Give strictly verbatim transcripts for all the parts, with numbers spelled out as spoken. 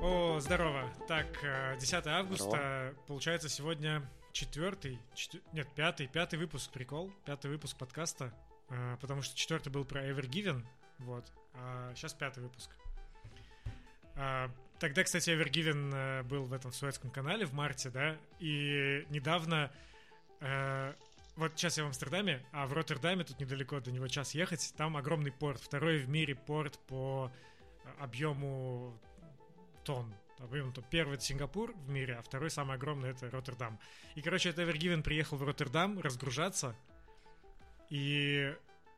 О, здорово. Так, э, десятое августа, Здорово. получается, сегодня четвертый, четвер- нет, пятый, пятый выпуск, прикол, пятый выпуск подкаста, э, потому что четвертый был про Ever Given, вот, а сейчас пятый выпуск. А, Тогда, кстати, Ever Given э, был в этом Суэцком канале в марте, да, и недавно, э, вот сейчас я в Амстердаме, а в Роттердаме, тут недалеко до него час ехать, там огромный порт, второй в мире порт по объему тонн. Объем, то первый это Сингапур в мире, а второй самый огромный это Роттердам. И, короче, это Ever Given приехал в Роттердам разгружаться. И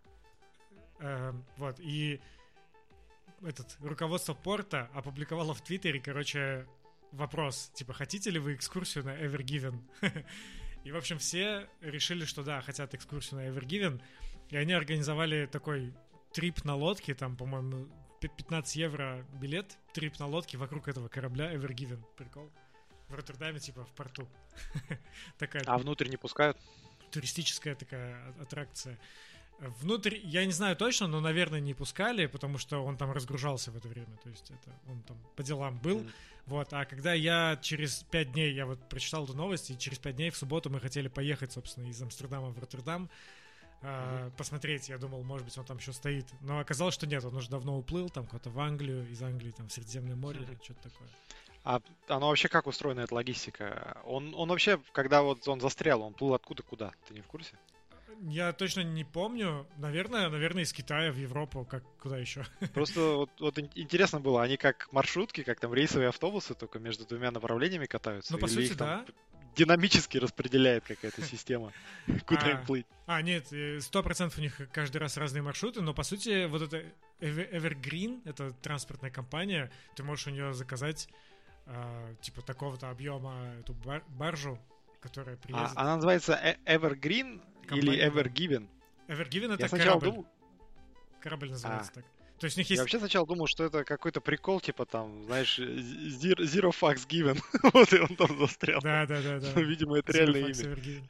э, вот, и этот руководство порта опубликовало в Твиттере, короче, вопрос, типа, хотите ли вы экскурсию на Ever Given? И, в общем, все решили, что да, хотят экскурсию на Ever Given. И они организовали такой трип на лодке, там, по-моему, пятнадцать евро билет, трип на лодке вокруг этого корабля Ever Given. Прикол. В Роттердаме, типа, в порту. Такая А внутрь не пускают? туристическая такая аттракция. Внутрь, я не знаю точно, но, наверное, не пускали, потому что он там разгружался в это время. То есть это он там по делам был. Mm. Вот. А когда я через пять дней, я вот прочитал эту новость, и через пять дней в субботу мы хотели поехать, собственно, из Амстердама в Роттердам, Uh, посмотреть, я думал, может быть, он там еще стоит. Но оказалось, что нет, он уже давно уплыл, там куда-то в Англию, из Англии, там в Средиземное море, mm-hmm. что-то такое. А оно вообще как устроена эта логистика? Он, он вообще, когда вот он застрял, он плыл откуда куда? Ты не в курсе? Я точно не помню. Наверное, наверное, из Китая в Европу, как куда еще. Просто вот, вот интересно было, они как маршрутки, как там рейсовые автобусы, только между двумя направлениями катаются? Ну, по или сути, их да. Там динамически распределяет какая-то система, куда им плыть? А, нет, сто процентов у них каждый раз разные маршруты, но, по сути, вот это Evergreen, это транспортная компания, ты можешь у нее заказать, типа, такого-то объема эту баржу, которая приедет. А, она называется Evergreen или Ever Given? Ever Given это Я сначала корабль. Думал... Корабль называется а. так. То есть у них есть... Я вообще сначала думал, что это какой-то прикол, типа там, знаешь, Zero, zero Fucks Given. Вот и он там застрял. Да, да, да, да. Видимо, это реальное имя.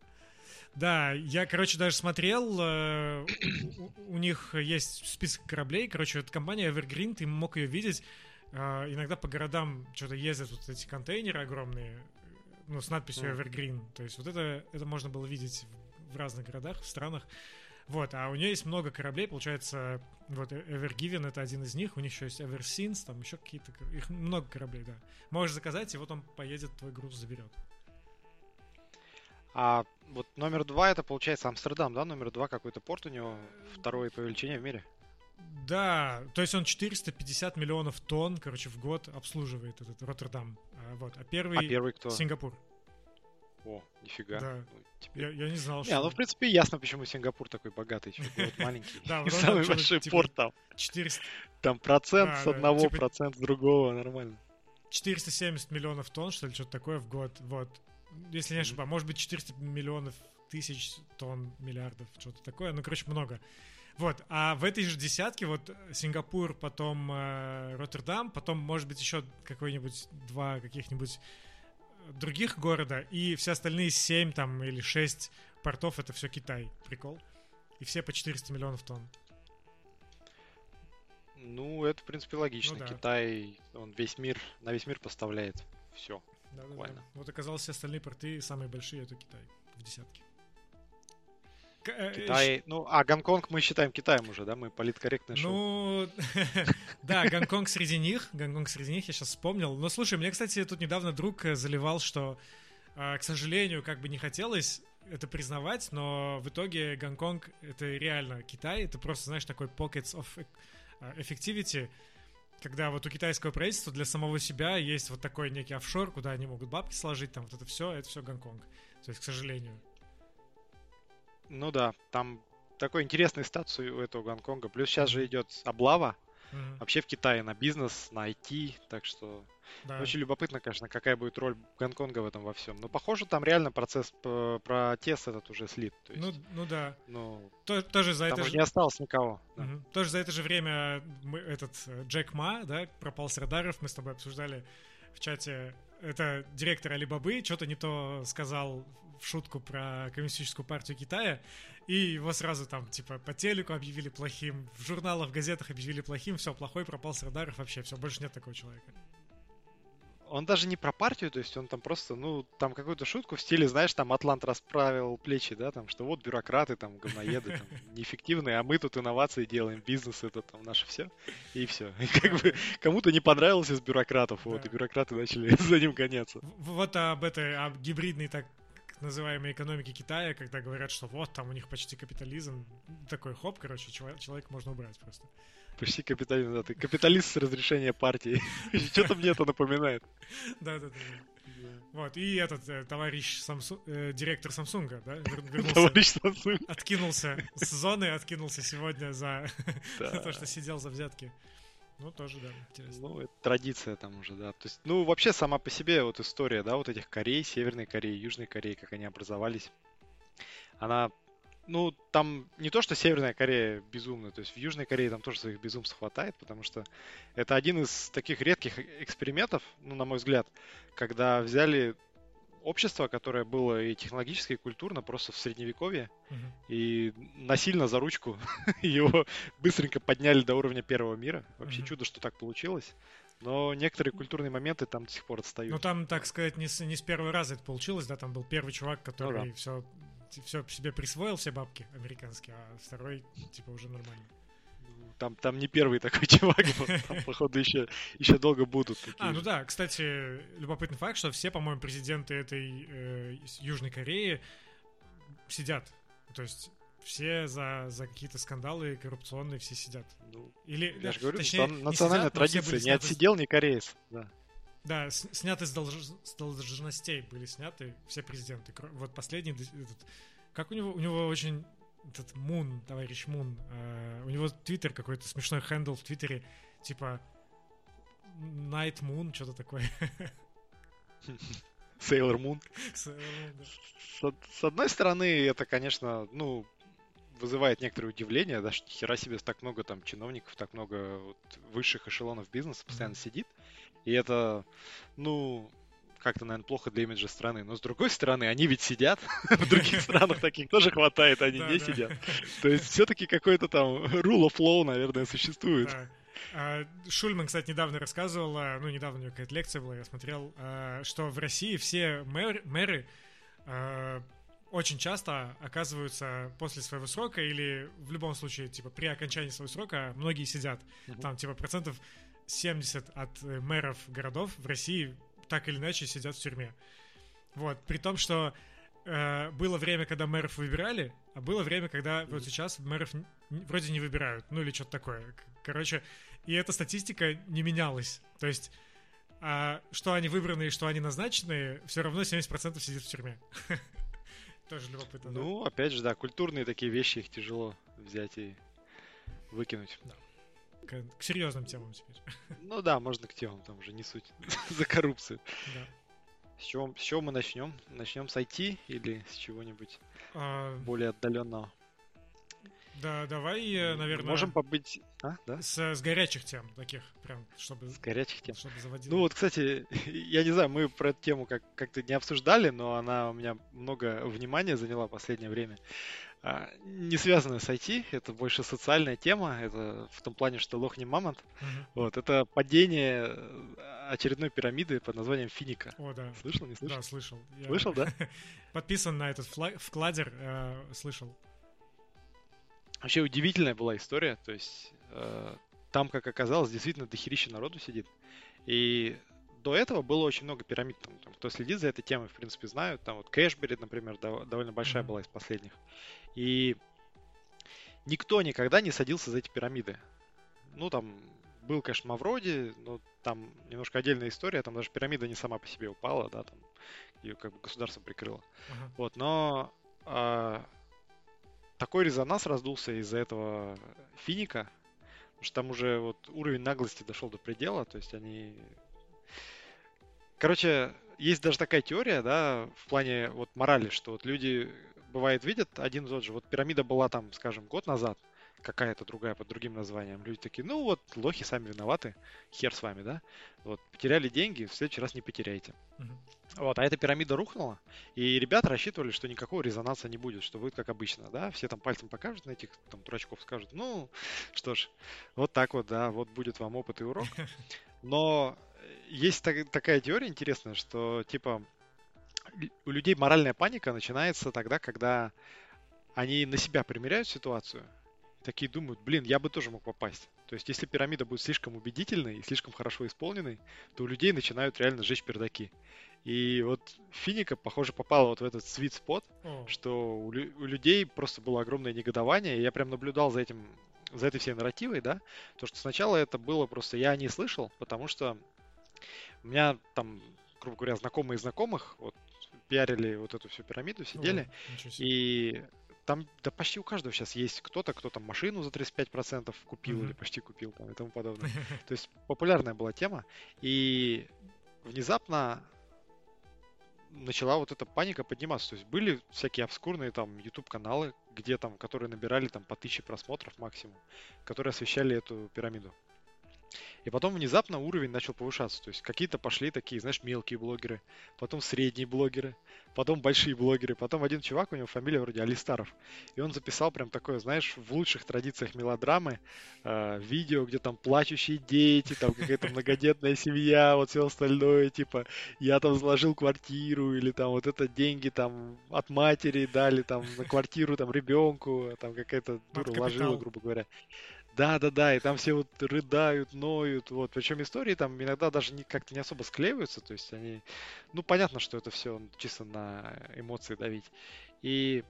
Да, я, короче, даже смотрел, э, у, у них есть список кораблей, короче, эта компания Evergreen, ты мог ее видеть, э, иногда по городам что-то ездят вот эти контейнеры огромные, ну, с надписью Evergreen, то есть вот это, это можно было видеть в, в разных городах, в странах, вот, а у нее есть много кораблей, получается, вот Ever Given это один из них, у них еще есть Eversince, там еще какие-то, их много кораблей, да, можешь заказать, и вот он поедет, твой груз заберет. А вот номер два это получается Амстердам, да? Номер два какой-то порт у него, второй по величине в мире. Да, то есть он четыреста пятьдесят миллионов тонн, короче, в год обслуживает этот Роттердам. А, вот. а первый, а первый кто? Сингапур. О, нифига. Да. Ну, теперь... я, я не знал, не, что... ну, в принципе, ясно, почему Сингапур такой богатый. Город маленький. Да, самый большой порт там. четыреста Там процент с одного, процент с другого, нормально. четыреста семьдесят миллионов тонн, что ли, что-то такое в год. Вот. Если не ошибаюсь, может быть, четыреста миллионов тысяч тонн, миллиардов, что-то такое. Ну, короче, много. Вот. А в этой же десятке вот Сингапур, потом э, Роттердам, потом, может быть, еще какой-нибудь два каких-нибудь других города, и все остальные семь там или шесть портов — это все Китай. Прикол. И все по четыреста миллионов тонн. Ну, это, в принципе, логично. Ну, да. Китай, он весь мир, на весь мир поставляет все. Да, да, да. Вот оказалось, все остальные порты самые большие — это Китай в десятке. Китай, ну, а Гонконг мы считаем Китаем уже, да? Мы политкорректное шоу. Ну, да, Гонконг среди них, Гонконг среди них, я сейчас вспомнил. Но слушай, мне, кстати, тут недавно друг заливал, что, к сожалению, как бы не хотелось это признавать, но в итоге Гонконг — это реально Китай, это просто, знаешь, такой pockets of effectivity, когда вот у китайского правительства для самого себя есть вот такой некий офшор, куда они могут бабки сложить, там вот это все, это все Гонконг. То есть, к сожалению. Ну да, там такой интересный статус у этого Гонконга. Плюс сейчас же идет облава mm-hmm. вообще в Китае на бизнес, на ай ти, так что да. Очень любопытно, конечно, какая будет роль Гонконга в этом во всем. Но похоже, там реально процесс протест этот уже слит. То есть, ну, ну да. Ну, То, тоже за там это уже же... не осталось никого. Да. Угу. Тоже за это же время мы, этот Джек Ма, да, пропал с радаров, мы с тобой обсуждали в чате. Это директор Алибабы, что-то не то сказал в шутку про Коммунистическую партию Китая, и его сразу там, типа, по телеку объявили плохим, в журналах, в газетах объявили плохим, все, плохой, пропал с радаров, вообще, все, больше нет такого человека. он даже не про партию, то есть он там просто, ну, там какую-то шутку в стиле, знаешь, там Атлант расправил плечи, да, там, что вот бюрократы, там, говноеды, там, неэффективные, а мы тут инновации делаем, бизнес это там наше все, и все. И как бы кому-то не понравилось из бюрократов, вот, и бюрократы начали за ним гоняться. Вот об этой, об гибридной так называемой экономике Китая, когда говорят, что вот, там у них почти капитализм, такой хоп, короче, человека можно убрать просто. Почти капитализм, да, ты капиталист с разрешения партии. Что-то мне это напоминает. Да-да-да. Вот, и этот э, товарищ Samsung, э, директор Samsung, да, вернулся, товарищ Samsung. Откинулся с зоны, откинулся сегодня за то, что сидел за взятки. Ну, тоже, да, интересно. Ну, это традиция там уже, да. То есть, ну, вообще сама по себе вот история, да, вот этих Корей, Северной Кореи, Южной Кореи, как они образовались, она, ну, там не то, что Северная Корея безумная, то есть в Южной Корее там тоже своих безумств хватает, потому что это один из таких редких экспериментов, ну, на мой взгляд, когда взяли общество, которое было и технологически, и культурно, просто в средневековье, uh-huh. и насильно за ручку его быстренько подняли до уровня первого мира. Вообще uh-huh. чудо, что так получилось. Но некоторые культурные моменты там до сих пор отстают. Ну там, так сказать, не с, не с первого раза это получилось, да, там был первый чувак, который ну, да. все, все себе присвоил, все бабки американские, а второй, типа, уже нормально. Там, там не первый такой чувак был, там, походу, еще, еще долго будут. А, ну да, кстати, любопытный факт, что все, по-моему, президенты этой э, Южной Кореи сидят. То есть все за, за какие-то скандалы коррупционные все сидят. Ну, Или, я да, же говорю, точнее, что национальная сидят, традиция, не отсидел, ни кореец. Да, да с, сняты с, долж, с должностей были сняты все президенты. Вот последний, этот, как у него, у него очень... Этот Мун, товарищ Мун, э, у него твиттер какой-то, смешной хендл в твиттере, типа Night Moon, что-то такое. Sailor Moon. Sailor Moon, да. с, с одной стороны, это, конечно, ну, вызывает некоторое удивление, да, что хера себе так много там чиновников, так много вот, высших эшелонов бизнеса постоянно mm-hmm. сидит. И это, ну... как-то, наверное, плохо для имиджа страны. Но, с другой стороны, они ведь сидят. В других странах таких тоже хватает, они не сидят. То есть, все-таки какой-то там rule of law, наверное, существует. Шульман, кстати, недавно рассказывал, ну, недавно у него какая-то лекция была, я смотрел, что в России все мэры очень часто оказываются после своего срока или в любом случае, типа, при окончании своего срока многие сидят. Там, типа, процентов семьдесят от мэров городов в России так или иначе сидят в тюрьме. Вот, при том, что э, было время, когда мэров выбирали, а было время, когда вот сейчас мэров н- вроде не выбирают, ну или что-то такое. Короче, и эта статистика не менялась. То есть, э, что они выбранные, что они назначенные, все равно семьдесят процентов сидит в тюрьме. Тоже любопытно. Ну, опять же, да, культурные такие вещи, их тяжело взять и выкинуть. К, к серьезным темам теперь. Ну да, можно к темам, там уже не суть. За коррупцию. Да. С чего, с чего мы начнем? Начнем с ай ти или с чего-нибудь а... более отдаленного? Да, давай, наверное... Можем побыть... А, да? С, с горячих тем таких, прям, чтобы... С горячих тем. Чтобы заводило. Ну вот, кстати, я не знаю, мы про эту тему как- как-то не обсуждали, но она у меня много внимания заняла в последнее время. Не связанная с ай ти, это больше социальная тема, это в том плане, что лохни мамонт. Uh-huh. Вот, это падение очередной пирамиды под названием Финика. О, да. Слышал, не слышал? Да, слышал. Слышал, да? Подписан на этот вкладер, слышал. Вообще удивительная была история, то есть там, как оказалось, действительно дохерища народу сидит. И до этого было очень много пирамид. Там, там, кто следит за этой темой, в принципе, знают. Там вот Кэшбери, например, дов- довольно большая mm-hmm. была из последних. И никто никогда не садился за эти пирамиды. Ну, там был, конечно, Мавроди, но там немножко отдельная история. Там даже пирамида не сама по себе упала, да, там ее как бы государство прикрыло. Uh-huh. Вот, но а, такой резонанс раздулся из-за этого Финика, потому что там уже вот уровень наглости дошел до предела, то есть они... Короче, есть даже такая теория, да, в плане вот морали, что вот люди, бывает, видят один и тот же. Вот пирамида была там, скажем, год назад, какая-то другая под другим названием. Люди такие, ну вот, лохи сами виноваты, хер с вами, да. Вот, потеряли деньги, в следующий раз не потеряйте. Uh-huh. Вот, а эта пирамида рухнула, и ребята рассчитывали, что никакого резонанса не будет, что будет как обычно, да. Все там пальцем покажут на этих там дурачков, скажут, ну, что ж, вот так вот, да, вот будет вам опыт и урок. Но есть так, такая теория интересная, что типа у людей моральная паника начинается тогда, когда они на себя примеряют ситуацию, такие думают, блин, я бы тоже мог попасть. То есть, если пирамида будет слишком убедительной и слишком хорошо исполненной, то у людей начинают реально жечь пердаки. И вот Финика, похоже, попала вот в этот sweet spot, oh. что у, лю- у людей просто было огромное негодование, и я прям наблюдал за этим, за этой всей нарративой, да, то, что сначала это было просто, я не слышал, потому что у меня там, грубо говоря, знакомые знакомых, вот, пиарили вот эту всю пирамиду, сидели, oh, и там, да почти у каждого сейчас есть кто-то, кто там машину за тридцать пять процентов купил mm-hmm. или почти купил там и тому подобное. То есть популярная была тема, и внезапно начала вот эта паника подниматься. То есть были всякие обскурные там YouTube-каналы, где там, которые набирали там по тысяче просмотров максимум, которые освещали эту пирамиду. И потом внезапно уровень начал повышаться. То есть какие-то пошли такие, знаешь, мелкие блогеры, потом средние блогеры, потом большие блогеры, потом один чувак, у него фамилия вроде Алистаров, и он записал прям такое, знаешь, в лучших традициях мелодрамы э, видео, где там плачущие дети, там какая-то многодетная семья, вот все остальное, типа, я там заложил квартиру, или там вот это деньги там от матери дали там на квартиру там ребенку, там какая-то дура вложила, грубо говоря. Да, да, да, и там все вот рыдают, ноют, вот. Причем истории там иногда даже не, как-то не особо склеиваются, то есть они, ну, понятно, что это все чисто на эмоции давить. И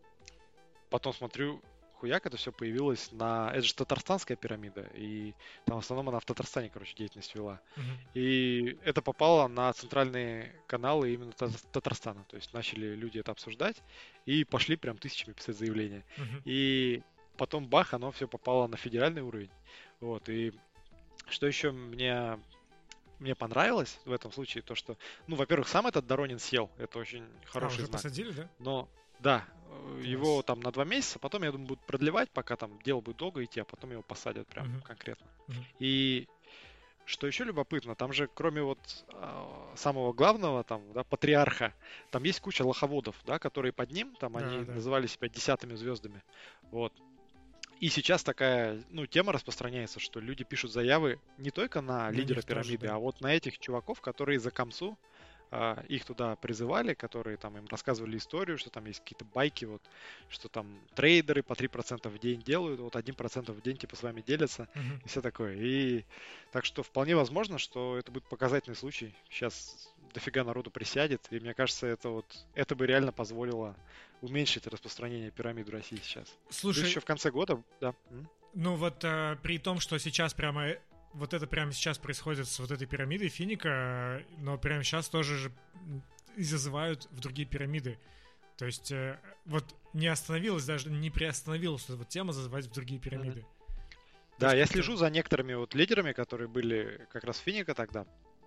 потом смотрю, хуяк, это все появилось на... Это же татарстанская пирамида, и там в основном она в Татарстане, короче, деятельность вела. Uh-huh. И это попало на центральные каналы именно Татарстана, то есть начали люди это обсуждать, и пошли прям тысячами писать заявления. Uh-huh. И потом бах, оно все попало на федеральный уровень. Вот, и что еще мне, мне понравилось в этом случае, то что, ну, во-первых, сам этот Доронин съел, это очень хороший а, уже знак. Посадили, да? Но, да, Класс. Его там на два месяца, потом, я думаю, будут продлевать, пока там дело будет долго идти, а потом его посадят прям uh-huh. конкретно. Uh-huh. И что еще любопытно, там же, кроме вот э, самого главного, там, да, патриарха, там есть куча лоховодов, да, которые под ним, там, да, они да. называли себя десятыми звездами, вот. И сейчас такая, ну, тема распространяется, что люди пишут заявы не только на, на лидера пирамиды, тоже, да. а вот на этих чуваков, которые за комсу, э, их туда призывали, которые там им рассказывали историю, что там есть какие-то байки, вот, что там трейдеры по три процента в день делают, вот один процент в день типа с вами делятся, uh-huh. и все такое. И так что вполне возможно, что это будет показательный случай. Сейчас дофига народу присядет, и мне кажется, это вот, это бы реально позволило уменьшить распространение пирамид в России сейчас. Слушай, еще в конце года, да. Ну вот а, при том, что сейчас прямо вот это прямо сейчас происходит с вот этой пирамидой Финика, но прямо сейчас тоже же и зазывают в другие пирамиды. То есть э, вот не остановилась, даже не приостановилась эта вот тема зазывать в другие пирамиды. Mm-hmm. Да, я слежу за некоторыми вот лидерами, которые были как раз Финика тогда.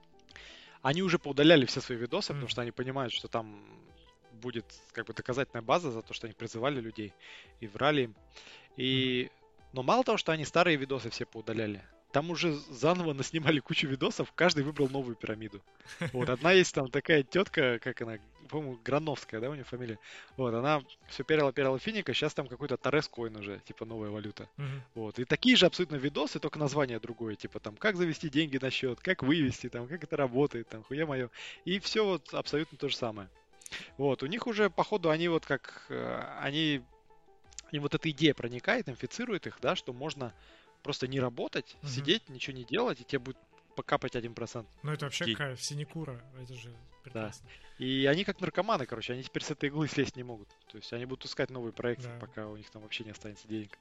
Они уже поудаляли все свои видосы, mm-hmm. потому что они понимают, что там будет как бы доказательная база за то, что они призывали людей и врали им. И... Mm-hmm. Но мало того, что они старые видосы все поудаляли, там уже заново наснимали кучу видосов, каждый выбрал новую пирамиду. Вот, одна есть там такая тетка, как она, по-моему, Грановская, да, у нее фамилия. Вот, она все перила-перила Финика, сейчас там какой-то Торрес Койн уже, типа новая валюта. Uh-huh. Вот, и такие же абсолютно видосы, только название другое, типа там, как завести деньги на счет, как вывести, там, как это работает, там, хуя мое. И все вот абсолютно то же самое. Вот, у них уже, походу, они вот как, они, им вот эта идея проникает, инфицирует их, да, что можно просто не работать, угу. сидеть, ничего не делать, и тебе будет покапать один процент. Ну это вообще кайф, синекура, это же прекрасно. Да. И они как наркоманы, короче, они теперь с этой иглы слезть не могут. То есть они будут искать новые проекты, да. пока у них там вообще не останется денег.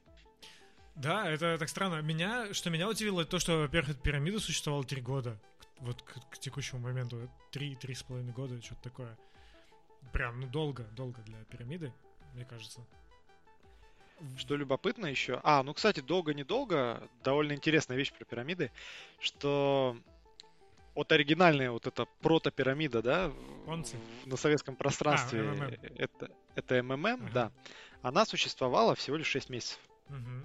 Да, это так странно. Меня, что меня удивило, то, что, во-первых, эта пирамида существовала три года. Вот к, к текущему моменту. Три, три с половиной года, что-то такое. Прям, ну, долго, долго для пирамиды, мне кажется. Что любопытно еще... А, ну, кстати, долго-недолго, довольно интересная вещь про пирамиды, что вот оригинальная вот эта прото-пирамида, да, в, на советском пространстве, а, эм эм эм. это, это эм эм эм, ага. да, она существовала всего лишь шесть месяцев. Угу.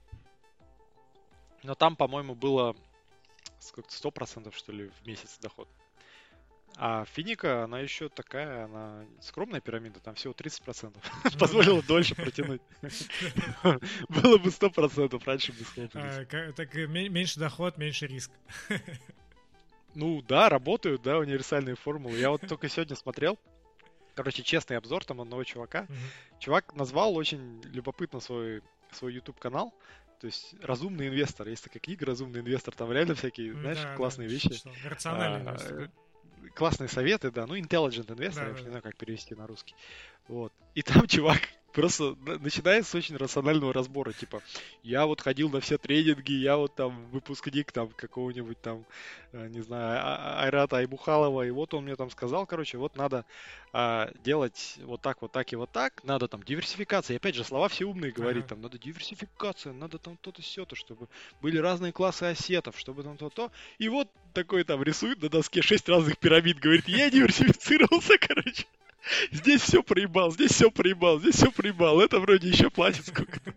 Но там, по-моему, было сколько-то сто процентов, что ли, в месяц доход. А Финика, она еще такая, она скромная пирамида, там всего тридцать процентов. Позволила дольше протянуть. Было бы сто процентов, раньше бы схлопнулись. Так меньше доход, меньше риск. Ну да, работают, да, универсальные формулы. Я вот только сегодня смотрел, короче, честный обзор там одного чувака. Мгм. Чувак назвал очень любопытно свой, свой YouTube канал. То есть разумный инвестор. Есть такая книга «Разумный инвестор». Там реально всякие, М, знаешь, Да, да, классные ч- вещи. читал. Рациональный инвестор, А, да? классные советы, да. Ну, intelligent investor, Да, я да, уж не да. знаю, как перевести на русский. Вот. И там чувак просто на- начинает с очень рационального разбора. Типа, я вот ходил на все тренинги, я вот там выпускник там какого-нибудь там, э, не знаю, А- А- Айрата Айбухалова, и вот он мне там сказал, короче, вот надо а, делать вот так, вот так и вот так, надо там диверсификация. И опять же, слова все умные говорит, Ага. там, надо диверсификация, надо там то-то все-то, чтобы были разные классы ассетов, чтобы там то-то. И вот такой там рисует на доске шесть разных пирамид, говорит, я диверсифицировался, короче. Здесь все проебал, здесь все проебал, здесь все проебал. Это вроде еще платит сколько-то.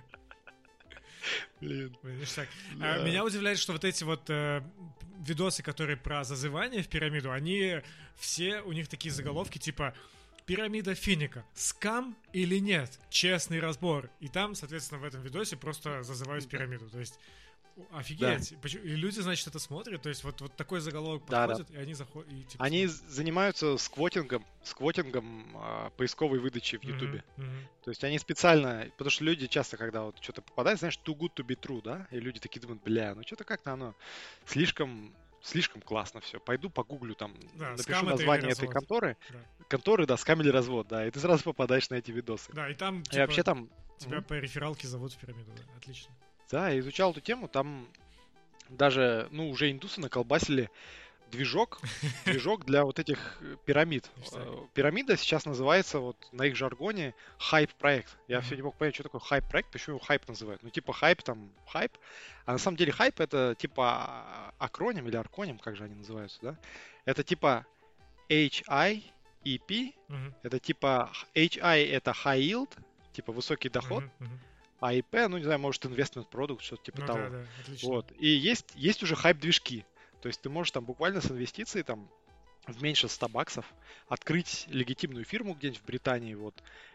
Блин. Блин, ништяк. А, Да. Меня удивляет, что вот эти вот э, видосы, которые про зазывание в пирамиду, они все, у них такие заголовки типа «Пирамида Финика. Скам или нет? Честный разбор». И там, соответственно, в этом видосе просто зазывают в пирамиду. То есть офигеть. Почему- И люди, значит, это смотрят. То есть вот, вот такой заголовок Да, да. подходит, и они заходят. И, типа, Они смотрят. занимаются сквотингом, сквотингом а, поисковой выдачи в Мгм, Ютубе. мгм. То есть они специально, потому что люди часто, когда вот что-то попадает, знаешь, too good to be true, да, и люди такие думают, бля, ну что-то как-то оно слишком, слишком классно все. Пойду погуглю там, Да, напишу скам это или название этой развод. конторы, Да. конторы, да, скам или развод, да, и ты сразу попадаешь на эти видосы. Да, и там, И типа, вообще там, тебя мгм, по рефералке зовут в пирамиду. Да. Отлично. да, я изучал эту тему, там даже, ну, уже индусы наколбасили движок, движок для вот этих э, пирамид. Ништяк. Э, Пирамида сейчас называется вот на их жаргоне хайп-проект. Я все Мгм. не мог понять, что такое хайп-проект, почему его хайп называют. Ну, типа хайп там, хайп. А на самом деле хайп это типа а- акроним или арконим, как же они называются, да? Это типа эйч ай и пи, Мгм. это типа эйч ай это high yield, типа высокий доход, Мгм, мгм. а и пи, ну не знаю, может investment product, что-то типа Ну да, того. да, отлично. Вот. И есть, есть уже хайп-движки. То есть ты можешь там буквально с инвестицией там в меньше ста баксов открыть легитимную фирму где-нибудь в Британии, вот,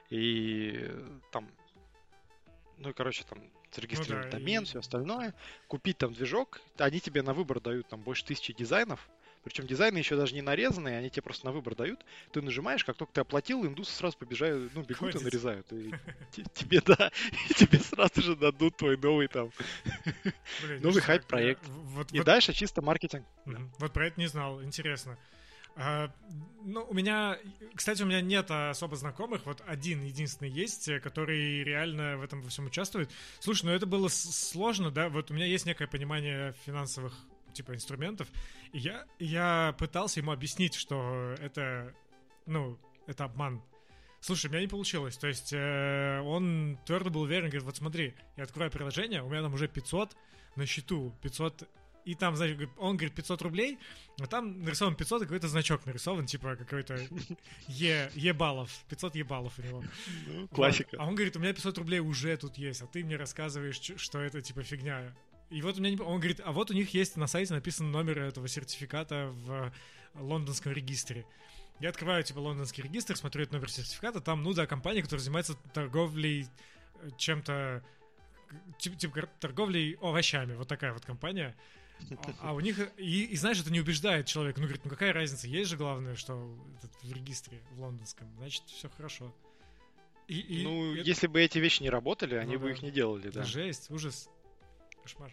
и э, там, ну и, короче, там Ну зарегистрировать да, домен, и... все остальное, купить там движок, они тебе на выбор дают там больше тысячи дизайнов, причем дизайны еще даже не нарезанные, они тебе просто на выбор дают. Ты нажимаешь, как только ты оплатил, индусы сразу побежают, ну, бегут и Ходите. нарезают. И те- тебе, да, и тебе сразу же дадут твой новый там, Блин, новый ништяк. Я хайп-проект. в- вот, И вот, дальше чисто маркетинг. Да. мгм. Вот про это не знал, интересно. А, ну, у меня, кстати, у меня нет особо знакомых, вот один единственный есть, э, который реально в этом во всем участвует. Слушай, ну это было с- сложно, да, вот у меня есть некое понимание финансовых, типа, инструментов, и я, я пытался ему объяснить, что это, ну, это обман. Слушай, у меня не получилось. То есть э, он твердо был уверен, говорит, вот смотри, я открываю приложение, у меня там уже пятьсот на счету, пятьсот, и там, знаешь, говорит, он говорит пятьсот рублей, а там нарисован пятьсот, и какой-то значок нарисован, типа какой-то Е, Е баллов, пятьсот Е баллов у него. Ну, Вот. классика. А он говорит, у меня пятьсот рублей уже тут есть, а ты мне рассказываешь, ч- что это типа фигня. И вот у меня не... Он говорит, а вот у них есть на сайте написан номер этого сертификата в лондонском регистре. Я открываю, типа, лондонский регистр, смотрю этот номер сертификата, там, ну да, компания, которая занимается торговлей э, чем-то, типа, типа торговлей овощами, вот такая вот компания. А, а у них, и, и знаешь, это не убеждает человека, ну, говорит, ну какая разница, есть же главное, что этот, в регистре, в лондонском, значит, все хорошо. И, и Ну, это- если бы эти вещи не работали, они Ну бы да. их не делали, да. Жесть, ужас, кошмар.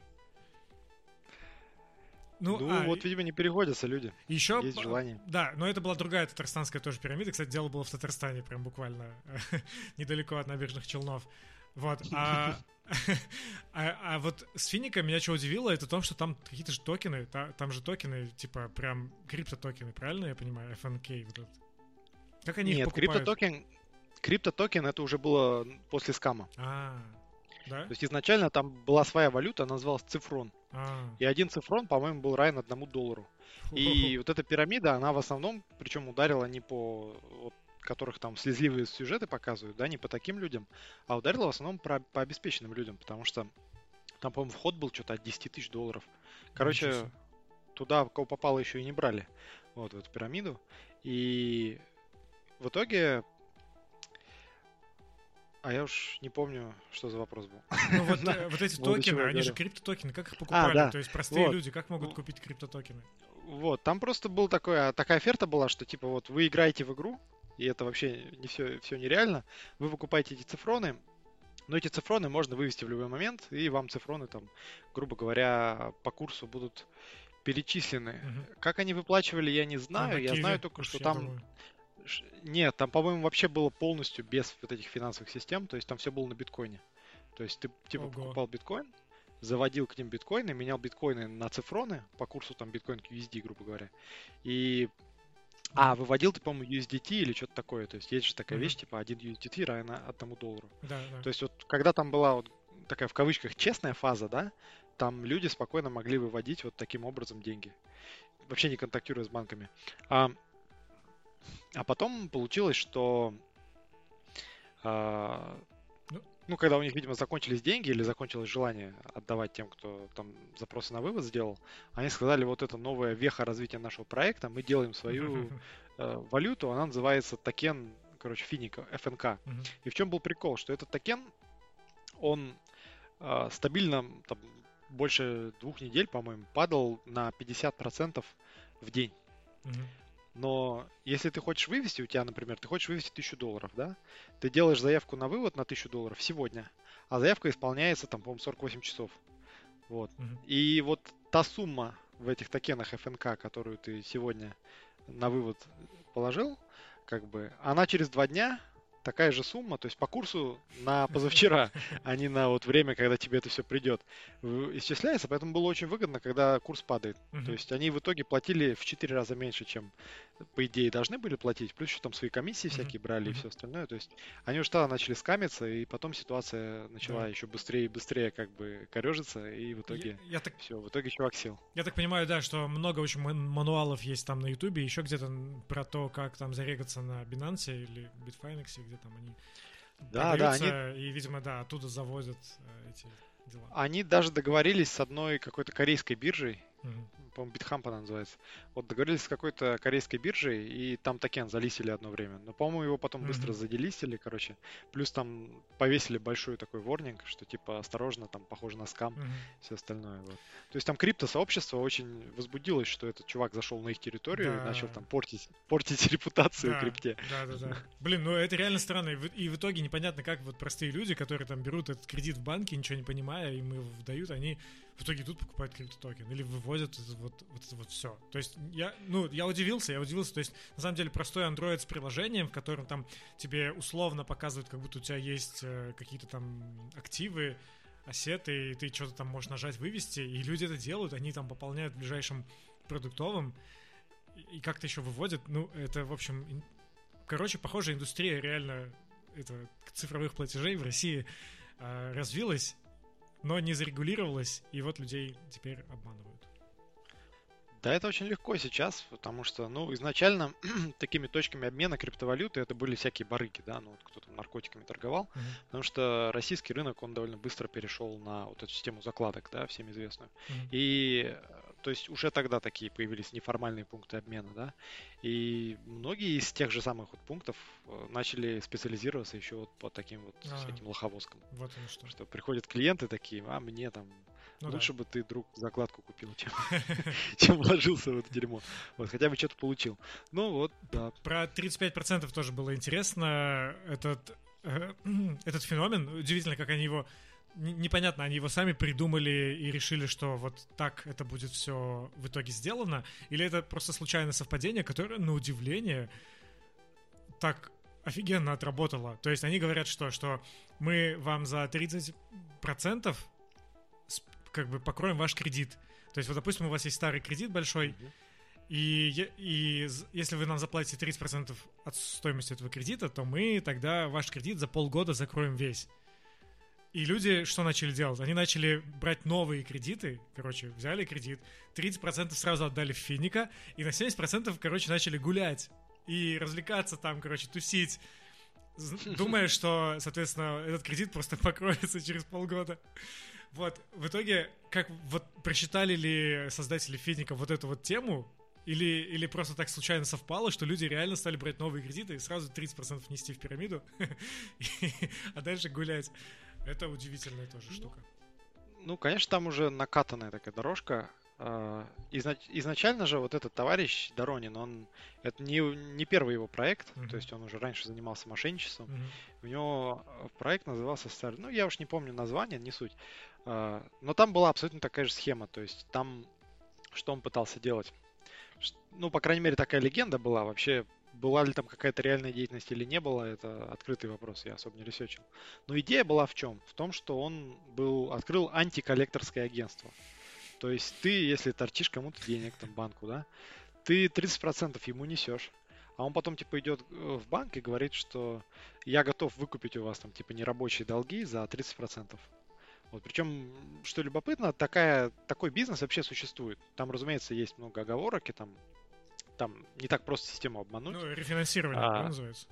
Ну, Ну, а, вот, видимо, не переводятся люди. еще, Есть желание. да, но это была другая татарстанская тоже пирамида. Кстати, дело было в Татарстане, прям буквально недалеко от набережных Челнов. Вот. А, а, а вот с Фиником меня что удивило, это то, что там какие-то же токены, та, там же токены, типа прям криптотокены, правильно я понимаю? эф эн кей. Вот этот. Как они их Нет, покупают? криптотокен, криптотокен это уже было после скама. А, да? То есть изначально там была своя валюта, она называлась цифрон. А, И один цифрон, по-моему, был равен одному доллару. И вот эта пирамида, она в основном, причем ударила не по вот, которых там слезливые сюжеты показывают, да, не по таким людям, а ударила в основном про, по обеспеченным людям, потому что там, по-моему, вход был что-то от десяти тысяч долларов. Короче, ничего себе. туда, кого попало, еще и не брали, вот, в эту пирамиду. И в итоге А я уж не помню, что за вопрос был. Ну вот, вот эти токены, они же криптотокены, как их покупали? А, да. То есть простые вот. люди, как могут купить криптотокены? Вот, там просто был такой, такая оферта была, что типа вот вы играете в игру, и это вообще не все, все нереально, вы покупаете эти цифроны, но эти цифроны можно вывести в любой момент, и вам цифроны там, грубо говоря, по курсу будут перечислены. Угу. Как они выплачивали, я не знаю, а, я знаю только, что там... Думаю. Нет, там, по-моему, вообще было полностью без вот этих финансовых систем, то есть там все было на биткоине. То есть ты типа Ого. покупал биткоин, заводил к ним биткоины, менял биткоины на цифроны по курсу там биткоин к ю эс ди, грубо говоря. И... А, выводил ты, по-моему, ю эс ди ти или что-то такое. То есть есть же такая mm-hmm. вещь, типа один ю эс ди ти равен одному доллару. Да, да. То есть вот когда там была вот такая в кавычках честная фаза, да, там люди спокойно могли выводить вот таким образом деньги. Вообще не контактируя с банками. А, а потом получилось, что а, ну, когда у них, видимо, закончились деньги или закончилось желание отдавать тем, кто там запросы на вывод сделал, они сказали, вот это новая веха развития нашего проекта, мы делаем свою э, валюту, она называется токен, короче, финика, эф эн ка. Uh-huh. И в чем был прикол, что этот токен, он э, стабильно там, больше двух недель, по-моему, падал на пятьдесят процентов в день. Uh-huh. Но если ты хочешь вывести, у тебя, например, ты хочешь вывести тысячу долларов, да? Ты делаешь заявку на вывод на тысячу долларов сегодня, а заявка исполняется, там, по-моему, сорок восемь часов. Вот. Uh-huh. И вот та сумма в этих токенах эф эн ка, которую ты сегодня на вывод положил, как бы, она через два дня такая же сумма, то есть по курсу на позавчера, а не на вот время, когда тебе это все придет, исчисляется, поэтому было очень выгодно, когда курс падает. Uh-huh. То есть они в итоге платили в четыре раза меньше, чем по идее должны были платить, плюс еще там свои комиссии uh-huh. всякие брали uh-huh. и все остальное. То есть они уже тогда начали скамиться, и потом ситуация начала yeah. еще быстрее и быстрее как бы корежиться, и в итоге я, я так... все, в итоге чувак сел. Я так понимаю, да, что много очень мануалов есть там на Ютубе, еще где-то про то, как там зарегаться на Binance или Bitfinex, где там они да, да, они... и, видимо, да, оттуда завозят э, эти дела. Они даже договорились с одной какой-то корейской биржей, mm-hmm. по-моему, Bithamp она называется. Вот договорились с какой-то корейской биржей, и там токен залистили одно время. Но, по-моему, его потом mm-hmm. быстро заделистили, короче. Плюс там повесили большой такой ворнинг, что типа осторожно, там похоже на скам, mm-hmm. все остальное. Вот. То есть там криптосообщество очень возбудилось, что этот чувак зашел на их территорию да. и начал там портить, портить репутацию да. крипте. Да, да, да. Блин, ну это реально странно. И в, и в итоге непонятно, как вот простые люди, которые там берут этот кредит в банке, ничего не понимая, им его выдают, они в итоге тут покупают криптотокен или выводят вот, вот это вот все. То есть я, ну, я удивился, я удивился. То есть на самом деле простой Android с приложением, в котором там тебе условно показывают, как будто у тебя есть э, какие-то там активы, ассеты, и ты что-то там можешь нажать вывести, и люди это делают, они там пополняют в ближайшем продуктовом и, и как-то еще выводят. Ну, это, в общем, ин... короче, похоже, индустрия реально это, цифровых платежей в России э, развилась, но не зарегулировалась, и вот людей теперь обманывают. Да, это очень легко сейчас, потому что, ну, изначально такими точками обмена криптовалюты это были всякие барыги, да, ну, вот кто там наркотиками торговал, mm-hmm. потому что российский рынок, он довольно быстро перешел на вот эту систему закладок, да, всем известную. Mm-hmm. И, то есть, уже тогда такие появились неформальные пункты обмена, да, и многие из тех же самых вот пунктов начали специализироваться еще вот по таким вот а, всяким лоховозкам. Вот оно что. Что приходят клиенты такие, а мне там ну, лучше да. бы ты, друг, закладку купил, чем, чем вложился в это дерьмо. Вот, хотя бы что-то получил. Ну вот, да. Про тридцать пять процентов тоже было интересно. Этот, э, этот феномен, удивительно, как они его... Непонятно, они его сами придумали и решили, что вот так это будет все в итоге сделано, или это просто случайное совпадение, которое, на удивление, так офигенно отработало. То есть они говорят, что, что мы вам за тридцать процентов как бы покроем ваш кредит. То есть вот, допустим, у вас есть старый кредит большой, mm-hmm. и, и если вы нам заплатите тридцать процентов от стоимости этого кредита, то мы тогда ваш кредит за полгода закроем весь. И люди что начали делать? Они начали брать новые кредиты, короче, взяли кредит, тридцать процентов сразу отдали в финика, и на семьдесят процентов, короче, начали гулять и развлекаться там, короче, тусить, думая, что, соответственно, этот кредит просто покроется через полгода. Вот, в итоге, как вот просчитали ли создатели финика вот эту вот тему, Или, или просто так случайно совпало, что люди реально стали брать новые кредиты и сразу тридцать процентов нести в пирамиду, а дальше гулять. Это удивительная тоже штука. Ну, конечно, там уже накатанная такая дорожка. Изнач, изначально же вот этот товарищ Доронин, он это не, не первый его проект, uh-huh. то есть он уже раньше занимался мошенничеством. Uh-huh. У него проект назывался, ну я уж не помню название, не суть, но там была абсолютно такая же схема, то есть там что он пытался делать? Ну, по крайней мере, такая легенда была. Вообще, была ли там какая-то реальная деятельность или не было, это открытый вопрос, я особо не ресерчил. Но идея была в чем? В том, что он был, открыл антиколлекторское агентство. То есть ты, если торчишь кому-то денег, там, банку, да, ты тридцать процентов ему несешь, а он потом, типа, идет в банк и говорит, что я готов выкупить у вас, там, типа, нерабочие долги за тридцать процентов. Вот, причем, что любопытно, такая, такой бизнес вообще существует. Там, разумеется, есть много оговорок, и там, там не так просто систему обмануть. Ну, рефинансирование, а, да, называется?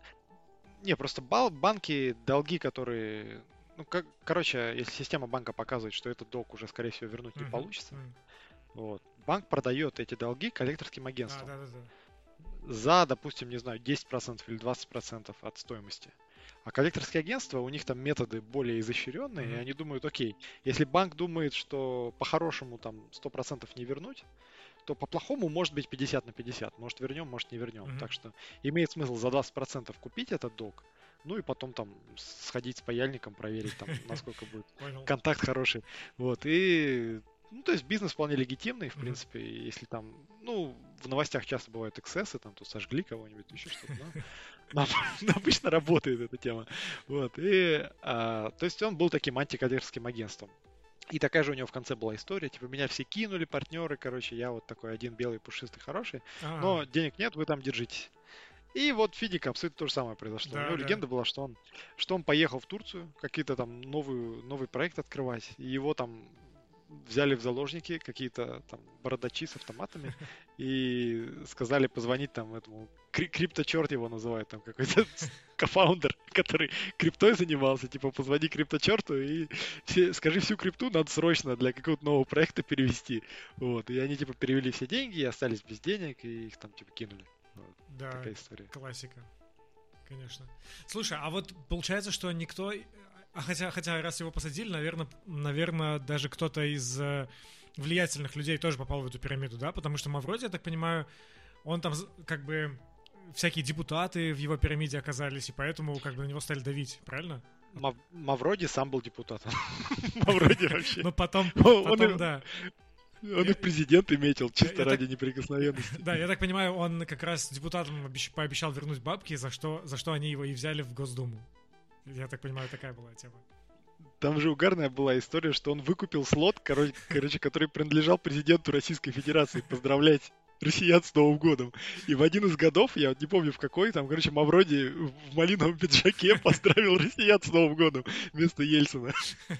Не, просто бал, банки, долги, которые... Ну, как, короче, если система банка показывает, что этот долг уже, скорее всего, вернуть не uh-huh, получится, uh-huh. вот, банк продает эти долги коллекторским агентствам. А, да, да, да. За, допустим, не знаю, десять процентов или двадцать процентов от стоимости. А коллекторские агентства, у них там методы более изощренные, mm-hmm. и они думают, окей, если банк думает, что по-хорошему там сто процентов не вернуть, то по-плохому может быть пятьдесят на пятьдесят. Может вернем, может не вернем. Mm-hmm. Так что имеет смысл за двадцать процентов купить этот долг, ну и потом там сходить с паяльником, проверить там, насколько будет контакт хороший. Вот, и... Ну, то есть бизнес вполне легитимный, в mm-hmm. принципе, если там, ну, в новостях часто бывают эксцессы, там, то сожгли кого-нибудь, еще что-то, но обычно работает эта тема. Вот, и, а, то есть он был таким антиколлекторским агентством. И такая же у него в конце была история, типа, меня все кинули, партнеры, короче, я вот такой один белый, пушистый, хороший, А-а-а. но денег нет, вы там держитесь. И вот Фидика абсолютно то же самое произошло. Да, у него да. легенда была, что он, что он поехал в Турцию, какие-то там новый, новый проект открывать, и его там взяли в заложники какие-то там бородачи с автоматами и сказали позвонить там этому крипто-черт его называют, там какой-то кофаундер, который криптой занимался, типа позвони крипто-черту и скажи всю крипту надо срочно для какого-то нового проекта перевести. Вот, и они типа перевели все деньги и остались без денег и их там типа кинули. Вот, да, такая история. Классика, конечно. Слушай, а вот получается, что никто... А хотя, хотя раз его посадили, наверное, наверное, даже кто-то из э, влиятельных людей тоже попал в эту пирамиду, да? Потому что Мавроди, я так понимаю, он там как бы... Всякие депутаты в его пирамиде оказались, и поэтому как бы на него стали давить, правильно? Мав- Мавроди сам был депутатом. Мавроди вообще. Ну потом, потом да. Он и президент метил, чисто ради неприкосновенности. Да, я так понимаю, он как раз депутатам пообещал вернуть бабки, за что, за что они его и взяли в Госдуму. Я так понимаю, такая была тема. Там же угарная была история, что он выкупил слот, короче, короче, который принадлежал президенту Российской Федерации. Поздравлять россиян с Новым годом. И в один из годов, я не помню в какой, там, короче, Мавроди в малиновом пиджаке поздравил россиян с Новым годом вместо Ельцина.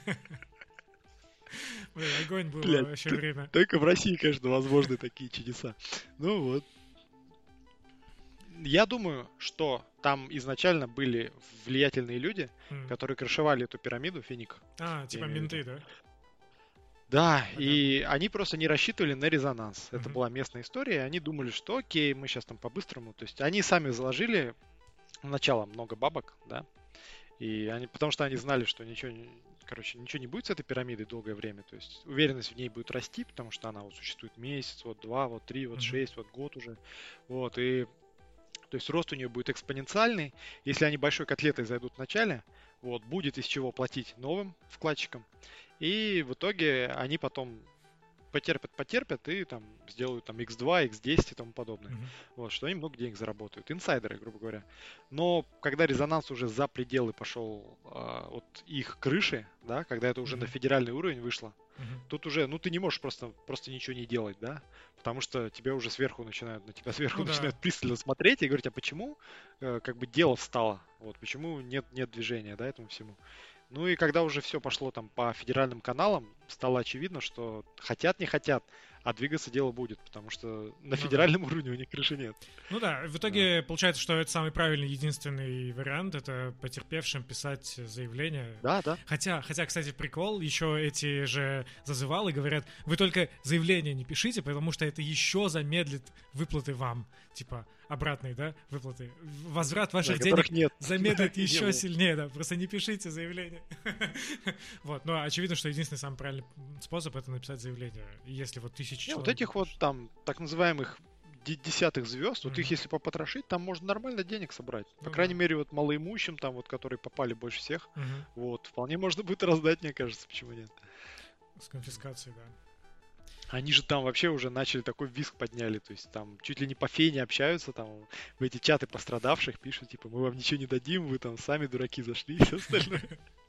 Блин, огонь был вообще время. Только в России, конечно, возможны такие чудеса. Ну вот. Я думаю, что там изначально были влиятельные люди, mm. которые крышевали эту пирамиду Финик. А, типа менты, да? Да, Понятно. И они просто не рассчитывали на резонанс. Mm-hmm. Это была местная история, и они думали, что окей, мы сейчас там по-быстрому. То есть они сами заложили сначала много бабок, да, и они, потому что они знали, что ничего, короче, ничего не будет с этой пирамидой долгое время. То есть уверенность в ней будет расти, потому что она вот существует месяц, вот два, вот три, вот mm-hmm. шесть, вот год уже. Вот, и то есть рост у нее будет экспоненциальный. Если они большой котлетой зайдут в начале, вот, будет из чего платить новым вкладчикам. И в итоге они потом потерпят, потерпят и там сделают там икс два, икс десять и тому подобное. Mm-hmm. Вот, что они много денег заработают. Инсайдеры, грубо говоря. Но когда резонанс уже за пределы пошел а, от их крыши, да, когда это уже mm-hmm. на федеральный уровень вышло, mm-hmm. тут уже, ну ты не можешь просто, просто ничего не делать, да, потому что тебя уже сверху начинают, на тебя сверху ну, начинают да. пристально смотреть и говорить, а почему э, как бы дело встало, вот, почему нет, нет движения, да, этому всему. Ну и когда уже все пошло там по федеральным каналам, стало очевидно, что хотят, не хотят, а двигаться дело будет, потому что на федеральном ну, да. уровне у них крыши нет. Ну да, в итоге да. получается, что это самый правильный, единственный вариант, это потерпевшим писать заявление. Да, да. Хотя, хотя, кстати, прикол, еще эти же зазывалы говорят, вы только заявление не пишите, потому что это еще замедлит выплаты вам, типа обратные, да, выплаты. Возврат ваших да, денег нет. замедлит да, еще сильнее, да, просто не пишите заявление. Вот, но очевидно, что единственный самый правильный способ это написать заявление. Если вот тысяча человек... Вот этих вот там так называемых десятых звезд, вот их если попотрошить, там можно нормально денег собрать. По крайней мере, вот малоимущим, там вот, которые попали больше всех, вот, вполне можно будет раздать, мне кажется, почему нет. С конфискацией, да. Они же там вообще уже начали такой визг подняли, то есть там чуть ли не по фене общаются, там в эти чаты пострадавших пишут, типа, мы вам ничего не дадим, вы там сами дураки зашли и все остальное.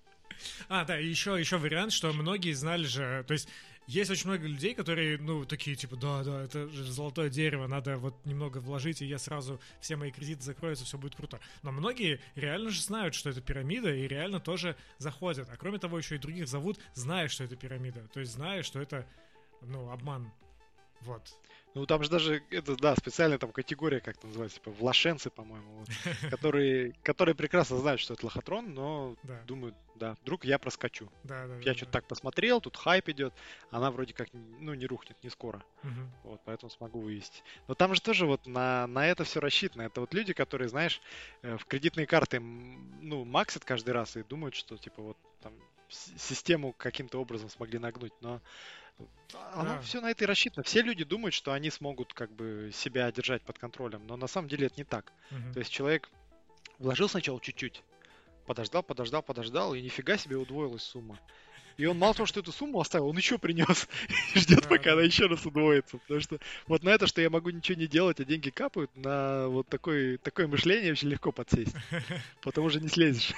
А, да, и еще, еще вариант, что многие знали же, то есть есть очень много людей, которые, ну, такие, типа, да, да, это же золотое дерево, надо вот немного вложить, и я сразу, все мои кредиты закроются, все будет круто. Но многие реально же знают, что это пирамида, и реально тоже заходят. А кроме того, еще и других зовут, зная, что это пирамида. То есть зная, что это, ну, обман. Вот. Ну, там же даже, это, да, специальная там категория, как это называется, типа, влашенцы, по-моему, вот, которые, которые прекрасно знают, что это лохотрон, но да. думают, да, вдруг я проскочу. Да, да, я да, что-то да. так посмотрел, тут хайп идет, она вроде как, ну, не рухнет, не скоро. Угу. Вот, поэтому смогу вывести. Но там же тоже вот на, на это все рассчитано. Это вот люди, которые, знаешь, в кредитные карты, ну, максят каждый раз и думают, что, типа, вот там систему каким-то образом смогли нагнуть, но оно да. все на это и рассчитано. Все люди думают, что они смогут как бы себя держать под контролем, но на самом деле это не так. Uh-huh. То есть человек вложил сначала чуть-чуть, подождал, подождал, подождал, и нифига себе удвоилась сумма. И он мало того, что эту сумму оставил, он еще принес и ждет, да, пока да. она еще раз удвоится. Потому что вот на это, что я могу ничего не делать, а деньги капают, на вот такое, такое мышление очень легко подсесть. Потому что не слезешь.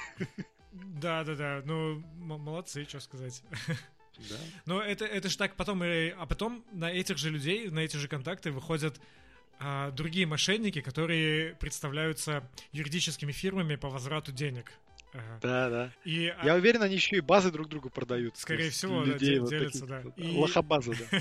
Да-да-да, ну молодцы, что сказать. Да. Но это, это же так потом, а потом на этих же людей, на эти же контакты выходят а, другие мошенники, которые представляются юридическими фирмами по возврату денег. Ага. Да, да. И, Я а... уверен, они еще и базы друг другу продают. Скорее всего, да, дел, вот делятся, да. И... Лохобазы, да.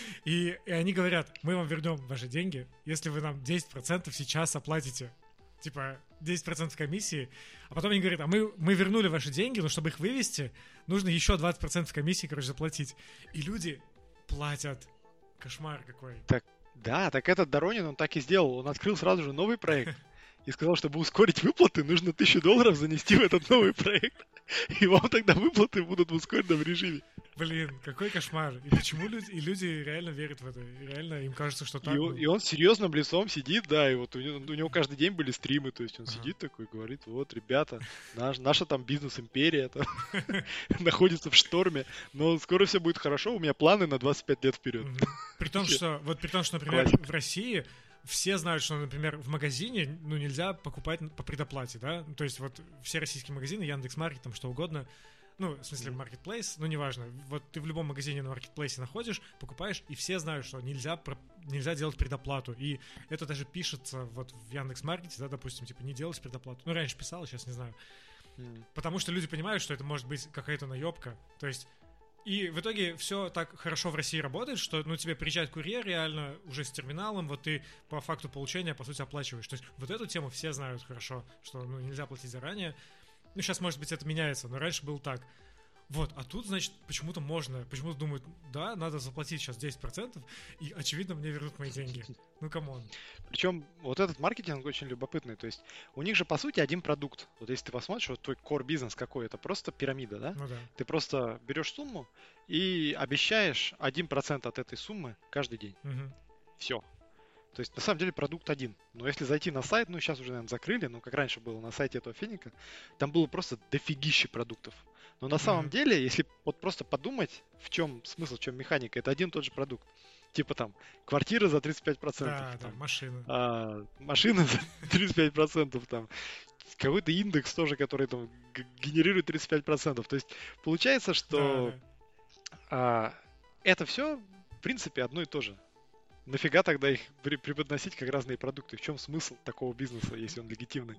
и, и они говорят, мы вам вернем ваши деньги, если вы нам десять процентов сейчас оплатите. Типа десять процентов комиссии, а потом они говорят, а мы, мы вернули ваши деньги, но чтобы их вывести, нужно еще двадцать процентов комиссии, короче, заплатить. И люди платят. Кошмар какой. Так, да, так этот Доронин, он так и сделал. Он открыл сразу же новый проект и сказал, чтобы ускорить выплаты, нужно тысячу долларов занести в этот новый проект. И вам тогда выплаты будут в ускоренном режиме. Блин, какой кошмар. И почему люди, и люди реально верят в это? И реально им кажется, что так. И он, и он серьезным лицом сидит, да, и вот у него, у него каждый день были стримы, то есть он ага. сидит такой, говорит, вот, ребята, наш, наша там бизнес-империя находится в шторме, но скоро все будет хорошо, у меня планы на двадцать пять лет вперед. При том, что, вот при том, что, например, в России все знают, что, например, в магазине, ну, нельзя покупать по предоплате, да, то есть вот все российские магазины, Яндекс.Маркет, там что угодно, ну, в смысле, маркетплейс, ну, неважно, вот ты в любом магазине на маркетплейсе находишь, покупаешь, и все знают, что нельзя, нельзя делать предоплату, и это даже пишется вот в Яндекс.Маркете, да, допустим, типа, не делать предоплату, ну, раньше писал, сейчас не знаю, mm. потому что люди понимают, что это может быть какая-то наебка, то есть. И в итоге все так хорошо в России работает, что, ну, тебе приезжает курьер реально уже с терминалом, вот ты по факту получения, по сути, оплачиваешь. То есть вот эту тему все знают хорошо, что, ну, нельзя платить заранее. Ну, сейчас, может быть, это меняется, но раньше было так. Вот, а тут, значит, почему-то можно, почему-то думают, да, надо заплатить сейчас десять процентов, и, очевидно, мне вернут мои деньги. Ну, камон. Причем вот этот маркетинг очень любопытный, то есть у них же, по сути, один продукт. Вот если ты посмотришь, вот твой core бизнес какой, это просто пирамида, да? Ну да. Ты просто берешь сумму и обещаешь один процент от этой суммы каждый день. Угу. Все. То есть, на самом деле, продукт один. Но если зайти на сайт, ну, сейчас уже, наверное, закрыли, но как раньше было на сайте этого финика, там было просто дофигище продуктов. Но на самом mm-hmm. деле, если вот просто подумать, в чем смысл, в чем механика, это один и тот же продукт. Типа там, квартира за тридцать пять процентов. Да, там, да, машина. А, машина за тридцать пять процентов, там, какой-то индекс тоже, который там генерирует тридцать пять процентов. То есть, получается, что да, да. А, это все, в принципе, одно и то же. Нафига тогда их преподносить как разные продукты? В чем смысл такого бизнеса, если он легитимный?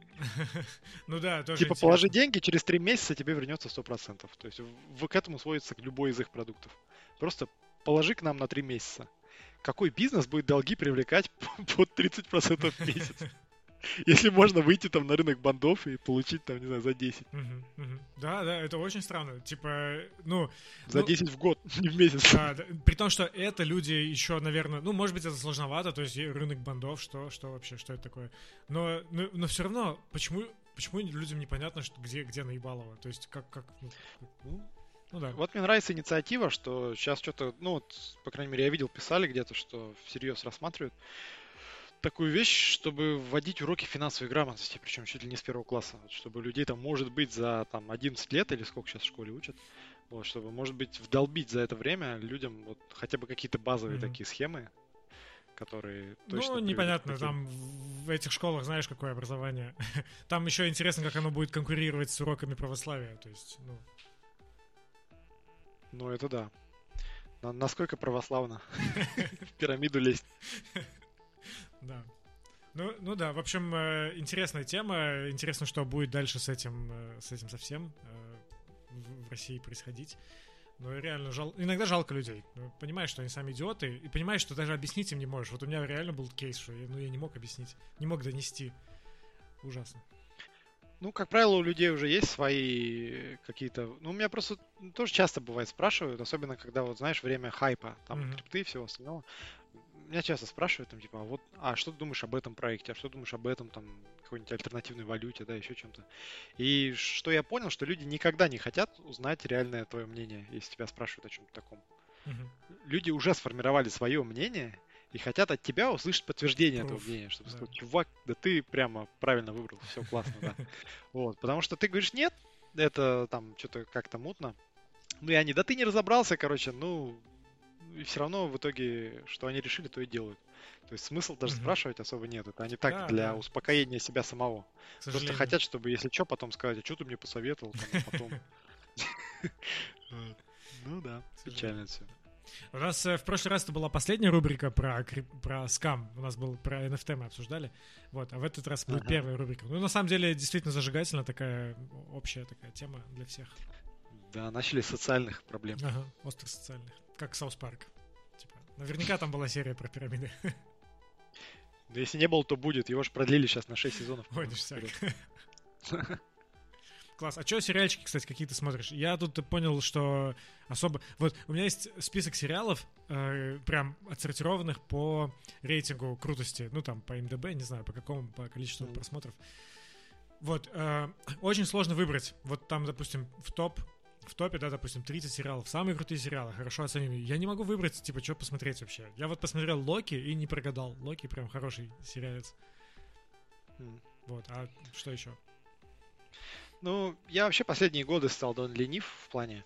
Ну да, тоже Типа положи деньги, через три месяца тебе вернется сто процентов. То есть в, к этому сводится любой из их продуктов. Просто положи к нам на три месяца. Какой бизнес будет долги привлекать под тридцать процентов в месяц? Если можно выйти там на рынок бандов и получить там, не знаю, за десять. Uh-huh, uh-huh. Да, да, это очень странно. Типа, ну... За ну, десять в год, не в месяц. Да, да, при том, что это люди еще, наверное... Ну, может быть, это сложновато, то есть рынок бандов, что, что вообще, что это такое. Но, но, но все равно, почему, почему людям непонятно, что, где, где наебалово? То есть как... как ну, Ну, ну да. Вот мне нравится инициатива, что сейчас что-то, ну вот, по крайней мере, я видел, писали где-то, что всерьез рассматривают такую вещь, чтобы вводить уроки финансовой грамотности, причем чуть ли не с первого класса, вот, чтобы людей там, может быть, за там одиннадцать лет или сколько сейчас в школе учат, вот, чтобы, может быть, вдолбить за это время людям вот хотя бы какие-то базовые mm-hmm. такие схемы, которые точно... Ну, непонятно, там в этих школах знаешь, какое образование. Там еще интересно, как оно будет конкурировать с уроками православия, то есть, ну... Ну, это да. Насколько православно в пирамиду лезть. Да. Ну, ну да, в общем, интересная тема. Интересно, что будет дальше с этим, с этим совсем в России происходить. Но реально жал... иногда жалко людей. Понимаешь, что они сами идиоты, и понимаешь, что даже объяснить им не можешь. Вот у меня реально был кейс, что я, ну, я не мог объяснить, не мог донести. Ужасно. Ну, как правило, у людей уже есть свои какие-то... Ну, у меня просто тоже часто бывает спрашивают, особенно когда, вот знаешь, время хайпа, там, mm-hmm. крипты и всего остального. Меня часто спрашивают, там, типа, а вот, а что ты думаешь об этом проекте, а что ты думаешь об этом, там, какой-нибудь альтернативной валюте, да, еще чем-то. И что я понял, что люди никогда не хотят узнать реальное твое мнение, если тебя спрашивают о чем-то таком. Mm-hmm. Люди уже сформировали свое мнение и хотят от тебя услышать подтверждение Proof. этого мнения, чтобы да. сказать, чувак, да ты прямо правильно выбрал, все классно, да. Вот, потому что ты говоришь, нет, это там что-то как-то мутно. Ну и они, да ты не разобрался, короче, ну... И все равно в итоге, что они решили, то и делают. То есть смысл даже mm-hmm. спрашивать особо нет. Это они так да, для да. успокоения себя самого. Просто хотят, чтобы, если что, потом сказать, а что ты мне посоветовал, там, потом. Ну да, печально все. У нас в прошлый раз это была последняя рубрика про, про скам. У нас был про эн эф ти мы обсуждали. Вот, а в этот раз будет ага. первая рубрика. Ну, на самом деле, действительно зажигательная такая общая такая тема для всех. Да, начали с социальных проблем. Ага, острых социальных. Как Саус Парк. Типа, наверняка там была серия про пирамиды. Да если не было, то будет. Его же продлили сейчас на шесть сезонов. Ой, ништяк. Класс. А что сериальчики, кстати, какие ты смотришь? Я тут понял, что особо... Вот, у меня есть список сериалов, э, прям отсортированных по рейтингу крутости. Ну, там, по эм ди би, не знаю, по какому, по количеству mm. просмотров. Вот. Э, очень сложно выбрать. Вот там, допустим, в топ В топе, да, допустим, тридцать сериалов. Самые крутые сериалы, хорошо оцененные. Я не могу выбрать, типа, что посмотреть вообще. Я вот посмотрел Локи и не прогадал. Локи прям хороший сериалец. Mm. Вот, а что еще? Ну, я вообще последние годы стал довольно ленив в плане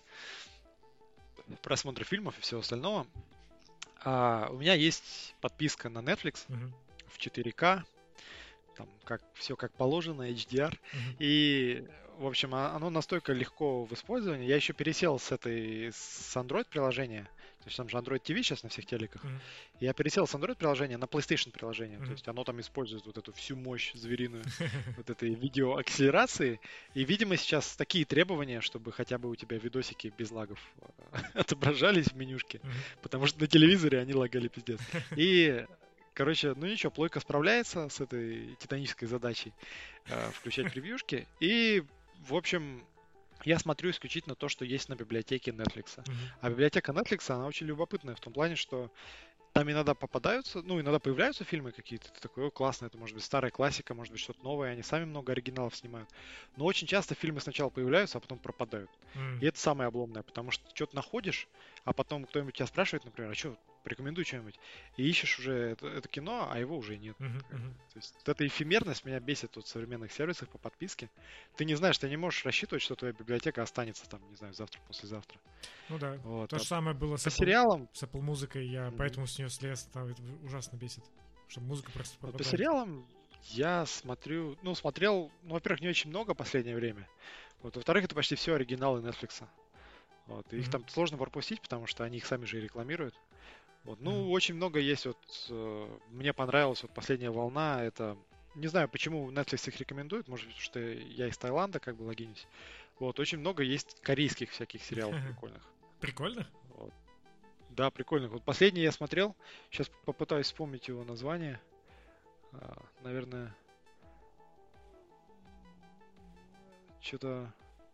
просмотра фильмов и всего остального. А у меня есть подписка на Netflix mm-hmm. в четыре ка. Там, как, все как положено, эйч ди ар. Mm-hmm. И... В общем, оно настолько легко в использовании. Я еще пересел с этой, с Android-приложения. То есть там же Android ти ви сейчас на всех телеках. Mm-hmm. Я пересел с Android-приложения на PlayStation-приложение. Mm-hmm. То есть оно там использует вот эту всю мощь звериную вот этой видеоакселерации. И, видимо, сейчас такие требования, чтобы хотя бы у тебя видосики без лагов отображались в менюшке. Потому что на телевизоре они лагали пиздец. И... Короче, ну ничего, плойка справляется с этой титанической задачей э, включать превьюшки. И, в общем, я смотрю исключительно то, что есть на библиотеке Netflix. Mm-hmm. А библиотека Netflix, она очень любопытная в том плане, что там иногда попадаются, ну, иногда появляются фильмы какие-то, ты такой, о, классно, это может быть старая классика, может быть что-то новое, они сами много оригиналов снимают. Но очень часто фильмы сначала появляются, а потом пропадают. Mm. И это самое обломное, потому что что-то находишь, а потом кто-нибудь тебя спрашивает, например, а что, порекомендуй что-нибудь, и ищешь уже это, это кино, а его уже нет. Mm-hmm. Mm-hmm. То есть вот эта эфемерность меня бесит вот в современных сервисах по подписке. Ты не знаешь, ты не можешь рассчитывать, что твоя библиотека останется там, не знаю, завтра, послезавтра. Ну да, вот. То а же самое было с Apple, сериалом. С Apple музыкой, я mm-hmm. поэтому с нее слез, там это ужасно бесит, чтобы музыка просто пропадает. Вот по сериалам я смотрю, ну, смотрел, ну, во-первых, не очень много в последнее время. Вот, во-вторых, это почти все оригиналы Netflix. Вот, и mm-hmm. их там сложно пропустить, потому что они их сами же и рекламируют. Вот, ну, mm-hmm. очень много есть, вот, э, мне понравилась вот последняя волна, это, не знаю, почему Netflix их рекомендует, может быть, потому что я из Таиланда как бы логинюсь. Вот, очень много есть корейских всяких сериалов прикольных. Прикольно? Вот. Да, прикольно. Вот последний я смотрел, сейчас попытаюсь вспомнить его название. А, наверное, что-то...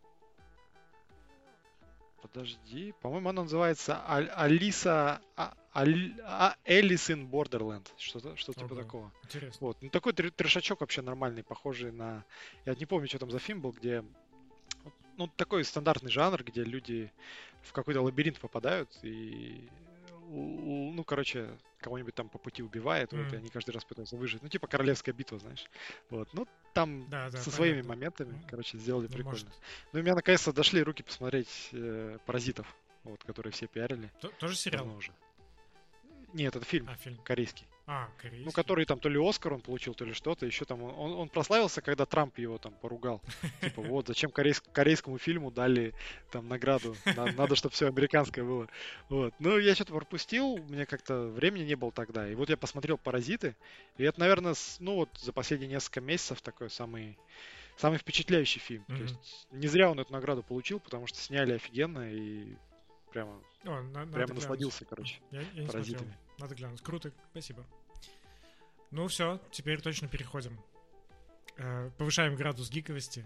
Подожди, по-моему, она называется Аль- Алиса... А- Аль- А- Alice in Borderland, что-то, что типа Ого, такого. интересно. Вот, ну такой тр- трешачок вообще нормальный, похожий на... Я не помню, что там за фильм был, где... вот, ну, такой стандартный жанр, где люди в какой-то лабиринт попадают и... у- у- Ну, короче, кого-нибудь там по пути убивает, вот, и М. они каждый раз пытаются выжить. Ну, типа королевская битва, знаешь. Вот, ну, там Да, да, со своими понятно. моментами, М, короче, сделали Ну, может, прикольно. Ну, и у меня наконец-то дошли руки посмотреть э, «Паразитов», вот, которые все пиарили то- тоже сериал? давно уже. Нет, это фильм А, фильм. корейский. А, Ну, корейский. который там то ли Оскар он получил, то ли что-то. Еще там он, он- он прославился, когда Трамп его там поругал. Типа, вот, зачем корейс- корейскому фильму дали там награду. На- Надо, чтобы все американское было. Вот. Ну, я что-то пропустил, у меня как-то времени не было тогда. И вот я посмотрел «Паразиты». И это, наверное, с- ну вот за последние несколько месяцев такой самый, самый впечатляющий фильм. То Мгм. есть не зря он эту награду получил, потому что сняли офигенно и прямо, О, на- надо прямо глянуть. насладился, короче, Я, я не смотрел. «Паразитами». Надо глянуть. Круто, спасибо. Ну все, теперь точно переходим. Э, повышаем градус гиковости.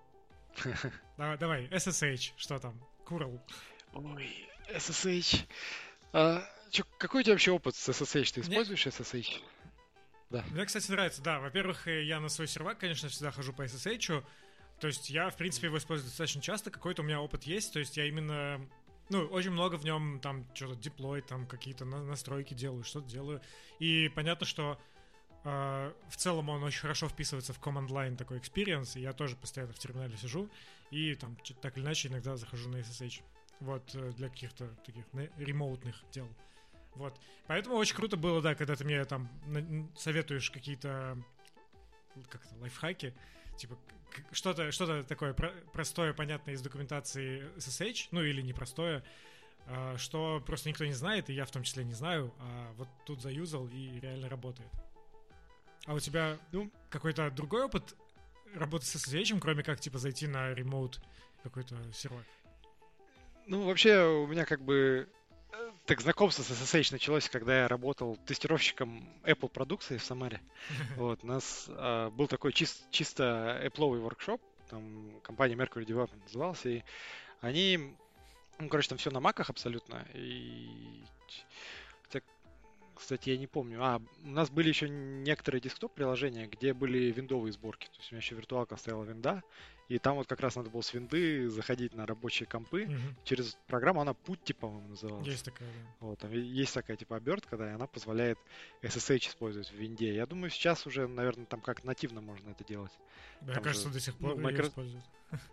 Давай, давай, эс эс эйч, что там? Курл. Ой, эс эс эйч. А, чё, какой у тебя вообще опыт с эс эс эйч? Ты Мне- используешь эс эс эйч? Да. Мне, кстати, нравится, да. Во-первых, э, я на свой сервак, конечно, всегда хожу по эс эс эйч. То есть я, в принципе, его использую достаточно часто. Какой-то у меня опыт есть. То есть я именно... Ну, очень много в нем там что-то деплой, там какие-то на- настройки делаю, что-то делаю. И понятно, что э, в целом он очень хорошо вписывается в command line такой experience. И я тоже постоянно в терминале сижу. И там чё- так или иначе иногда захожу на эс эс эйч. Вот, э, для каких-то таких не- ремоутных дел. Вот. Поэтому очень круто было, да, когда ты мне там на- н- советуешь какие-то как это, лайфхаки, типа к- что-то, что-то такое про- простое, понятное из документации эс эс эйч, ну или непростое, а, что просто никто не знает, и я в том числе не знаю, а вот тут заюзал и реально работает. А у тебя Ну, какой-то другой опыт работы с эс эс эйч, кроме как типа зайти на ремоут какой-то сервак? ну, вообще, у меня как бы э, так знакомство с эс эс эйч началось, когда я работал тестировщиком Apple продукции в Самаре. Вот, у нас а, был такой чис- чисто Apple'овый воркшоп, там компания Mercury Development назывался, и они, ну, короче, там все на маках абсолютно, и хотя, кстати, я не помню. А, у нас были еще некоторые десктоп-приложения, где были виндовые сборки. То есть у меня еще виртуалка стояла винда, и там вот как раз надо было с винды заходить на рабочие компы. Мгм. Через программу, она Putty, по-моему, называлась. Есть такая, да. Вот, там есть такая типа обертка, да, и она позволяет эс эс эйч использовать в винде. Я думаю, сейчас уже, наверное, там как нативно можно это делать. Мне Там кажется, же, до сих ну, пор ее микро- используют.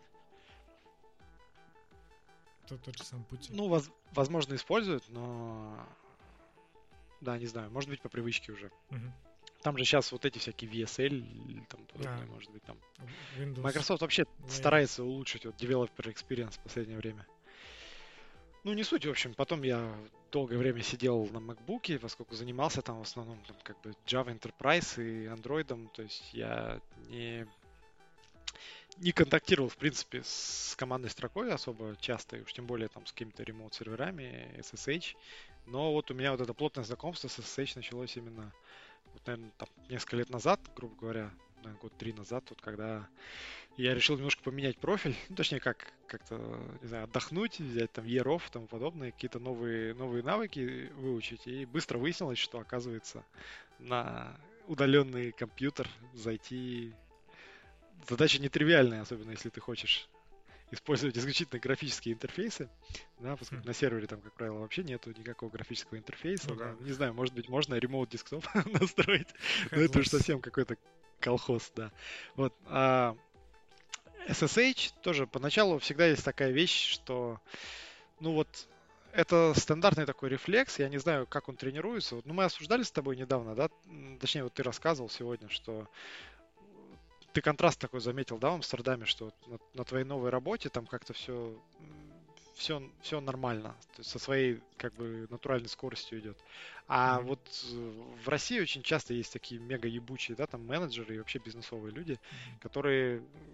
Тот, тот же сам путь. Ну, воз- возможно, используют, но... Да, не знаю, может быть, по привычке уже. Мгм. Там же сейчас вот эти всякие ви эс эл, или там подобное, Да. может быть, там. Windows. Microsoft вообще Layer. старается улучшить вот developer experience в последнее время. Ну, не суть, в общем. Потом я долгое время сидел на MacBook, поскольку занимался там в основном там, как бы Java Enterprise и Android. То есть я не, не контактировал, в принципе, с командной строкой особо часто, и уж тем более там с какими-то ремоут-серверами, эс эс эйч. Но вот у меня вот это плотное знакомство с эс эс эйч началось именно, вот, наверное, там, несколько лет назад, грубо говоря, наверное, год три назад, вот когда я решил немножко поменять профиль, ну, точнее, как как-то, не знаю, отдохнуть, взять там year off и тому подобное, какие-то новые, новые навыки выучить, и быстро выяснилось, что, оказывается, на удаленный компьютер зайти задача нетривиальная, особенно если ты хочешь использовать исключительно графические интерфейсы, да, поскольку Хм. на сервере там, как правило, вообще нету никакого графического интерфейса, Ну да. да. Не знаю, может быть, можно ремоут десктоп настроить, но это уж Headless. совсем какой-то колхоз, да. Вот. А эс эс эйч тоже поначалу всегда есть такая вещь, что, ну вот, это стандартный такой рефлекс, я не знаю, как он тренируется. Вот, ну, мы обсуждали с тобой недавно, да, м, точнее, вот ты рассказывал сегодня, что ты контраст такой заметил, да, в Амстердаме, что вот на, на твоей новой работе там как-то все, все, все нормально, то есть со своей как бы натуральной скоростью идет. А Мгм. вот э, в России очень часто есть такие мега ебучие, да, там менеджеры и вообще бизнесовые люди, которые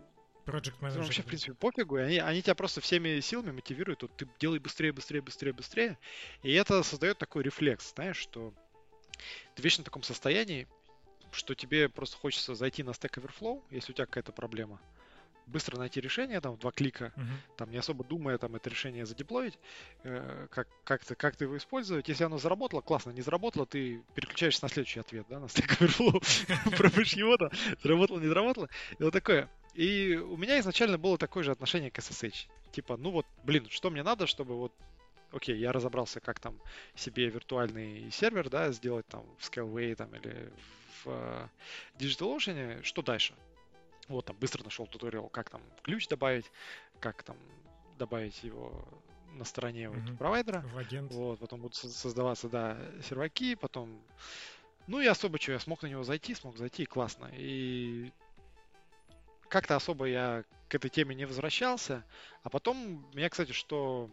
Project Manager. Вообще, в принципе, пофигу. И они, они тебя просто всеми силами мотивируют. Вот ты делай быстрее, быстрее, быстрее, быстрее. И это создает такой рефлекс, знаешь, что ты вечно в таком состоянии, что тебе просто хочется зайти на Stack Overflow, если у тебя какая-то проблема, быстро найти решение, там, в два клика, uh-huh. там, не особо думая, там, это решение задеплоить, э, как, как, как ты его использовать. Если оно заработало, классно, не заработало, ты переключаешься на следующий ответ, да, на Stack Overflow, пробуешь его, да, заработало, не заработало, и вот такое. И у меня изначально было такое же отношение к эс эс эйч. Типа, ну вот, блин, что мне надо, чтобы вот, окей, я разобрался, как там себе виртуальный сервер, да, сделать там в Scaleway там или в uh, DigitalOcean, что дальше? Вот там быстро нашел туториал, как там ключ добавить, как там добавить его на стороне вот, mm-hmm. провайдера. В агент. Вот, потом будут создаваться, да, серваки, потом... Ну и особо что, я смог на него зайти, смог зайти, классно. И как-то особо я к этой теме не возвращался. А потом меня, кстати, что,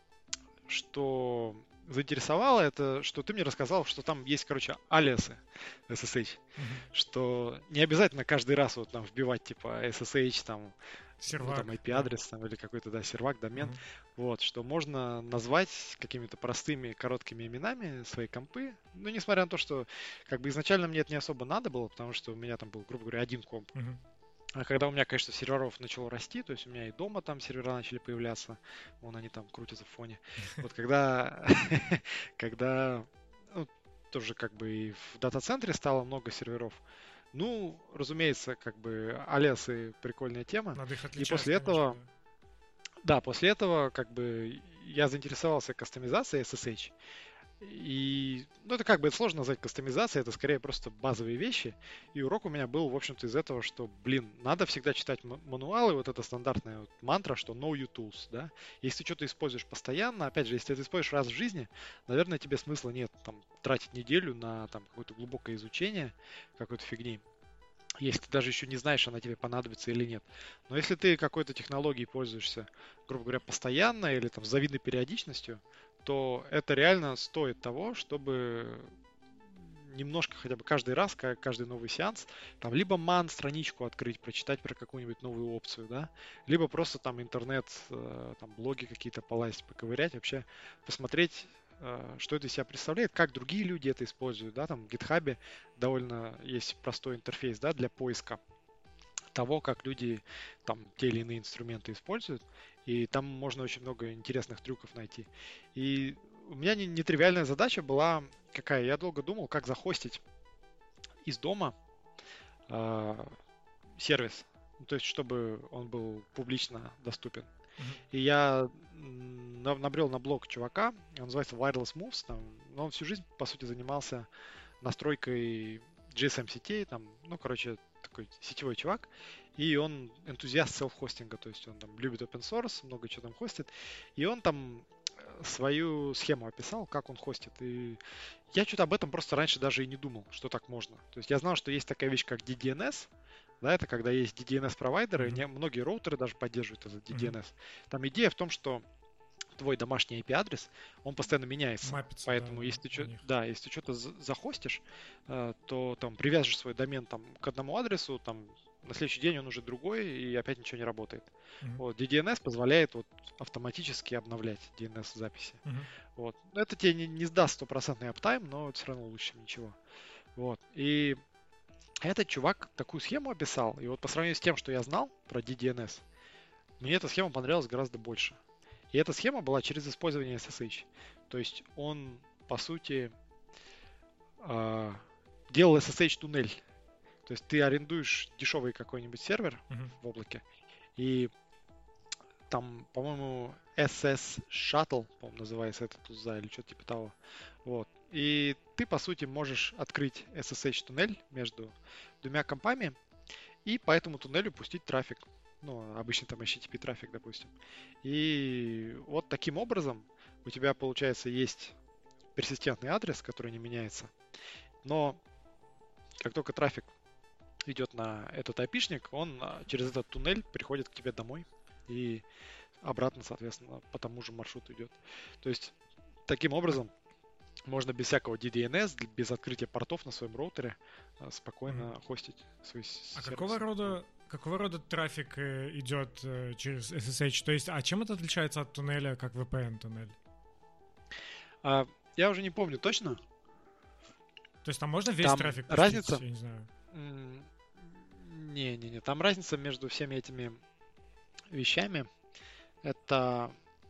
что заинтересовало, это что ты мне рассказал, что там есть, короче, алиасы эс эс эйч. Mm-hmm. Что не обязательно каждый раз вот там вбивать типа эс эс эйч, там, сервак, ну, там ай пи-адрес, там, или какой-то, да, сервак, домен. Mm-hmm. Вот, что можно назвать какими-то простыми, короткими именами свои компы. Ну, несмотря на то, что как бы изначально мне это не особо надо было, потому что у меня там был, грубо говоря, один комп. Mm-hmm. А когда у меня, конечно, серверов начало расти, то есть у меня и дома там сервера начали появляться, вон они там крутятся в фоне. Вот когда, когда ну, тоже как бы и в дата-центре стало много серверов, ну, разумеется, как бы алиасы прикольная тема. Надо их отличать, и после этого, конечно. Да, после этого как бы я заинтересовался кастомизацией эс эс эйч. И, ну, это как бы это сложно назвать кастомизацией, это скорее просто базовые вещи. И урок у меня был, в общем-то, из этого, что, блин, надо всегда читать м- мануалы, вот эта стандартная вот мантра, что know your tools, да. Если ты что-то используешь постоянно, опять же, если ты это используешь раз в жизни, наверное, тебе смысла нет там тратить неделю на там какое-то глубокое изучение какой-то фигни. Если ты даже еще не знаешь, она тебе понадобится или нет. Но если ты какой-то технологией пользуешься, грубо говоря, постоянно или там с завидной периодичностью, то это реально стоит того, чтобы немножко хотя бы каждый раз, каждый новый сеанс, там либо ман страничку открыть, прочитать про какую-нибудь новую опцию, да, либо просто там интернет, там блоги какие-то полазить, поковырять, вообще посмотреть, что это из себя представляет, как другие люди это используют, да, там в GitHub довольно есть простой интерфейс, да, для поиска того, как люди там те или иные инструменты используют, и там можно очень много интересных трюков найти. И у меня нетривиальная задача была какая? Я долго думал, как захостить из дома э, сервис, то есть чтобы он был публично доступен. Mm-hmm. И я набрел на блог чувака, он называется Wireless Moves, там, но он всю жизнь, по сути, занимался настройкой джи эс эм сетей, там, ну, короче, такой сетевой чувак, и он энтузиаст селф-хостинга, то есть он там любит open source, много чего там хостит, и он там свою схему описал, как он хостит, и я что-то об этом просто раньше даже и не думал, что так можно. То есть я знал, что есть такая вещь, как ди ди эн эс, да, это когда есть ди ди эн эс-провайдеры, mm-hmm. многие роутеры даже поддерживают этот ди ди эн эс. Mm-hmm. Там идея в том, что твой домашний ай пи-адрес, он постоянно меняется. Мапится, поэтому да, если, ты что, да, если ты что-то захостишь, то там привяжешь свой домен там, к одному адресу, там на следующий день он уже другой, и опять ничего не работает. Mm-hmm. Вот, ди ди эн эс позволяет вот, автоматически обновлять ди эн эс-записи. Mm-hmm. Вот. Это тебе не, не сдаст стопроцентный аптайм, но это все равно лучше, чем ничего. Вот. И этот чувак такую схему описал, и вот по сравнению с тем, что я знал про ди ди эн эс, мне эта схема понравилась гораздо больше. И эта схема была через использование эс эс эйч. То есть он, по сути, э, делал эс эс эйч-туннель. То есть ты арендуешь дешевый какой-нибудь сервер mm-hmm. в облаке, и там, по-моему, эс эс Shuttle, по-моему, называется этот туза или что-то типа того. Вот. И ты, по сути, можешь открыть эс эс эйч-туннель между двумя компами и по этому туннелю пустить трафик. Ну, обычно там эйч ти ти пи трафик, допустим. И вот таким образом у тебя, получается, есть персистентный адрес, который не меняется. Но как только трафик идет на этот айпишник, он через этот туннель приходит к тебе домой и обратно, соответственно, по тому же маршруту идет. То есть, таким образом, можно без всякого ди ди эн эс, без открытия портов на своем роутере спокойно mm-hmm. хостить свой а сервис. А какого рода какого рода трафик идет через эс эс эйч? То есть, а чем это отличается от туннеля, как ви пи эн-туннель? А, я уже не помню точно. То есть там можно весь там трафик пустить, разница? Я не знаю. Не-не-не, там разница между всеми этими вещами. Это,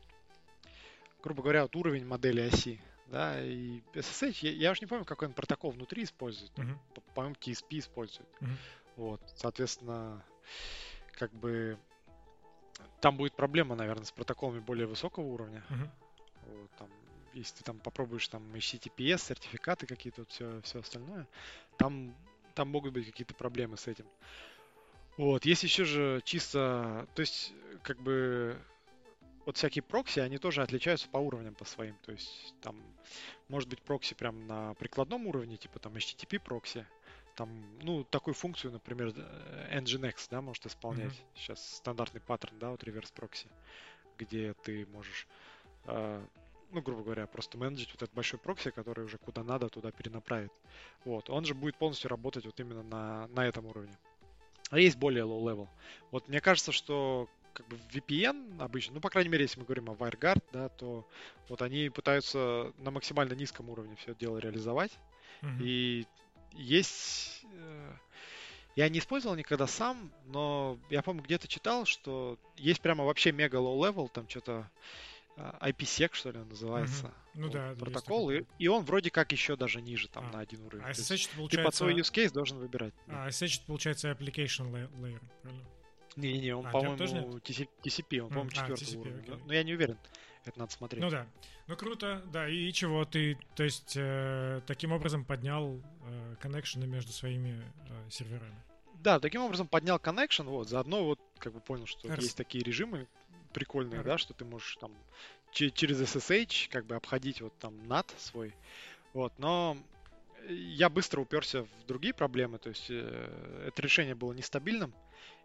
грубо говоря, вот уровень модели оси. Да, и эс эс эйч, я, я уж не помню, какой он протокол внутри использует. Uh-huh. По-моему, ти эс пи использует. Uh-huh. Вот, соответственно, как бы там будет проблема, наверное, с протоколами более высокого уровня. Uh-huh. Вот, там, если ты там попробуешь там эйч ти ти пи эс, сертификаты какие-то, вот все, все остальное, там, там могут быть какие-то проблемы с этим. Вот, есть еще же чисто, то есть, как бы, вот всякие прокси, они тоже отличаются по уровням по своим. То есть там может быть прокси прям на прикладном уровне, типа там эйч ти ти пи прокси. Там, ну, такую функцию, например, Nginx, да, может исполнять. Mm-hmm. Сейчас стандартный паттерн, да, вот реверс прокси, где ты можешь, э, ну, грубо говоря, просто менеджить вот этот большой прокси, который уже куда надо, туда перенаправит. Вот, он же будет полностью работать вот именно на, на этом уровне. А есть более low-level. Вот мне кажется, что как бы ви пи эн обычно, ну, по крайней мере, если мы говорим о WireGuard, да, то вот они пытаются на максимально низком уровне все это дело реализовать. Mm-hmm. И есть... Э, я не использовал никогда сам, но я, помню, где-то читал, что есть прямо вообще мега low-level, там что-то ай пи сек, что ли, он называется. Mm-hmm. Ну вот, да, протокол, и, и он вроде как еще даже ниже, там, а, на один уровень. А эс эс эйч, получается... Ты под свой use case должен выбирать. А эс эс эйч, получается, application layer, правильно? Не-не-не, он, а, по-моему, ти си пи, он, по-моему, четвертый уровень. Okay. Но я не уверен, это надо смотреть. Ну да. Ну круто, да, и, и чего ты, то есть, э, таким образом поднял э, коннекшены между своими э, серверами? Да, таким образом поднял connection, вот, заодно вот, как бы понял, что Раз. есть такие режимы прикольные, Раз. да, что ты можешь там ч- через эс эс эйч как бы обходить вот там нат свой, вот, но я быстро уперся в другие проблемы, то есть э, это решение было нестабильным,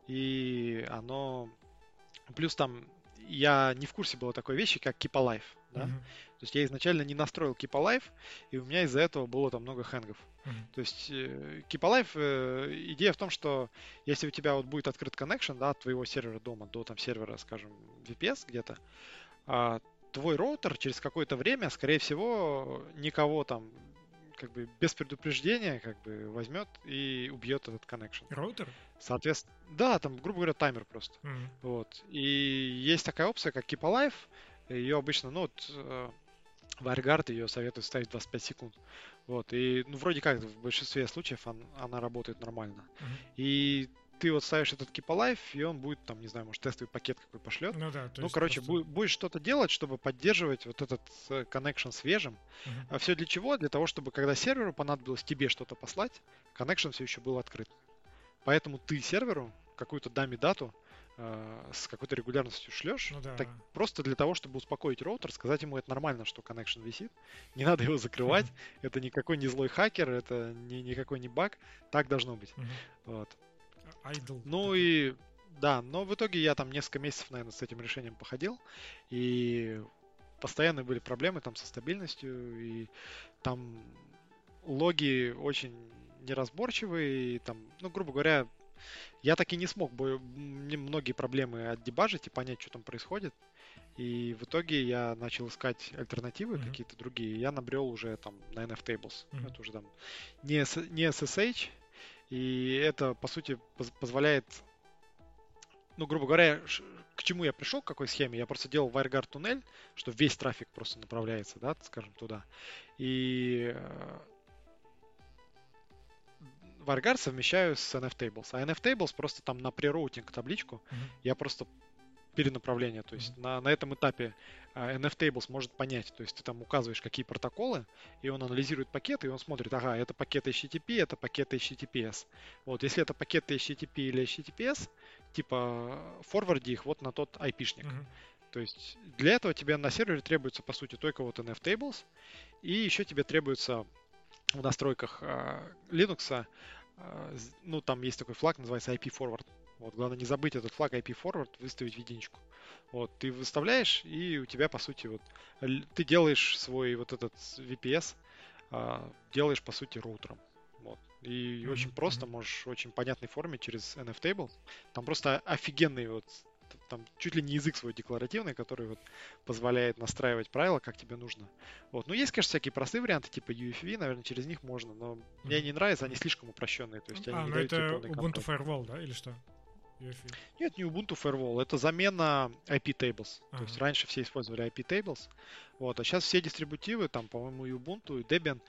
и оно... Плюс там я не в курсе было такой вещи, как Keep Alive, да? Uh-huh. То есть я изначально не настроил Keep Alive, и у меня из-за этого было там много хэнгов. Uh-huh. То есть э, Keep Alive, э, идея в том, что если у тебя вот будет открыт connection, да, от твоего сервера дома до там сервера, скажем, ви пи эс где-то, э, твой роутер через какое-то время, скорее всего, никого там как бы без предупреждения как бы возьмет и убьет этот connection. Роутер? Соответственно, да, там, грубо говоря, таймер просто. Mm-hmm. Вот. И есть такая опция, как Keep Alive. Ее обычно, ну, вот, э, WireGuard ее советует ставить двадцать пять секунд. Вот. И, ну, вроде как, в большинстве случаев он, она работает нормально. Mm-hmm. И ты вот ставишь этот Keep Alive, и он будет, там, не знаю, может, тестовый пакет какой пошлет. Ну, да, то ну короче, просто... бу- будешь что-то делать, чтобы поддерживать вот этот connection свежим. Uh-huh. А все для чего? Для того, чтобы, когда серверу понадобилось тебе что-то послать, connection все еще был открыт. Поэтому ты серверу какую-то дами-дату э, с какой-то регулярностью шлешь, ну, да. так, просто для того, чтобы успокоить роутер, сказать ему, это нормально, что connection висит, не надо его закрывать, uh-huh. это никакой не злой хакер, это не, никакой не баг, так должно быть. Uh-huh. Вот. Idle. Ну и да, но в итоге я там несколько месяцев, наверное, с этим решением походил, и постоянно были проблемы там со стабильностью, и там логи очень неразборчивые, и там, ну, грубо говоря, я так и не смог бы многие проблемы отдебажить и понять, что там происходит. И в итоге я начал искать альтернативы mm-hmm. какие-то другие. Я набрел уже там на эн эф Tables. Mm-hmm. Это уже там не, не эс эс эйч. И это, по сути, поз- позволяет, ну, грубо говоря, ш- к чему я пришел, к какой схеме. Я просто делал WireGuard туннель, что весь трафик просто направляется, да, скажем, туда. И WireGuard совмещаю с эн эф Tables. А эн эф Tables просто там на прероутинг табличку Mm-hmm. я просто перенаправление. То есть mm-hmm. на, на этом этапе uh, эн эф Tables может понять. То есть ты там указываешь, какие протоколы, и он анализирует пакеты, и он смотрит, ага, это пакет эйч ти ти пи, это пакет эйч ти ти пи эс. Вот, если это пакеты эйч ти ти пи или эйч ти ти пи эс, типа форварди их вот на тот айпишник. Mm-hmm. То есть для этого тебе на сервере требуется, по сути, только вот эн эф Tables, и еще тебе требуется в настройках uh, Linux, uh, ну, там есть такой флаг, называется ай пи forward. Вот, главное не забыть этот флаг ай пи forward, выставить в единичку. Вот, ты выставляешь, и у тебя, по сути, вот, ты делаешь свой вот этот ви пи эс, uh, делаешь, по сути, роутером. Вот. И mm-hmm. очень просто, mm-hmm. можешь в очень понятной форме через эн эф Table. Там просто офигенный вот, там чуть ли не язык свой декларативный, который вот позволяет настраивать правила, как тебе нужно. Вот. Ну, есть, конечно, всякие простые варианты, типа ю эф ви, наверное, через них можно, но mm-hmm. мне не нравится, они слишком упрощенные. То есть они а, не ну дают это тебе Ubuntu Firewall, да, или что? ю эф ви. Нет, не Ubuntu Firewall, это замена ай пи Tables. Ага. То есть раньше все использовали ай пи Tables, вот, а сейчас все дистрибутивы, там, по-моему, и Ubuntu, и Debian,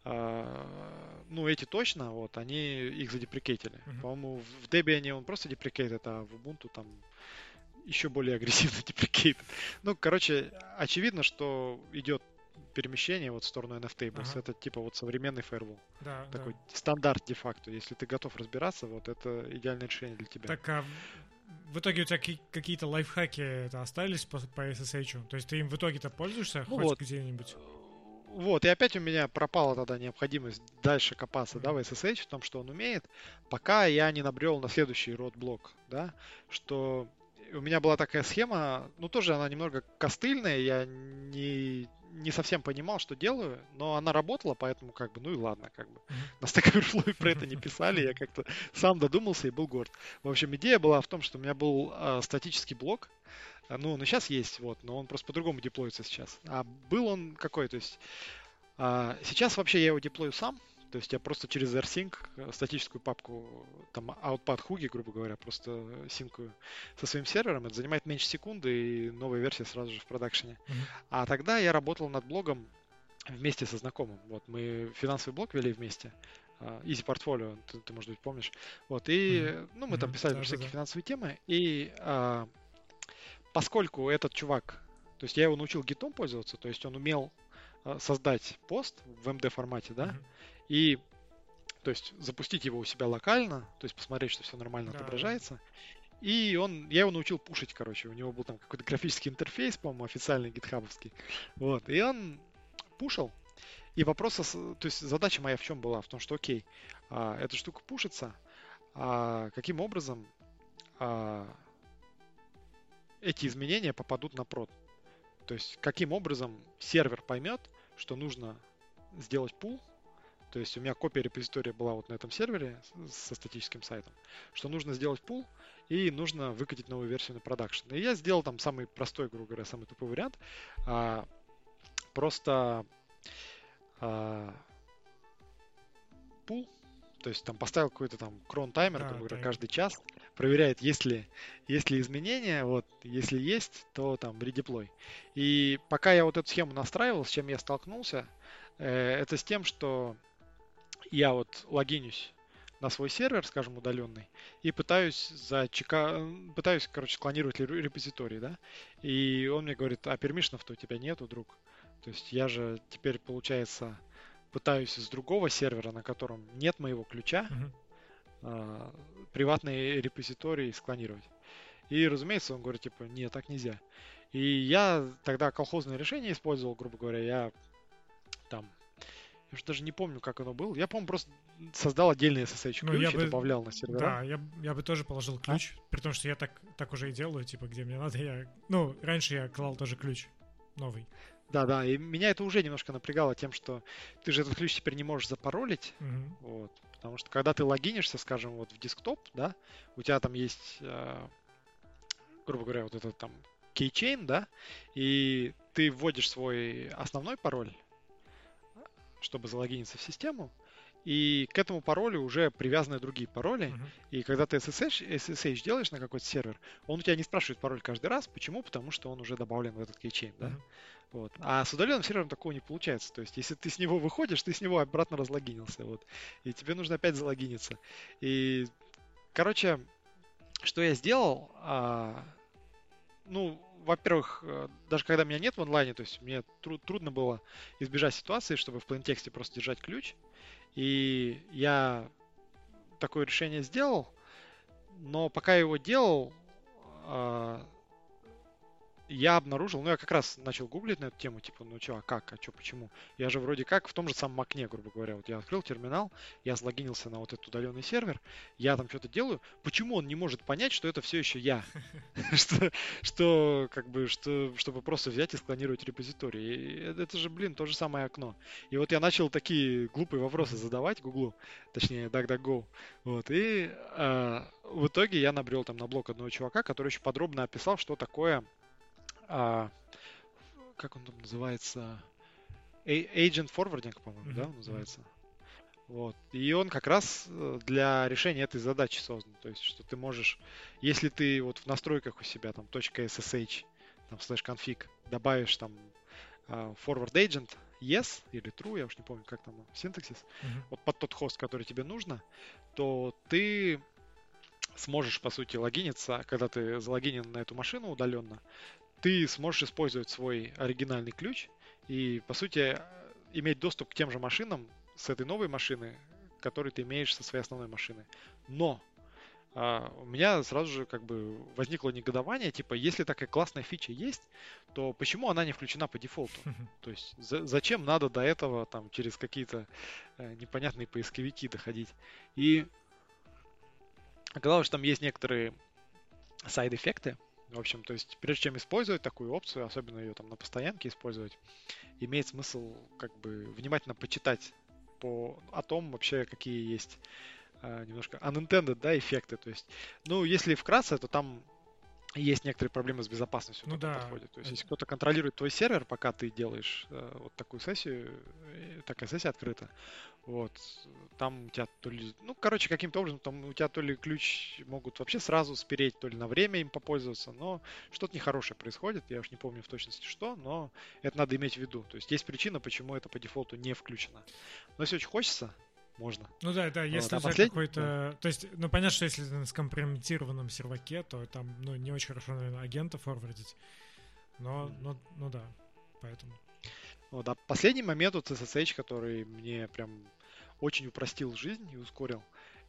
э, ну, эти точно, вот, они их задеприкейтили. Uh-huh. По-моему, в Debian он просто деприкейтит, а в Ubuntu там еще более агрессивно деприкейтит. Ну, короче, очевидно, что идет перемещение вот в сторону эн эф Tables. Ага. Это типа вот современный firewall. Да, такой да. стандарт де-факто. Если ты готов разбираться, вот это идеальное решение для тебя. Так, а в итоге у тебя какие-то лайфхаки остались по, по эс эс эйч? То есть ты им в итоге-то пользуешься ну хоть вот. где-нибудь? Вот, и опять у меня пропала тогда необходимость дальше копаться, mm-hmm. да, в эс эс эйч, в том, что он умеет, пока я не набрел на следующий родблок, да, что у меня была такая схема, ну, тоже она немного костыльная, я не, не совсем понимал, что делаю, но она работала, поэтому как бы, ну и ладно, как бы. На Stack Overflow про это не писали, я как-то сам додумался и был горд. В общем, идея была в том, что у меня был э, статический блок, ну, он и сейчас есть, вот, но он просто по-другому деплоится сейчас. А был он какой, то есть э, сейчас вообще я его деплою сам, то есть я просто через rsync статическую папку, там, output хуги, грубо говоря, просто синкую со своим сервером. Это занимает меньше секунды, и новая версия сразу же в продакшене. Mm-hmm. А тогда я работал над блогом вместе со знакомым. Вот мы финансовый блог вели вместе. Easy Portfolio, ты, ты может быть, помнишь. Вот, и, mm-hmm. ну, мы там писали mm-hmm. всякие да, финансовые темы. И а, поскольку этот чувак, то есть я его научил гитом пользоваться, то есть он умел а, создать пост в эм ди формате, да, mm-hmm. и, то есть, запустить его у себя локально, то есть посмотреть, что все нормально да, отображается. Да. И он, я его научил пушить, короче. У него был там какой-то графический интерфейс, по-моему, официальный гитхабовский. Вот. И он пушил. И вопрос, то есть задача моя в чем была? В том, что окей, а, эта штука пушится, а каким образом а, эти изменения попадут на прод? То есть каким образом сервер поймет, что нужно сделать пул. То есть у меня копия репозитория была вот на этом сервере со статическим сайтом, что нужно сделать пул и нужно выкатить новую версию на продакшн. И я сделал там самый простой, грубо говоря, самый тупой вариант. А, просто а, пул, то есть там поставил какой-то там крон-таймер, да, грубо говоря, каждый час, проверяет, есть ли, есть ли изменения, вот, если есть, то там редеплой. И пока я вот эту схему настраивал, с чем я столкнулся, э, это с тем, что я вот логинюсь на свой сервер, скажем, удаленный, и пытаюсь зачека... пытаюсь, короче, склонировать репозиторий, да, и он мне говорит, а пермишнов-то у тебя нету, друг. То есть я же теперь, получается, пытаюсь с другого сервера, на котором нет моего ключа, uh-huh. а, приватный репозиторий склонировать. И, разумеется, он говорит, типа, нет, так нельзя. И я тогда колхозное решение использовал, грубо говоря, я там Я уже даже не помню, как оно было. Я, по-моему, просто создал отдельный эс эс эйч ключ ну, и бы... добавлял на сервера. Да, я, я бы тоже положил ключ, а? При том, что я так, так уже и делаю, типа, где мне надо. Я... Ну, раньше я клал тоже ключ новый. Да-да, и меня это уже немножко напрягало тем, что ты же этот ключ теперь не можешь запаролить. Угу. Вот, потому что когда ты логинишься, скажем, вот в десктоп, да, у тебя там есть, э, грубо говоря, вот этот там keychain, да, и ты вводишь свой основной пароль, чтобы залогиниться в систему, и к этому паролю уже привязаны другие пароли, uh-huh. и когда ты эс эс эйч, эс эс эйч делаешь на какой-то сервер, он у тебя не спрашивает пароль каждый раз. Почему? Потому что он уже добавлен в этот кейчейн, да? Uh-huh. Вот. А с удаленным сервером такого не получается. То есть, если ты с него выходишь, ты с него обратно разлогинился, вот, и тебе нужно опять залогиниться. И, короче, что я сделал? А, ну, во-первых, даже когда меня нет в онлайне, то есть мне труд, трудно было избежать ситуации, чтобы в плейнтексте просто держать ключ. И я такое решение сделал, но пока я его делал, я обнаружил, ну, я как раз начал гуглить на эту тему, типа, ну, что, а как, а что, почему? Я же вроде как в том же самом окне, грубо говоря, вот я открыл терминал, я залогинился на вот этот удаленный сервер, я там что-то делаю, почему он не может понять, что это все еще я? Что, что, как бы, что, чтобы просто взять и склонировать репозиторий. Это же, блин, то же самое окно. И вот я начал такие глупые вопросы задавать Гуглу, точнее, DuckDuckGo, вот, и э, в итоге я набрел там на блог одного чувака, который очень подробно описал, что такое а, как он там называется, Agent Forwarding, по-моему, mm-hmm. да, он называется. Вот. И он как раз для решения этой задачи создан. То есть, что ты можешь, если ты вот в настройках у себя там .ssh, там slash config добавишь там uh, forward agent yes или true, я уж не помню, как там синтаксис, mm-hmm. вот под тот хост, который тебе нужно, то ты сможешь, по сути, логиниться, когда ты залогинен на эту машину удаленно, ты сможешь использовать свой оригинальный ключ и, по сути, иметь доступ к тем же машинам с этой новой машины, который ты имеешь со своей основной машины. Но а, у меня сразу же как бы возникло негодование, типа, если такая классная фича есть, то почему она не включена по дефолту? То есть за, зачем надо до этого там через какие-то э, непонятные поисковики доходить? И оказалось, что там есть некоторые сайд-эффекты. В общем, то есть, прежде чем использовать такую опцию, особенно ее там на постоянке использовать, имеет смысл как бы внимательно почитать по, о том вообще, какие есть а, немножко unintended, да, эффекты. То есть, ну, если вкратце, то там есть некоторые проблемы с безопасностью ну, в да. подходе. То есть, если кто-то контролирует твой сервер, пока ты делаешь э, вот такую сессию, такая сессия открыта, вот, там у тебя то ли, ну, короче, каким-то образом там у тебя то ли ключ могут вообще сразу спереть, то ли на время им попользоваться, но что-то нехорошее происходит, я уж не помню в точности что, но это надо иметь в виду. То есть есть причина, почему это по дефолту не включено. Но если очень хочется, можно. Ну да, да, если вот, а у тебя какой-то... Да. То есть, ну понятно, что если ты на скомпрометированном серваке, то там, ну, не очень хорошо, наверное, агента форвардить. Но, mm. ну, ну да, поэтому... Вот, а последний момент вот эс эс эйч, который мне прям очень упростил жизнь и ускорил,